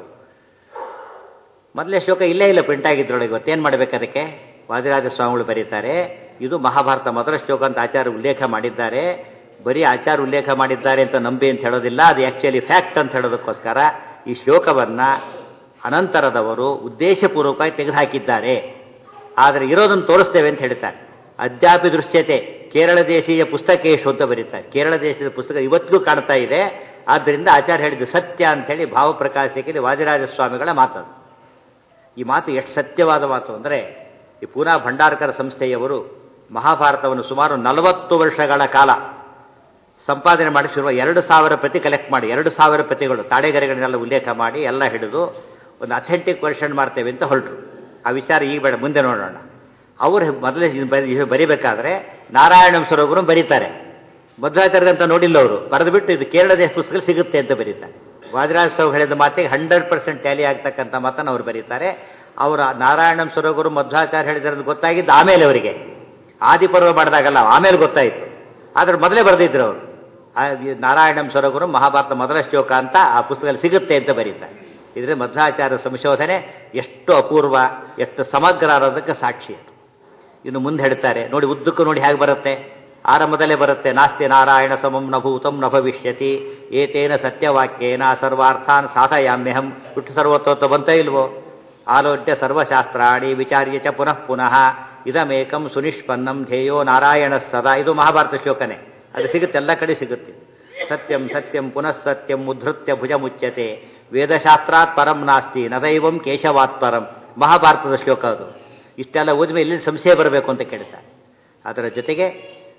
ಮೊದಲೇ ಶ್ಲೋಕ ಇಲ್ಲೇ ಇಲ್ಲ ಪ್ರಿಂಟ್ ಆಗಿದ್ರೊಳಗೆ. ಇವತ್ತೇನು ಮಾಡಬೇಕು ಅದಕ್ಕೆ? ವಾದಿರಾಜ ಸ್ವಾಮಿಗಳು ಬರೀತಾರೆ ಇದು ಮಹಾಭಾರತ ಮೊದಲ ಶ್ಲೋಕ ಅಂತ ಆಚಾರ್ಯ ಉಲ್ಲೇಖ ಮಾಡಿದ್ದಾರೆ. ಬರೀ ಆಚಾರ್ಯ ಉಲ್ಲೇಖ ಮಾಡಿದ್ದಾರೆ ಅಂತ ನಂಬಿ ಅಂತ ಹೇಳೋದಿಲ್ಲ, ಅದು ಆ್ಯಕ್ಚುಲಿ ಫ್ಯಾಕ್ಟ್ ಅಂತ ಹೇಳೋದಕ್ಕೋಸ್ಕರ ಈ ಶ್ಲೋಕವನ್ನು ಅನಂತರದವರು ಉದ್ದೇಶಪೂರ್ವಕವಾಗಿ ತೆಗೆದುಹಾಕಿದ್ದಾರೆ. ಆದರೆ ಇರೋದನ್ನು ತೋರಿಸ್ತೇವೆ ಅಂತ ಹೇಳ್ತಾರೆ. ಅದ್ಯಾಪಿ ದೃಶ್ಯತೆ ಕೇರಳ ದೇಶೀಯ ಪುಸ್ತಕೇಶು ಅಂತ ಬರೀತಾರೆ. ಕೇರಳ ದೇಶದ ಪುಸ್ತಕ ಇವತ್ತಿಗೂ ಕಾಣ್ತಾ ಇದೆ. ಆದ್ದರಿಂದ ಆಚಾರ್ಯ ಹೇಳಿದ್ದು ಸತ್ಯ ಅಂಥೇಳಿ ಭಾವಪ್ರಕಾಶಕ್ಕೆ ವಾದಿರಾಜ ಸ್ವಾಮಿಗಳ ಮಾತದು. ಈ ಮಾತು ಎಷ್ಟು ಸತ್ಯವಾದ ಮಾತು ಅಂದರೆ, ಈ ಪೂನಾ ಭಂಡಾರಕರ ಸಂಸ್ಥೆಯವರು ಮಹಾಭಾರತವನ್ನು ಸುಮಾರು 40 ವರ್ಷಗಳ ಕಾಲ ಸಂಪಾದನೆ ಮಾಡಿ ಶುರುವ 2000 ಪ್ರತಿ ಕಲೆಕ್ಟ್ ಮಾಡಿ 2000 ಪ್ರತಿಗಳು ತಾಳೆಗರೆಗಳನ್ನೆಲ್ಲ ಉಲ್ಲೇಖ ಮಾಡಿ ಎಲ್ಲ ಹಿಡಿದು ಒಂದು ಅಥೆಂಟಿಕ್ ವರ್ಷನ್ ಮಾಡ್ತೇವೆ ಅಂತ ಹೊರಟರು. ಆ ವಿಚಾರ ಈಗ ಬೇಡ, ಮುಂದೆ ನೋಡೋಣ. ಅವರು ಮೊದಲೇ ಬರಿಬೇಕಾದ್ರೆ ನಾರಾಯಣಂ ಸ್ವರೂಪರು ಬರೀತಾರೆ. ಮಧ್ವಾಚಾರ್ಯಂತ ನೋಡಿಲ್ಲ ಅವರು, ಬರೆದುಬಿಟ್ಟು ಇದು ಕೇರಳ ದೇಶ ಪುಸ್ತಕ ಸಿಗುತ್ತೆ ಅಂತ ಬರೀತಾರೆ. ವಾದಿರಾಜ ಸ್ವಾಮಿ ಹೇಳಿದ ಮಾತಿಗೆ 100% ಟ್ಯಾಲಿ ಆಗ್ತಕ್ಕಂಥ ಮಾತನ್ನು ಅವ್ರು ಬರೀತಾರೆ. ಅವರ ನಾರಾಯಣಂ ಸ್ವರೂಪರು ಮಧ್ವಾಚಾರ್ಯ ಹೇಳಿದ್ರಂತ ಗೊತ್ತಾಗಿದ್ದು ಆಮೇಲೆ ಅವರಿಗೆ, ಆದಿಪರ್ವ ಮಾಡಿದಾಗಲ್ಲ ಆಮೇಲೆ ಗೊತ್ತಾಯಿತು. ಆದ್ರೆ ಮೊದಲೇ ಬರೆದಿದ್ರು ಅವರು. ನಾರಾಯಣಂ ಸ್ವರಗುರು ಮಹಾಭಾರತ ಮೊದಲ ಶ್ಲೋಕ ಅಂತ ಆ ಪುಸ್ತಕದಲ್ಲಿ ಸಿಗುತ್ತೆ ಅಂತ ಬರೀತಾರೆ. ಇದರಲ್ಲಿ ಮಧ್ವಾಚಾರ್ಯ ಸಂಶೋಧನೆ ಎಷ್ಟು ಅಪೂರ್ವ, ಎಷ್ಟು ಸಮಗ್ರ ಅನ್ನೋದಕ್ಕೆ ಸಾಕ್ಷಿ ಅದು. ಇನ್ನು ಮುಂದೆ ಹೇಳ್ತಾರೆ ನೋಡಿ, ಉದ್ದಕ್ಕೂ ನೋಡಿ ಹೇಗೆ ಬರುತ್ತೆ. ಆರಂಭದಲ್ಲೇ ಬರುತ್ತೆ, ನಾಸ್ತಿ ನಾರಾಯಣ ಸಮಂ ನ ಭೂತಂ ನ ಭವಿಷ್ಯತಿ ಏತೇನ ಸತ್ಯವಾಕ್ಯೇನ ಸರ್ವಾರ್ಥಾನ್ ಸಾಧಯಾಮ್ಯಹಂ. ವಿಷ್ಣು ಸರ್ವೋತ್ತಮ ಬಂತ ಇಲ್ವೋ? ಆಲೋಚ್ಯ ಸರ್ವಶಾಸ್ತ್ರಾಣಿ ವಿಚಾರ್ಯ ಚ ಪುನಃ ಪುನಃ ಇದಮೇಕಂ ಸುನಿಷ್ಪನ್ನಂ ಧ್ಯೇಯೋ ನಾರಾಯಣ ಸದಾ. ಇದು ಮಹಾಭಾರತ ಶ್ಲೋಕನೇ, ಅದು ಸಿಗುತ್ತೆ, ಎಲ್ಲ ಕಡೆ ಸಿಗುತ್ತೆ. ಸತ್ಯಂ ಸತ್ಯಂ ಪುನಃ ಸತ್ಯಂ ಉದ್ಧೃತ್ಯ ಭುಜ ಮುಚ್ಯತೆ ವೇದಶಾಸ್ತ್ರಾತ್ ಪರಂ ನಾಸ್ತಿ ನದೈವಂ ಕೇಶವಾತ್ ಪರಂ. ಮಹಾಭಾರತದ ಶ್ಲೋಕ ಅದು. ಇಷ್ಟೆಲ್ಲ ಓದ್ಮೇಲೆ ಇಲ್ಲಿ ಸಂಶಯ ಬರಬೇಕು ಅಂತ ಕೇಳ್ತಾರೆ. ಅದರ ಜೊತೆಗೆ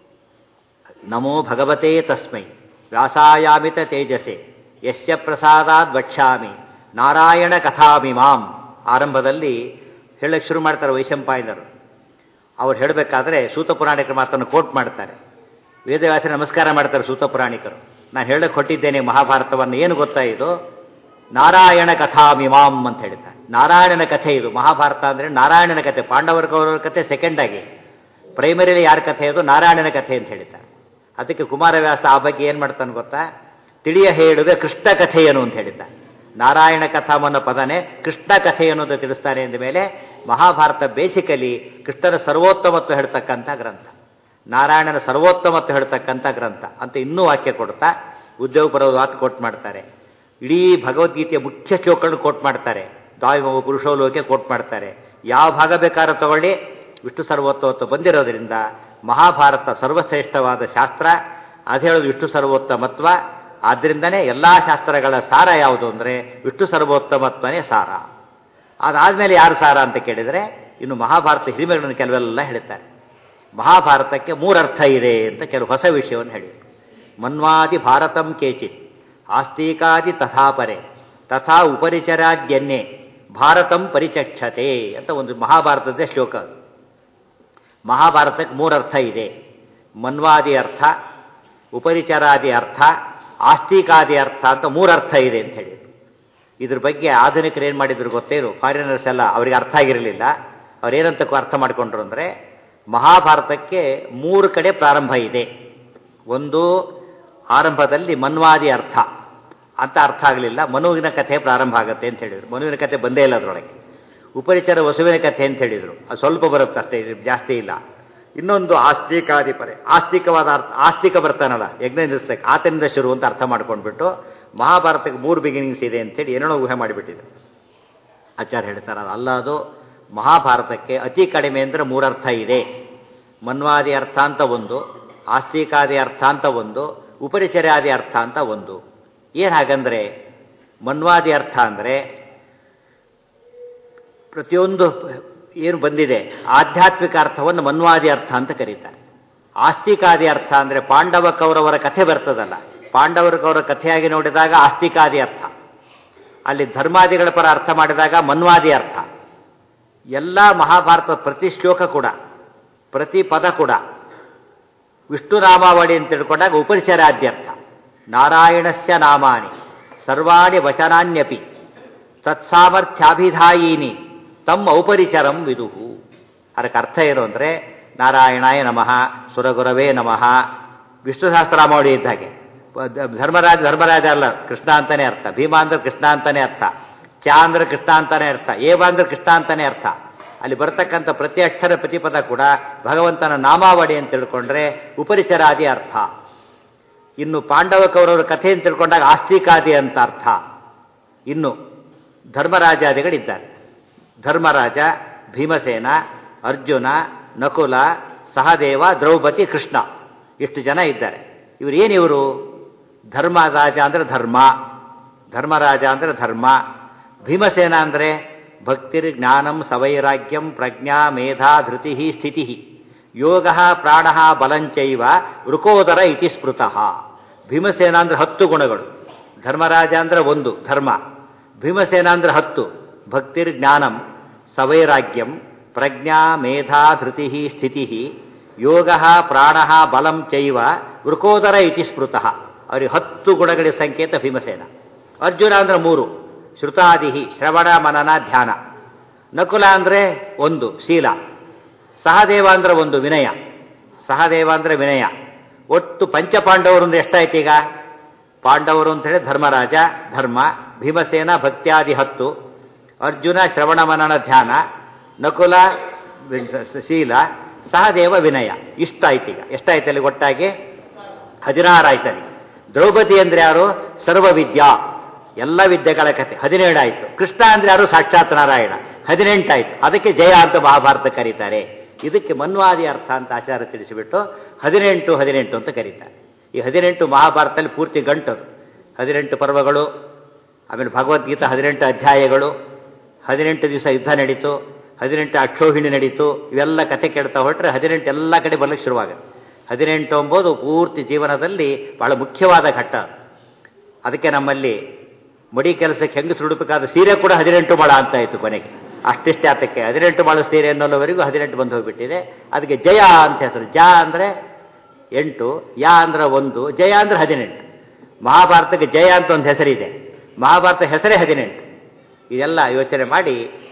ನಮೋ ಭಗವತೆ ತಸ್ಮೈ ವ್ಯಾಸಾಯಾಮಿತ ತೇಜಸೆ ಯಸ್ಯ ಪ್ರಸಾದಾದ್ ವಕ್ಷ್ಯಾಮಿ ನಾರಾಯಣ ಕಥಾಮಿಮಾಂ. ಆರಂಭದಲ್ಲಿ ಹೇಳಕ್ಕೆ ಶುರು ಮಾಡ್ತಾರೆ ವೈಶಂಪಾಯನರು. ಅವ್ರು ಹೇಳಬೇಕಾದ್ರೆ ಸೂತ ಪುರಾಣಿಕರ ಮಾತನ್ನು ಕೋಟ್ ಮಾಡ್ತಾರೆ. ವೇದವ್ಯಾಸ ನಮಸ್ಕಾರ ಮಾಡ್ತಾರೆ ಸೂತ ಪುರಾಣಿಕರು. ನಾನು ಹೇಳಕ್ಕೆ ಕೊಟ್ಟಿದ್ದೇನೆ ಮಹಾಭಾರತವನ್ನು, ಏನು ಗೊತ್ತಾ ಇದು? ನಾರಾಯಣ ಕಥಾಮಿಮಾಂ ಅಂತ ಹೇಳ್ತಾರೆ. ನಾರಾಯಣನ ಕಥೆ ಇದು. ಮಹಾಭಾರತ ಅಂದರೆ ನಾರಾಯಣನ ಕಥೆ. ಪಾಂಡವರ ಕೌರವರ ಕಥೆ ಸೆಕೆಂಡ್ ಆಗಿ, ಪ್ರೈಮರಿಯಲ್ಲಿ ಯಾರ ಕಥೆ ಅದು? ನಾರಾಯಣನ ಕಥೆ ಅಂತ ಹೇಳ್ತಾರೆ. ಅದಕ್ಕೆ ಕುಮಾರವ್ಯಾಸ ಆ ಬಗ್ಗೆ ಏನು ಮಾಡ್ತಾನೆ ಗೊತ್ತಾ? ತಿಳಿಯ ಹೇಳುವೆ ಕೃಷ್ಣ ಕಥೆಯನು ಅಂತ ಹೇಳಿದ್ದಾರೆ. ನಾರಾಯಣ ಕಥಾಮನ್ನ ಪದನೇ ಕೃಷ್ಣ ಕಥೆ ಅನ್ನೋದು ತಿಳಿಸ್ತಾನೆ ಅಂದ ಮೇಲೆ ಮಹಾಭಾರತ ಬೇಸಿಕಲಿ ಕೃಷ್ಣನ ಸರ್ವೋತ್ತಮತ್ವ ಹೇಳ್ತಕ್ಕಂಥ ಗ್ರಂಥ, ನಾರಾಯಣನ ಸರ್ವೋತ್ತಮತ್ವ ಹೇಳ್ತಕ್ಕಂಥ ಗ್ರಂಥ ಅಂತ ಇನ್ನೂ ವಾಕ್ಯ ಕೊಡ್ತಾ ಉದ್ಯೋಗ ಪರ್ವದ ವಾಕ್ಯ ಕೋಟ್ ಮಾಡ್ತಾರೆ. ಇಡೀ ಭಗವದ್ಗೀತೆಯ ಮುಖ್ಯ ಶ್ಲೋಕಗಳನ್ನು ಕೋಟ್ ಮಾಡ್ತಾರೆ. ದ್ವಾವಿಮವ ಪುರುಷೋಲೋಕೆ ಕೋಟ್ ಮಾಡ್ತಾರೆ. ಯಾವ ಭಾಗ ಬೇಕಾದ್ರೂ ತಗೊಳ್ಳಿ, ವಿಷ್ಣು ಸರ್ವೋತ್ತಮತ್ವ ಬಂದಿರೋದ್ರಿಂದ ಮಹಾಭಾರತ ಸರ್ವಶ್ರೇಷ್ಠವಾದ ಶಾಸ್ತ್ರ. ಅದು ಹೇಳೋದು ವಿಷ್ಣು ಸರ್ವೋತ್ತಮತ್ವ. ಆದ್ದರಿಂದನೇ ಎಲ್ಲ ಶಾಸ್ತ್ರಗಳ ಸಾರ ಯಾವುದು ಅಂದರೆ ವಿಷ್ಣು ಸರ್ವೋತ್ತಮತ್ವನೇ ಸಾರ. ಅದಾದಮೇಲೆ ಯಾರು ಸಾರ ಅಂತ ಕೇಳಿದರೆ ಇನ್ನು ಮಹಾಭಾರತ ಹಿರಿಮೆಗಳನ್ನು ಕೆಲವೆಲ್ಲ ಹೇಳ್ತಾರೆ. ಮಹಾಭಾರತಕ್ಕೆ 3 ಅರ್ಥ ಇದೆ ಅಂತ ಕೆಲವು ಹೊಸ ವಿಷಯವನ್ನು ಹೇಳಿದರು. ಮನ್ವಾದಿ ಭಾರತಂ ಕೇಚಿತ್ ಆಸ್ತಿಕಾದಿ ತಥಾಪರೆ ತಥಾ ಉಪರಿಚರಾದ್ಯನ್ನೇ ಭಾರತಂ ಪರಿಚಕ್ಷತೆ ಅಂತ ಒಂದು ಮಹಾಭಾರತದ ಶ್ಲೋಕ. ಅದು ಮಹಾಭಾರತಕ್ಕೆ 3 ಅರ್ಥ ಇದೆ. ಮನ್ವಾದಿ ಅರ್ಥ, ಉಪರಿಚರಾದಿ ಅರ್ಥ, ಆಸ್ತಿಕಾದಿ ಅರ್ಥ ಅಂತ 3 ಅರ್ಥ ಇದೆ ಅಂತ ಹೇಳಿದರು. ಇದ್ರ ಬಗ್ಗೆ ಆಧುನಿಕರು ಏನು ಮಾಡಿದ್ರು ಗೊತ್ತೇನು? ಫಾರಿನರ್ಸ್ ಎಲ್ಲ ಅವರಿಗೆ ಅರ್ಥ ಆಗಿರಲಿಲ್ಲ. ಅವರೇನಂತ ಅರ್ಥ ಮಾಡಿಕೊಂಡ್ರು ಅಂದರೆ ಮಹಾಭಾರತಕ್ಕೆ 3 ಕಡೆ ಪ್ರಾರಂಭ ಇದೆ. ಒಂದು ಆರಂಭದಲ್ಲಿ ಮನ್ವಾದಿ ಅರ್ಥ ಅಂತ ಅರ್ಥ ಆಗಲಿಲ್ಲ, ಮನುವಿನ ಕಥೆ ಪ್ರಾರಂಭ ಆಗುತ್ತೆ ಅಂತ ಹೇಳಿದರು. ಮನುವಿನ ಕಥೆ ಬಂದೇ ಇಲ್ಲ ಅದರೊಳಗೆ. ಉಪರಿಚರ ವಸುವಿನ ಕಥೆ ಅಂತ ಹೇಳಿದರು. ಅದು ಸ್ವಲ್ಪ ಬರುತ್ತೆ ಅಷ್ಟೇ, ಜಾಸ್ತಿ ಇಲ್ಲ. ಇನ್ನೊಂದು ಆಸ್ತಿಕಾಧಿಪರೆ, ಆಸ್ತಿಕವಾದ ಅರ್ಥ, ಆಸ್ತಿಕ ಬರ್ತಾನಲ್ಲ ಯಜ್ಞ ನಿಲ್ಲಿಸ್ಬೇಕು, ಆತನಿಂದ ಶುರು ಅಂತ ಅರ್ಥ ಮಾಡ್ಕೊಂಡ್ಬಿಟ್ಟು ಮಹಾಭಾರತಕ್ಕೆ 3 ಬಿಗಿನಿಂಗ್ಸ್ ಇದೆ ಅಂತೇಳಿ ಏನೇನೋ ಊಹೆ ಮಾಡಿಬಿಟ್ಟಿದೆ. ಆಚಾರ್ಯ ಹೇಳ್ತಾರೆ ಅಲ್ಲ, ಅದು ಮಹಾಭಾರತಕ್ಕೆ ಅತಿ ಕಡಿಮೆ ಅಂದರೆ 3 ಅರ್ಥ ಇದೆ. ಮನ್ವಾದಿ ಅರ್ಥ ಅಂತ ಒಂದು, ಆಸ್ತಿಕಾದಿ ಅರ್ಥ ಅಂತ ಒಂದು, ಉಪರಿಚರ್ಯಾದಿ ಅರ್ಥ ಅಂತ ಒಂದು. ಏನು ಹಾಗಂದರೆ ಮನ್ವಾದಿ ಅರ್ಥ ಅಂದರೆ ಪ್ರತಿಯೊಂದು ಏನು ಬಂದಿದೆ ಆಧ್ಯಾತ್ಮಿಕ ಅರ್ಥವನ್ನು ಮನ್ವಾದಿ ಅರ್ಥ ಅಂತ ಕರೀತಾರೆ. ಆಸ್ತಿಕಾದಿ ಅರ್ಥ ಅಂದರೆ ಪಾಂಡವ ಕೌರವರ ಕಥೆ ಬರ್ತದಲ್ಲ, ಪಾಂಡವರ ಕೌರವರ ಕಥೆಯಾಗಿ ನೋಡಿದಾಗ ಆಸ್ತಿಕಾದಿ ಅರ್ಥ, ಅಲ್ಲಿ ಧರ್ಮಾದಿಗಳ ಪರ ಅರ್ಥ ಮಾಡಿದಾಗ ಮನ್ವಾದಿ ಅರ್ಥ. ಎಲ್ಲ ಮಹಾಭಾರತದ ಪ್ರತಿ ಶ್ಲೋಕ ಕೂಡ, ಪ್ರತಿ ಪದ ಕೂಡ ವಿಷ್ಣು ನಾಮಾವಳಿ ಅಂತ ತಿಳ್ಕೊಂಡಾಗ ಉಪರಿಚರಾದ್ಯರ್ಥ. ನಾರಾಯಣಸ್ಯ ನಾಮಾನಿ ಸರ್ವಾಣಿ ವಚನಾನ್ಯಪಿ ತತ್ಸಾಮರ್ಥ್ಯಾಭಿಧಾಯಿನಿ ತಮ್ಮ ಔಪರಿಚರಂ ವಿದುಹು. ಅದಕ್ಕೆ ಅರ್ಥ ಏನು ಅಂದರೆ ನಾರಾಯಣಾಯ ನಮಃ, ಸುರಗುರವೇ ನಮಃ, ವಿಷ್ಣು ಸಹಸ್ರನಾಮಾವಳಿ ಇದ್ದ ಹಾಗೆ. ಧರ್ಮರಾಜ ಅಲ್ಲ, ಕೃಷ್ಣ ಅಂತಾನೆ ಅರ್ಥ. ಭೀಮ ಅಂದ್ರೆ ಕೃಷ್ಣ ಅಂತಾನೆ ಅರ್ಥ. ಚ ಅಂದ್ರೆ ಕೃಷ್ಣ ಅಂತಾನೆ ಅರ್ಥ. ಏವ ಅಂದ್ರೆ ಕೃಷ್ಣ ಅಂತಾನೆ ಅರ್ಥ. ಅಲ್ಲಿ ಬರ್ತಕ್ಕಂಥ ಪ್ರತಿ ಅಕ್ಷರ ಪ್ರತಿಪದ ಕೂಡ ಭಗವಂತನ ನಾಮಾವಳಿ ಅಂತ ತಿಳ್ಕೊಂಡ್ರೆ ಉಪರಿಚರಾದಿ ಅರ್ಥ. ಇನ್ನು ಪಾಂಡವ ಕೌರವರ ಕಥೆ ಅಂತ ತಿಳ್ಕೊಂಡಾಗ ಆಸ್ತಿಕಾದಿ ಅಂತ ಅರ್ಥ. ಇನ್ನು ಧರ್ಮರಾಜಾದಿಗಳಿದ್ದಾರೆ. ಧರ್ಮರಾಜ, ಭೀಮಸೇನ, ಅರ್ಜುನ, ನಕುಲ, ಸಹದೇವ, ದ್ರೌಪದಿ, ಕೃಷ್ಣ, ಇಷ್ಟು ಜನ ಇದ್ದಾರೆ. ಇವರೇನಿವರು? ಧರ್ಮರಾಜ ಅಂದರೆ ಧರ್ಮ, ಧರ್ಮರಾಜ ಅಂದರೆ ಧರ್ಮ. ಭೀಮಸೇನ ಅಂದರೆ ಭಕ್ತಿರ್ ಜ್ಞಾನಂ ಸವೈರಾಗ್ಯಂ ಪ್ರಜ್ಞಾ ಮೇಧಾ ಧೃತಿ ಸ್ಥಿತಿ ಯೋಗ ಪ್ರಾಣ ಬಲಂಚೈವ ವೃಕೋದರ ಇತಿ ಸ್ಮೃತಃ. ಭೀಮಸೇನ ಅಂದರೆ 10 ಗುಣಗಳು. ಧರ್ಮರಾಜ ಅಂದರೆ 1 ಧರ್ಮ, ಭೀಮಸೇನ ಅಂದರೆ 10 ಭಕ್ತಿರ್ ಜ್ಞಾನಂ ಸವೈರಾಗ್ಯಂ ಪ್ರಜ್ಞಾ ಮೇಧಾ ಧೃತಿ ಸ್ಥಿತಿ ಯೋಗ ಪ್ರಾಣ ಬಲಂ ಚೈವ ವೃಕೋದರ ಇತಿ ಸ್ಮೃತಃ. ಅವರಿಗೆ 10 ಗುಣಗಳ ಸಂಕೇತ ಭೀಮಸೇನ. ಅರ್ಜುನ ಅಂದರೆ 3 ಶ್ರುತಾದಿ ಶ್ರವಣ ಮನನ ಧ್ಯಾನ. ನಕುಲ ಅಂದರೆ 1 ಶೀಲ. ಸಹದೇವ ಅಂದರೆ 1 ವಿನಯ. ಸಹದೇವ ಅಂದರೆ ವಿನಯ. ಒಟ್ಟು ಪಂಚಪಾಂಡವರು ಅಂದರೆ ಎಷ್ಟಾಯ್ತು ಈಗ? ಪಾಂಡವರು ಅಂತ ಹೇಳಿ ಧರ್ಮರಾಜ ಧರ್ಮ, ಭೀಮಸೇನ ಭಕ್ತ್ಯಾದಿ 10, ಅರ್ಜುನ ಶ್ರವಣ ಮನನ ಧ್ಯಾನ, ನಕುಲ ಶೀಲ, ಸಹದೇವ ವಿನಯ. ಇಷ್ಟಾಯ್ತು ಈಗ. ಎಷ್ಟಾಯ್ತು ಅಲ್ಲಿ ಒಟ್ಟಾಗಿ? 16 ಆಯ್ತಲ್ಲಿ. ದ್ರೌಪದಿ ಅಂದರೆ ಯಾರು? ಸರ್ವವಿದ್ಯಾ, ಎಲ್ಲ ವಿದ್ಯೆಗಳ ಕಥೆ, 17 ಆಯಿತು. ಕೃಷ್ಣ ಅಂದರೆ ಯಾರು? ಸಾಕ್ಷಾತ್ ನಾರಾಯಣ, 18 ಆಯಿತು. ಅದಕ್ಕೆ ಜಯ ಅಂತ ಮಹಾಭಾರತ ಕರೀತಾರೆ. ಇದಕ್ಕೆ ಮನ್ವಾದಿ ಅರ್ಥ ಅಂತ ಆಚಾರ್ಯ ತಿಳಿಸಿಬಿಟ್ಟು 18 ಅಂತ ಕರೀತಾರೆ. ಈ 18 ಮಹಾಭಾರತದಲ್ಲಿ ಪೂರ್ತಿ ಗಂಟದು. 18 ಪರ್ವಗಳು, ಆಮೇಲೆ ಭಗವದ್ಗೀತಾ 18 ಅಧ್ಯಾಯಗಳು, 18 ದಿವಸ ಯುದ್ಧ ನಡೀತು, 18 ಅಕ್ಷೋಹಿಣಿ ನಡೀತು. ಇವೆಲ್ಲ ಕಥೆ ಕೇಳ್ತಾ ಹೊರಟ್ರೆ 18 ಎಲ್ಲ ಕಡೆ ಬರ್ಲಿಕ್ಕೆ ಶುರುವಾಗುತ್ತೆ. 18 ಎಂಬುದು ಪೂರ್ತಿ ಜೀವನದಲ್ಲಿ ಬಹಳ ಮುಖ್ಯವಾದ ಘಟ್ಟ. ಅದಕ್ಕೆ ನಮ್ಮಲ್ಲಿ ಮಡಿ ಕೆಲಸಕ್ಕೆ ಹೆಂಗಸರು ಉಡುಪಕ್ಕಾದ ಸೀರೆ ಕೂಡ 18 ಮೊಳ ಅಂತ ಆಯಿತು ಕೊನೆಗೆ. ಅಷ್ಟಿಷ್ಟೇ ಆತಕ್ಕೆ 18 ಮೊಳ ಸೀರೆ ಅನ್ನೋವರೆಗೂ 18 ಬಂದು ಹೋಗ್ಬಿಟ್ಟಿದೆ. ಅದಕ್ಕೆ ಜಯ ಅಂತ ಹೆಸರು. ಜ ಅಂದರೆ 8, ಯಾ ಅಂದ್ರೆ 1, ಜಯ ಅಂದ್ರೆ 18. ಮಹಾಭಾರತಕ್ಕೆ ಜಯ ಅಂತ ಒಂದು ಹೆಸರಿದೆ. ಮಹಾಭಾರತ ಹೆಸರೇ 18. ಇದೆಲ್ಲ ಯೋಚನೆ ಮಾಡಿ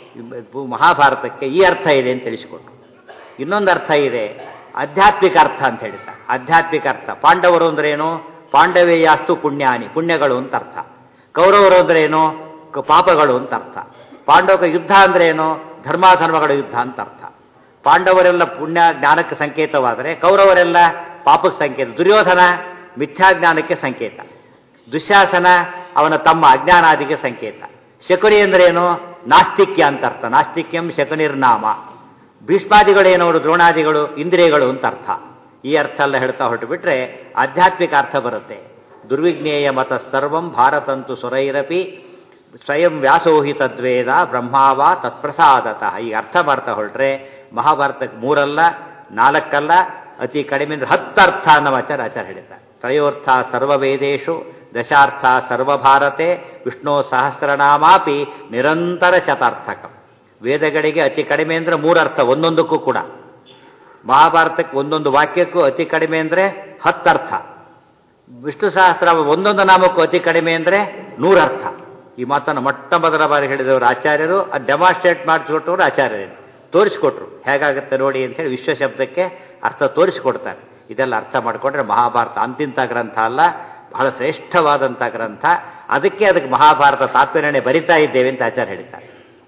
ಮಹಾಭಾರತಕ್ಕೆ ಈ ಅರ್ಥ ಇದೆ ಅಂತ ತಿಳಿಸಿಕೊಟ್ರು. ಇನ್ನೊಂದು ಅರ್ಥ ಇದೆ, ಆಧ್ಯಾತ್ಮಿಕ ಅರ್ಥ ಅಂತ ಹೇಳ್ತಾರೆ. ಆಧ್ಯಾತ್ಮಿಕ ಅರ್ಥ. ಪಾಂಡವರು ಅಂದ್ರೆ ಏನು? ಪಾಂಡವೇಯಾಸ್ತು ಪುಣ್ಯಾನಿ, ಪುಣ್ಯಗಳು ಅಂತ ಅರ್ಥ. ಕೌರವರು ಅಂದ್ರೆ ಏನು? ಪಾಪಗಳು ಅಂತ ಅರ್ಥ. ಪಾಂಡವ ಯುದ್ಧ ಅಂದ್ರೆ ಏನು? ಧರ್ಮಾಧರ್ಮಗಳ ಯುದ್ಧ ಅಂತ ಅರ್ಥ. ಪಾಂಡವರೆಲ್ಲ ಪುಣ್ಯ ಜ್ಞಾನಕ್ಕೆ ಸಂಕೇತವಾದರೆ ಕೌರವರೆಲ್ಲ ಪಾಪಕ್ಕೆ ಸಂಕೇತ. ದುರ್ಯೋಧನ ಮಿಥ್ಯಾಜ್ಞಾನಕ್ಕೆ ಸಂಕೇತ. ದುಶ್ಯಾಸನ ಅವನ ತಮ್ಮ ಅಜ್ಞಾನಾದಿಗೆ ಸಂಕೇತ. ಶಕುನಿ ಅಂದ್ರೇನು? ನಾಸ್ತಿಕ್ಯ ಅಂತ ಅರ್ಥ. ನಾಸ್ತಿಕ್ಯಂ ಶಕುನಿರ್ನಾಮ. ಭೀಷ್ಮಾದಿಗಳೇನವರು? ದ್ರೋಣಾದಿಗಳು ಇಂದ್ರಿಯಗಳು ಅಂತ ಅರ್ಥ. ಈ ಅರ್ಥ ಎಲ್ಲ ಹೇಳ್ತಾ ಹೊರಟು ಬಿಟ್ರೆ ಆಧ್ಯಾತ್ಮಿಕ ಅರ್ಥ ಬರುತ್ತೆ. ದುರ್ವಿಜ್ಞೇಯ ಮತ ಸರ್ವಂ ಭಾರತಂತು ಸುರೈರಪಿ ಸ್ವಯಂ ವ್ಯಾಸೋಹಿ ತದ್ವೇದ ಬ್ರಹ್ಮಾವ ತತ್ಪ್ರಸಾದತಃ. ಈ ಅರ್ಥ ಮಾಡ್ತಾ ಹೊರಟ್ರೆ ಮಹಾಭಾರತಕ್ಕೆ 3 ಅಲ್ಲ 4 ಅಲ್ಲ, ಅತಿ ಕಡಿಮೆ ಅಂದರೆ 10 ಅರ್ಥ ಅನ್ನೋ ಆಚಾರ್ಯ ಹೇಳ್ತಾರೆ. ತ್ರಯೋರ್ಥ ಸರ್ವವೇದೇಶು ದಶಾರ್ಥ ಸರ್ವಭಾರತೆ ವಿಷ್ಣು ಸಹಸ್ರನಾಮಾಪಿ ನಿರಂತರ ಶತಾರ್ಥಕಂ. ವೇದಗಳಿಗೆ ಅತಿ ಕಡಿಮೆ ಅಂದರೆ 3 ಅರ್ಥ ಒಂದೊಂದಕ್ಕೂ ಕೂಡ. ಮಹಾಭಾರತಕ್ಕೆ ಒಂದೊಂದು ವಾಕ್ಯಕ್ಕೂ ಅತಿ ಕಡಿಮೆ ಅಂದರೆ 10 ಅರ್ಥ. ವಿಷ್ಣು ಸಹಸ್ರ ಒಂದೊಂದು ನಾಮಕ್ಕೂ ಅತಿ ಕಡಿಮೆ ಅಂದರೆ 100 ಅರ್ಥ. ಈ ಮಾತನ್ನು ಮೊಟ್ಟ ಮೊದಲ ಬಾರಿ ಹೇಳಿದವರು ಆಚಾರ್ಯರು. ಅದು ಡೆಮಾನ್ಸ್ಟ್ರೇಟ್ ಮಾಡಿಸ್ಕೊಟ್ಟವರು ಆಚಾರ್ಯರು. ತೋರಿಸ್ಕೊಟ್ರು ಹೇಗಾಗುತ್ತೆ ನೋಡಿ ಅಂತೇಳಿ ವಿಶ್ವ ಶಬ್ದಕ್ಕೆ ಅರ್ಥ ತೋರಿಸಿಕೊಡ್ತಾರೆ. ಇದೆಲ್ಲ ಅರ್ಥ ಮಾಡಿಕೊಂಡ್ರೆ ಮಹಾಭಾರತ ಅಂತಿಂಥ ಗ್ರಂಥ ಅಲ್ಲ, ಬಹಳ ಶ್ರೇಷ್ಠವಾದಂಥ ಗ್ರಂಥ. ಅದಕ್ಕೆ ಮಹಾಭಾರತ ತಾತ್ಪರ್ಯನೇ ಬರಿತಾ ಇದ್ದೇವೆ ಅಂತ ಆಚಾರ್ಯ ಹೇಳ್ತಾರೆ.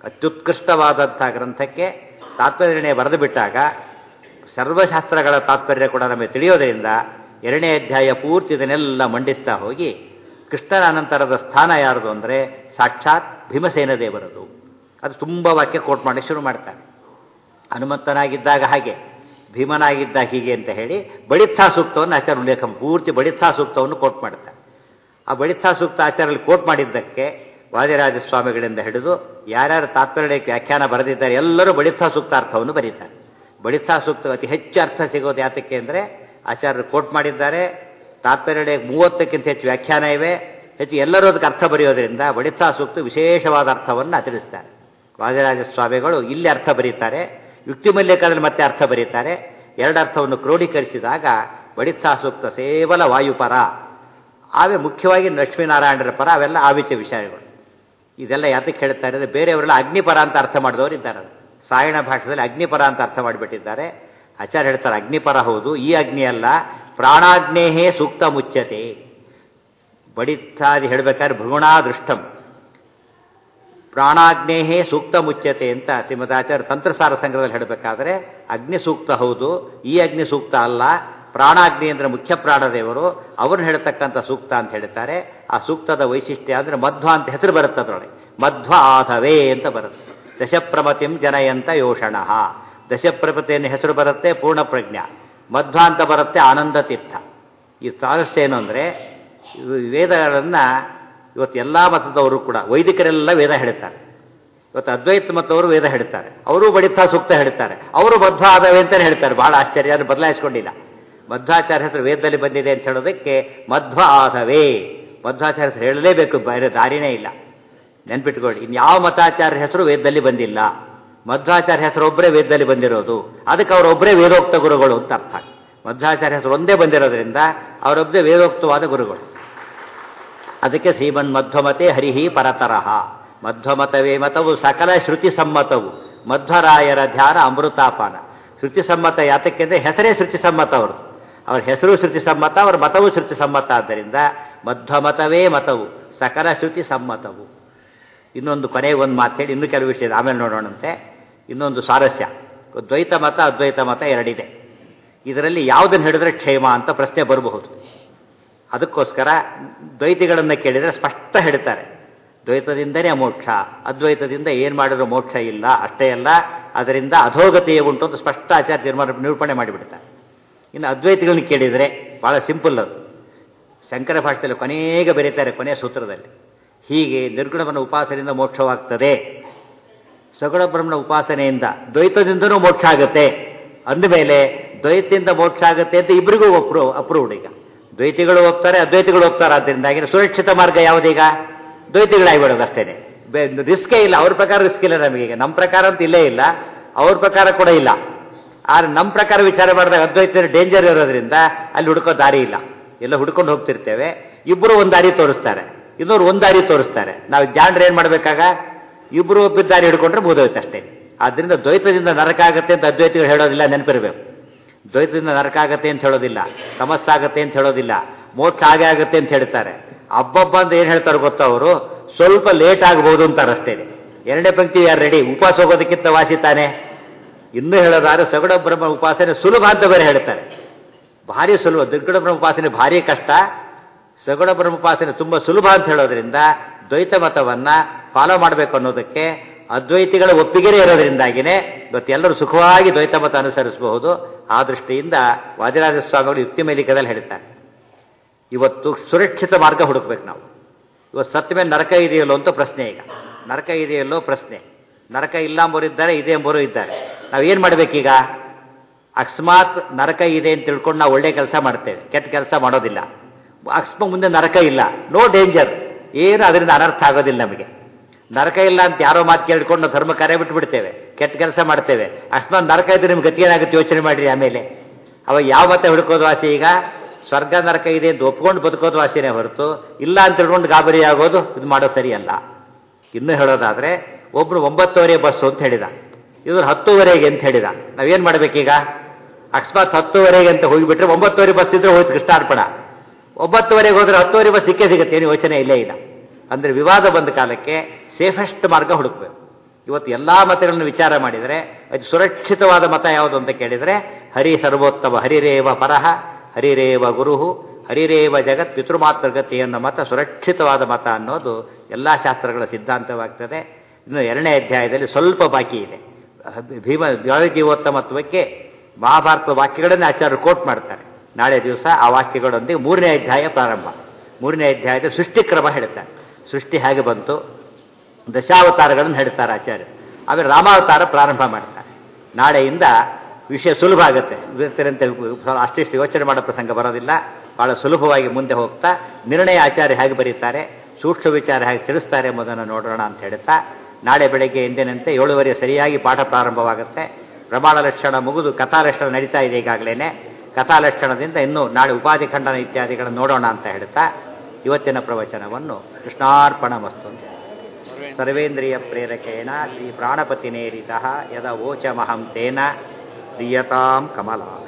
ಅತ್ಯುತ್ಕೃಷ್ಟವಾದಂಥ ಗ್ರಂಥಕ್ಕೆ ತಾತ್ಪರ್ಯ ನಿರ್ಣಯ ಬರೆದು ಬಿಟ್ಟಾಗ ಸರ್ವಶಾಸ್ತ್ರಗಳ ತಾತ್ಪರ್ಯ ಕೂಡ ನಮಗೆ ತಿಳಿಯೋದರಿಂದ 2ನೇ ಅಧ್ಯಾಯ ಪೂರ್ತಿ ಇದನ್ನೆಲ್ಲ ಮಂಡಿಸ್ತಾ ಹೋಗಿ ಕೃಷ್ಣನ ಅನಂತರದ ಸ್ಥಾನ ಯಾರದು ಅಂದರೆ ಸಾಕ್ಷಾತ್ ಭೀಮಸೇನ ದೇವರದು. ಅದು ತುಂಬ ವಾಕ್ಯ ಕೋಟ್ ಮಾಡಿ ಶುರು ಮಾಡ್ತಾರೆ. ಹನುಮಂತನಾಗಿದ್ದಾಗ ಹಾಗೆ, ಭೀಮನಾಗಿದ್ದಾಗ ಹೀಗೆ ಅಂತ ಹೇಳಿ ಬಳಿತ್ಥಾ ಸೂಕ್ತವನ್ನು ಆಚಾರ್ಯ ಉಲ್ಲೇಖ ಪೂರ್ತಿ ಬಳಿತ್ಥಾ ಸೂಕ್ತವನ್ನು ಕೋಟ್ ಮಾಡ್ತಾರೆ. ಆ ಬಳಿತ್ಥಾ ಸೂಕ್ತ ಆಚಾರ್ಯರಲ್ಲಿ ಕೋಟ್ ಮಾಡಿದ್ದಕ್ಕೆ ವಾದಿರಾಜ ಸ್ವಾಮಿಗಳಿಂದ ಹಿಡಿದು ಯಾರ್ಯಾರು ತಾತ್ಪರ್ಯಕ್ಕೆ ವ್ಯಾಖ್ಯಾನ ಬರೆದಿದ್ದಾರೆ ಎಲ್ಲರೂ ಬಳಿತ್ಥಾ ಸೂಕ್ತ ಅರ್ಥವನ್ನು ಬರೀತಾರೆ. ಬಳಿತ್ಥಾ ಸೂಕ್ತ ಅತಿ ಹೆಚ್ಚು ಅರ್ಥ ಸಿಗೋದು ಯಾತಕ್ಕೆ ಅಂದರೆ ಆಚಾರ್ಯರು ಕೋಟ್ ಮಾಡಿದ್ದಾರೆ. ತಾತ್ಪರ್ಯ 30ಕ್ಕಿಂತ ಹೆಚ್ಚು ವ್ಯಾಖ್ಯಾನ ಇವೆ, ಹೆಚ್ಚು ಎಲ್ಲರೂ ಅದಕ್ಕೆ ಅರ್ಥ ಬರೆಯೋದ್ರಿಂದ ಬಳಿತ್ಥಾ ಸೂಕ್ತ ವಿಶೇಷವಾದ ಅರ್ಥವನ್ನು ತಿಳಿಸ್ತಾರೆ. ವಾದಿರಾಜ ಸ್ವಾಮಿಗಳು ಇಲ್ಲಿ ಅರ್ಥ ಬರೀತಾರೆ, ಯುಕ್ತಿ ಮಲ್ಯಕದಲ್ಲಿ ಮತ್ತೆ ಅರ್ಥ ಬರೀತಾರೆ. ಎರಡು ಅರ್ಥವನ್ನು ಕ್ರೋಢೀಕರಿಸಿದಾಗ ಬಳಿತ್ಥಾ ಸೂಕ್ತ ಸೇವಲ ವಾಯುಪರ, ಅವೇ ಮುಖ್ಯವಾಗಿ ಲಕ್ಷ್ಮೀನಾರಾಯಣರ ಪರ, ಅವೆಲ್ಲ ಆವಿಚ ವಿಷಯಗಳು. ಇದೆಲ್ಲ ಯಾತಕ್ಕೆ ಹೇಳ್ತಾರೆ ಅಂದರೆ ಬೇರೆಯವರೆಲ್ಲ ಅಗ್ನಿಪರ ಅಂತ ಅರ್ಥ ಮಾಡಿದವರು ಇದ್ದಾರೆ. ಸಾಯಣ ಭಾಷೆಯಲ್ಲಿ ಅಗ್ನಿಪರ ಅಂತ ಅರ್ಥ ಮಾಡಿಬಿಟ್ಟಿದ್ದಾರೆ. ಆಚಾರ್ಯ ಹೇಳ್ತಾರೆ ಅಗ್ನಿಪರ ಹೌದು, ಈ ಅಗ್ನಿ ಅಲ್ಲ, ಪ್ರಾಣಾಗ್ನೇಹೇ ಸೂಕ್ತ ಮುಚ್ಯತೆ. ಬಡಿತಾದಿ ಹೇಳಬೇಕಾದ್ರೆ ಭೃಗುಣಾದೃಷ್ಟಂ ಪ್ರಾಣಾಗ್ನೇಹೇ ಸೂಕ್ತ ಮುಚ್ಯತೆ ಅಂತ ಶ್ರೀಮದಾಚಾರ್ಯ ತಂತ್ರಸಾರ ಸಂಗ್ರಹದಲ್ಲಿ ಹೇಳಬೇಕಾದ್ರೆ ಅಗ್ನಿ ಸೂಕ್ತ ಹೌದು, ಈ ಅಗ್ನಿ ಸೂಕ್ತ ಅಲ್ಲ, ಪ್ರಾಣಾಗ್ನಿ ಅಂದರೆ ಮುಖ್ಯ ಪ್ರಾಣದೇವರು ಅವ್ರನ್ನ ಹೇಳ್ತಕ್ಕಂಥ ಸೂಕ್ತ ಅಂತ ಹೇಳ್ತಾರೆ. ಆ ಸೂಕ್ತದ ವೈಶಿಷ್ಟ್ಯ ಅಂದರೆ ಮಧ್ವ ಅಂತ ಹೆಸರು ಬರುತ್ತೆ, ಅದರೊಳಗೆ ಮಧ್ವ ಆಧವೇ ಅಂತ ಬರುತ್ತೆ. ದಶಪ್ರಮತಿಂ ಜನಯಂತ ಯೋಷಣಃ, ದಶಪ್ರಮತಿಯನ್ನು ಹೆಸರು ಬರುತ್ತೆ ಪೂರ್ಣ ಪ್ರಜ್ಞಾ, ಮಧ್ವ ಅಂತ ಬರುತ್ತೆ ಆನಂದ ತೀರ್ಥ. ಈ ಸಾರಸ್ಯ ಏನು ಅಂದರೆ ವೇದಗಳನ್ನು ಇವತ್ತು ಎಲ್ಲ ಮತದವರು ಕೂಡ ವೈದಿಕರೆಲ್ಲ ವೇದ ಹೇಳ್ತಾರೆ. ಇವತ್ತು ಅದ್ವೈತ ಮತವರು ವೇದ ಹೇಳ್ತಾರೆ, ಅವರು ಬಳಿತ್ಥಾ ಸೂಕ್ತ ಹೇಳ್ತಾರೆ, ಅವರು ಮಧ್ವ ಆದವೆ ಅಂತಲೇ ಹೇಳ್ತಾರೆ. ಬಹಳ ಆಶ್ಚರ್ಯ, ಅದು ಬದಲಾಯಿಸ್ಕೊಂಡಿಲ್ಲ. ಮಧ್ವಾಚಾರ್ಯ ಹೆಸರು ವೇದದಲ್ಲಿ ಬಂದಿದೆ ಅಂತ ಹೇಳೋದಕ್ಕೆ ಮಧ್ವ ಆದವೇ, ಮಧ್ವಾಚಾರ್ಯ ಹೆಸರು ಹೇಳಲೇಬೇಕು, ಬೇರೆ ದಾರಿನೇ ಇಲ್ಲ. ನೆನ್ಪಿಟ್ಕೊಳ್ಳಿ, ಇನ್ಯಾವ ಮತಾಚಾರ್ಯ ಹೆಸರು ವೇದದಲ್ಲಿ ಬಂದಿಲ್ಲ, ಮಧ್ವಾಚಾರ್ಯ ಹೆಸರು ಒಬ್ಬರೇ ವೇದದಲ್ಲಿ ಬಂದಿರೋದು. ಅದಕ್ಕೆ ಅವರೊಬ್ಬರೇ ವೇದೋಕ್ತ ಗುರುಗಳು ಅಂತ ಅರ್ಥ. ಮಧ್ವಾಚಾರ್ಯ ಹೆಸರು ಒಂದೇ ಬಂದಿರೋದ್ರಿಂದ ಅವರೊಬ್ಬರೇ ವೇದೋಕ್ತವಾದ ಗುರುಗಳು. ಅದಕ್ಕೆ ಶ್ರೀಮನ್ ಮಧ್ವಮತೆ ಹರಿಹಿ ಪರತರಹ, ಮಧ್ವಮತವೇ ಮತವು ಸಕಲ ಶ್ರುತಿ ಸಮ್ಮತವು, ಮಧ್ವರಾಯರ ಧ್ಯಾನ ಅಮೃತಾಪಾನ. ಶ್ರುತಿ ಸಮ್ಮತ ಯಾತಕ್ಕೆ ಅಂದರೆ ಹೆಸರೇ ಶ್ರುತಿ ಸಮ್ಮತ ಅವ್ರದ್ದು, ಅವ್ರ ಹೆಸರು ಶ್ರುತಿ ಸಮ್ಮತ, ಅವರ ಮತವು ಶ್ರುತಿ ಸಮ್ಮತ. ಆದ್ದರಿಂದ ಮಧ್ವಮತವೇ ಮತವು ಸಕಲ ಶ್ರುತಿ ಸಮ್ಮತವು. ಇನ್ನೊಂದು ಕೊನೆಗೆ ಒಂದು ಮಾತು ಹೇಳಿ ಇನ್ನೂ ಕೆಲವು ವಿಷಯ ಆಮೇಲೆ ನೋಡೋಣಂತೆ. ಇನ್ನೊಂದು ಸ್ವಾರಸ್ಯ, ದ್ವೈತ ಮತ ಅದ್ವೈತ ಮತ ಎರಡಿದೆ. ಇದರಲ್ಲಿ ಯಾವುದನ್ನು ಹಿಡಿದ್ರೆ ಕ್ಷೇಮ ಅಂತ ಪ್ರಶ್ನೆ ಬರಬಹುದು. ಅದಕ್ಕೋಸ್ಕರ ದ್ವೈತಿಗಳನ್ನು ಕೇಳಿದರೆ ಸ್ಪಷ್ಟ ಹೇಳ್ತಾರೆ, ದ್ವೈತದಿಂದನೇ ಮೋಕ್ಷ, ಅದ್ವೈತದಿಂದ ಏನು ಮಾಡಿರೋ ಮೋಕ್ಷ ಇಲ್ಲ, ಅಷ್ಟೇ ಅಲ್ಲ ಅದರಿಂದ ಅಧೋಗತಿಯೇ ಉಂಟು ಅಂತ ಸ್ಪಷ್ಟ ಆಚಾರ್ಯ ನಿರೂಪಣೆ ಮಾಡಿಬಿಡ್ತಾರೆ. ಇನ್ನು ಅದ್ವೈತಿಗಳನ್ನ ಕೇಳಿದರೆ ಭಾಳ ಸಿಂಪಲ್, ಅದು ಶಂಕರ ಭಾಷೆಯಲ್ಲಿ ಕೊನೆಗೆ ಬರೀತಾರೆ, ಕೊನೆಯ ಸೂತ್ರದಲ್ಲಿ ಹೀಗೆ ನಿರ್ಗುಣವನ್ನ ಉಪಾಸನೆಯಿಂದ ಮೋಕ್ಷವಾಗ್ತದೆ, ಸಗುಣ ಬ್ರಹ್ಮನ ಉಪಾಸನೆಯಿಂದ ದ್ವೈತದಿಂದನೂ ಮೋಕ್ಷ ಆಗುತ್ತೆ ಅಂದಮೇಲೆ ದ್ವೈತದಿಂದ ಮೋಕ್ಷ ಆಗುತ್ತೆ ಅಂತ ಇಬ್ಬರಿಗೂ ಅಪ್ರೂವ್ಡ್. ಈಗ ದ್ವೈತಿಗಳು ಒಪ್ತಾರೆ, ಅದ್ವೈತಿಗಳು ಒಪ್ತಾರೆ. ಆದ್ದರಿಂದಾಗಿ ಸುರಕ್ಷಿತ ಮಾರ್ಗ ಯಾವುದೀಗ ದ್ವೈತಿಗಳಾಗಿಬಿಡೋದು ಅಷ್ಟೇನೆ, ರಿಸ್ಕೇ ಇಲ್ಲ. ಅವ್ರ ಪ್ರಕಾರ ರಿಸ್ಕ್ ಇಲ್ಲ ನಮಗೀಗ, ನಮ್ಮ ಪ್ರಕಾರ ಅಂತ ಇಲ್ಲೇ ಇಲ್ಲ, ಅವ್ರ ಪ್ರಕಾರ ಕೂಡ ಇಲ್ಲ. ಆದರೆ ನಮ್ಮ ಪ್ರಕಾರ ವಿಚಾರ ಮಾಡಿದಾಗ ಅದ್ವೈತ ಡೇಂಜರ್ ಇರೋದ್ರಿಂದ ಅಲ್ಲಿ ಹುಡುಕೋ ದಾರಿ ಇಲ್ಲ, ಎಲ್ಲ ಹುಡ್ಕೊಂಡು ಹೋಗ್ತಿರ್ತೇವೆ. ಇಬ್ಬರು ಒಂದು ದಾರಿ ತೋರಿಸ್ತಾರೆ, ಇನ್ನೊರು ಒಂದು ದಾರಿ ತೋರಿಸ್ತಾರೆ. ನಾವು ಜಾಣ್ರೆ ಏನು ಮಾಡಬೇಕಾಗ ಇಬ್ಬರು ಒಪ್ಪಿದ ದಾರಿ ಹಿಡ್ಕೊಂಡ್ರೆ ಮುಗಿದೋಯ್ತು ಅಷ್ಟೇ. ಆದ್ದರಿಂದ ದ್ವೈತದಿಂದ ನರಕ ಆಗುತ್ತೆ ಅಂತ ಅದ್ವೈತಿಗಳು ಹೇಳೋದಿಲ್ಲ, ನೆನಪಿರಬೇಕು. ದ್ವೈತದಿಂದ ನರಕ ಆಗತ್ತೆ ಅಂತ ಹೇಳೋದಿಲ್ಲ, ತಮಸ್ಸಾಗತ್ತೆ ಅಂತ ಹೇಳೋದಿಲ್ಲ, ಮೋಕ್ಷ ಹಾಗೆ ಆಗುತ್ತೆ ಅಂತ ಹೇಳ್ತಾರೆ. ಹಬ್ಬಬ್ಬ ಅಂತ ಏನು ಹೇಳ್ತಾರೆ ಗೊತ್ತಾ, ಅವರು ಸ್ವಲ್ಪ ಲೇಟ್ ಆಗ್ಬೋದು ಅಂತಾರೆ ಅಷ್ಟೇ. ಎರಡನೇ ಪಂಕ್ತಿ ಯಾರು ರೆಡಿ, ಉಪವಾಸ ಹೋಗೋದಕ್ಕಿಂತ ವಾಸಿ ತಾನೆ. ಇನ್ನೂ ಹೇಳೋದಾದ್ರೆ ಸಗುಣ ಬ್ರಹ್ಮ ಉಪಾಸನೆ ಸುಲಭ ಅಂತ ಬೇರೆ ಹೇಳ್ತಾರೆ, ಭಾರಿ ಸುಲಭ. ನಿರ್ಗುಣ ಬ್ರಹ್ಮ ಉಪಾಸನೆ ಭಾರಿ ಕಷ್ಟ, ಸಗುಣ ಬ್ರಹ್ಮ ಉಪಾಸನೆ ತುಂಬ ಸುಲಭ ಅಂತ ಹೇಳೋದ್ರಿಂದ ದ್ವೈತ ಮತವನ್ನು ಫಾಲೋ ಮಾಡಬೇಕು ಅನ್ನೋದಕ್ಕೆ ಅದ್ವೈತಿಗಳ ಒಪ್ಪಿಗೆನೇ ಇರೋದ್ರಿಂದಾಗಿನೇ ಇವತ್ತು ಎಲ್ಲರೂ ಸುಖವಾಗಿ ದ್ವೈತ ಮತ ಅನುಸರಿಸಬಹುದು. ಆ ದೃಷ್ಟಿಯಿಂದ ವಾದಿರಾಜ ಸ್ವಾಮಿಗಳು ಯುಕ್ತಿ ಮೇಲಿಕದಲ್ಲಿ ಹೇಳ್ತಾರೆ, ಇವತ್ತು ಸುರಕ್ಷಿತ ಮಾರ್ಗ ಹುಡುಕ್ಬೇಕು ನಾವು. ಇವತ್ತು ಸತ್ತ ಮೇಲೆ ನರಕ ಇದೆಯಲ್ಲೋ ಅಂತ ಪ್ರಶ್ನೆ. ಈಗ ನರಕ ಇದೆಯಲ್ಲೋ ಪ್ರಶ್ನೆ, ನರಕ ಇಲ್ಲ ಎಂಬೋರಿದ್ದಾರೆ, ಇದೆ ಎಂಬೋರು ಇದ್ದಾರೆ. ನಾವೇನು ಮಾಡಬೇಕೀಗ? ಅಕಸ್ಮಾತ್ ನರಕ ಇದೆ ಅಂತ ತಿಳ್ಕೊಂಡು ನಾವು ಒಳ್ಳೆ ಕೆಲಸ ಮಾಡ್ತೇವೆ, ಕೆಟ್ಟ ಕೆಲಸ ಮಾಡೋದಿಲ್ಲ. ಅಕಸ್ಮಾತ್ ಮುಂದೆ ನರಕ ಇಲ್ಲ, ನೋ ಡೇಂಜರ್, ಏನು ಅದರಿಂದ ಅನರ್ಥ ಆಗೋದಿಲ್ಲ ನಮಗೆ. ನರಕ ಇಲ್ಲ ಅಂತ ಯಾರೋ ಮಾತು ಕೇಳ್ಕೊಂಡು ನಾವು ಧರ್ಮ ಕಾರ್ಯ ಬಿಟ್ಬಿಡ್ತೇವೆ, ಕೆಟ್ಟ ಕೆಲಸ ಮಾಡ್ತೇವೆ. ಅಕಸ್ಮಾತ್ ನರಕ ಇದ್ರೆ ನಿಮ್ಗೆ ಗತಿ ಏನಾಗುತ್ತೆ ಯೋಚನೆ ಮಾಡಿರಿ. ಆಮೇಲೆ ಅವಾಗ ಯಾವ ಮತ್ತೆ ಹುಡುಕೋದು ವಾಸಿ? ಈಗ ಸ್ವರ್ಗ ನರಕ ಇದೆ ಅಂತ ಒಪ್ಕೊಂಡು ಬದುಕೋದು ವಾಸಿನೇ ಹೊರತು ಇಲ್ಲ ಅಂತ ತಿಳ್ಕೊಂಡು ಗಾಬರಿ ಆಗೋದು ಇದು ಮಾಡೋ ಸರಿಯಲ್ಲ. ಇನ್ನೂ ಹೇಳೋದಾದ್ರೆ ಒಬ್ರು 9:30 ಬಸ್ಸು ಅಂತ ಹೇಳಿದ, ಇವರು 10:30 ಅಂತ ಹೇಳಿದ. ನಾವೇನು ಮಾಡ್ಬೇಕೀಗ? ಅಕಸ್ಮಾತ್ 10:30 ಅಂತ ಹೋಗಿಬಿಟ್ರೆ 9:30 ಬಸ್ ಇದ್ರೆ ಹೋಯ್ತು ಕೃಷ್ಣಾರ್ಪಣ. 9:30 ಹೋದ್ರೆ 10:30 ಬಸ್ ಸಿಕ್ಕೇ ಸಿಗುತ್ತೆ, ಏನು ಯೋಚನೆ ಇಲ್ಲೇ ಇಲ್ಲ. ಅಂದರೆ ವಿವಾದ ಬಂದ ಕಾಲಕ್ಕೆ ಸೇಫೆಸ್ಟ್ ಮಾರ್ಗ ಹುಡುಕ್ಬೇಕು. ಇವತ್ತು ಎಲ್ಲ ಮತಗಳನ್ನು ವಿಚಾರ ಮಾಡಿದರೆ ಅದು ಸುರಕ್ಷಿತವಾದ ಮತ ಯಾವುದು ಅಂತ ಕೇಳಿದರೆ ಹರಿ ಸರ್ವೋತ್ತಮ, ಹರಿರೇವ ಪರಹ, ಹರಿರೇವ ಗುರುಹು, ಹರಿರೇವ ಜಗತ್ ಪಿತೃಮಾತೃಗತಿ ಅನ್ನೋ ಮತ ಸುರಕ್ಷಿತವಾದ ಮತ ಅನ್ನೋದು ಎಲ್ಲ ಶಾಸ್ತ್ರಗಳ ಸಿದ್ಧಾಂತವಾಗ್ತದೆ. ಇನ್ನು 2ನೇ ಅಧ್ಯಾಯದಲ್ಲಿ ಸ್ವಲ್ಪ ಬಾಕಿ ಇದೆ. ಜೀವೋತ್ತಮತ್ವಕ್ಕೆ ಮಹಾಭಾರತದ ವಾಕ್ಯಗಳನ್ನೇ ಆಚಾರ್ಯರು ಕೋಟ್ ಮಾಡ್ತಾರೆ. ನಾಳೆ ದಿವಸ ಆ ವಾಕ್ಯಗಳೊಂದಿಗೆ 3ನೇ ಅಧ್ಯಾಯ ಪ್ರಾರಂಭ. 3ನೇ ಅಧ್ಯಾಯದ ಸೃಷ್ಟಿಕ್ರಮ ಹೇಳ್ತಾರೆ. ಸೃಷ್ಟಿ ಹೇಗೆ ಬಂತು, ದಶಾವತಾರಗಳನ್ನು ಹೇಳ್ತಾರೆ ಆಚಾರ್ಯರು. ಆಮೇಲೆ ರಾಮಾವತಾರ ಪ್ರಾರಂಭ ಮಾಡ್ತಾರೆ. ನಾಳೆಯಿಂದ ವಿಷಯ ಸುಲಭ ಆಗುತ್ತೆ. ಇವತ್ತಿನಂತೆ ಅಷ್ಟಿಷ್ಟು ಯೋಚನೆ ಮಾಡೋ ಪ್ರಸಂಗ ಬರೋದಿಲ್ಲ. ಬಹಳ ಸುಲಭವಾಗಿ ಮುಂದೆ ಹೋಗ್ತಾ ನಿರ್ಣಯ ಆಚಾರ್ಯ ಹೇಗೆ ಬರೀತಾರೆ, ಸೂಕ್ಷ್ಮ ವಿಚಾರ ಹೇಗೆ ತಿಳಿಸ್ತಾರೆ ಎಂಬುದನ್ನು ನೋಡೋಣ ಅಂತ ಹೇಳ್ತಾ, ನಾಳೆ ಬೆಳಗ್ಗೆ ಎಂದಿನಂತೆ 7:30 ಸರಿಯಾಗಿ ಪಾಠ ಪ್ರಾರಂಭವಾಗುತ್ತೆ. ಪ್ರಮಾಣ ಲಕ್ಷಣ ಮುಗಿದು ಕಥಾಲಕ್ಷಣ ನಡೀತಾ ಇದೆ ಈಗಾಗಲೇ. ಕಥಾಲಕ್ಷಣದಿಂದ ಇನ್ನೂ ನಾಳೆ ಉಪಾಧಿ ಖಂಡನ ಇತ್ಯಾದಿಗಳನ್ನು ನೋಡೋಣ ಅಂತ ಹೇಳ್ತಾ ಇವತ್ತಿನ ಪ್ರವಚನವನ್ನು ಕೃಷ್ಣಾರ್ಪಣಮಸ್ತು. ಸರ್ವೇಂದ್ರಿಯ ಪ್ರೇರಕೇಣ ಶ್ರೀ ಪ್ರಾಣಪತಿನೇರಿತಃ ಯದ ವೋಚಮಹಂ ತೇನ ಪ್ರಿಯತಾಂ ಕಮಲ.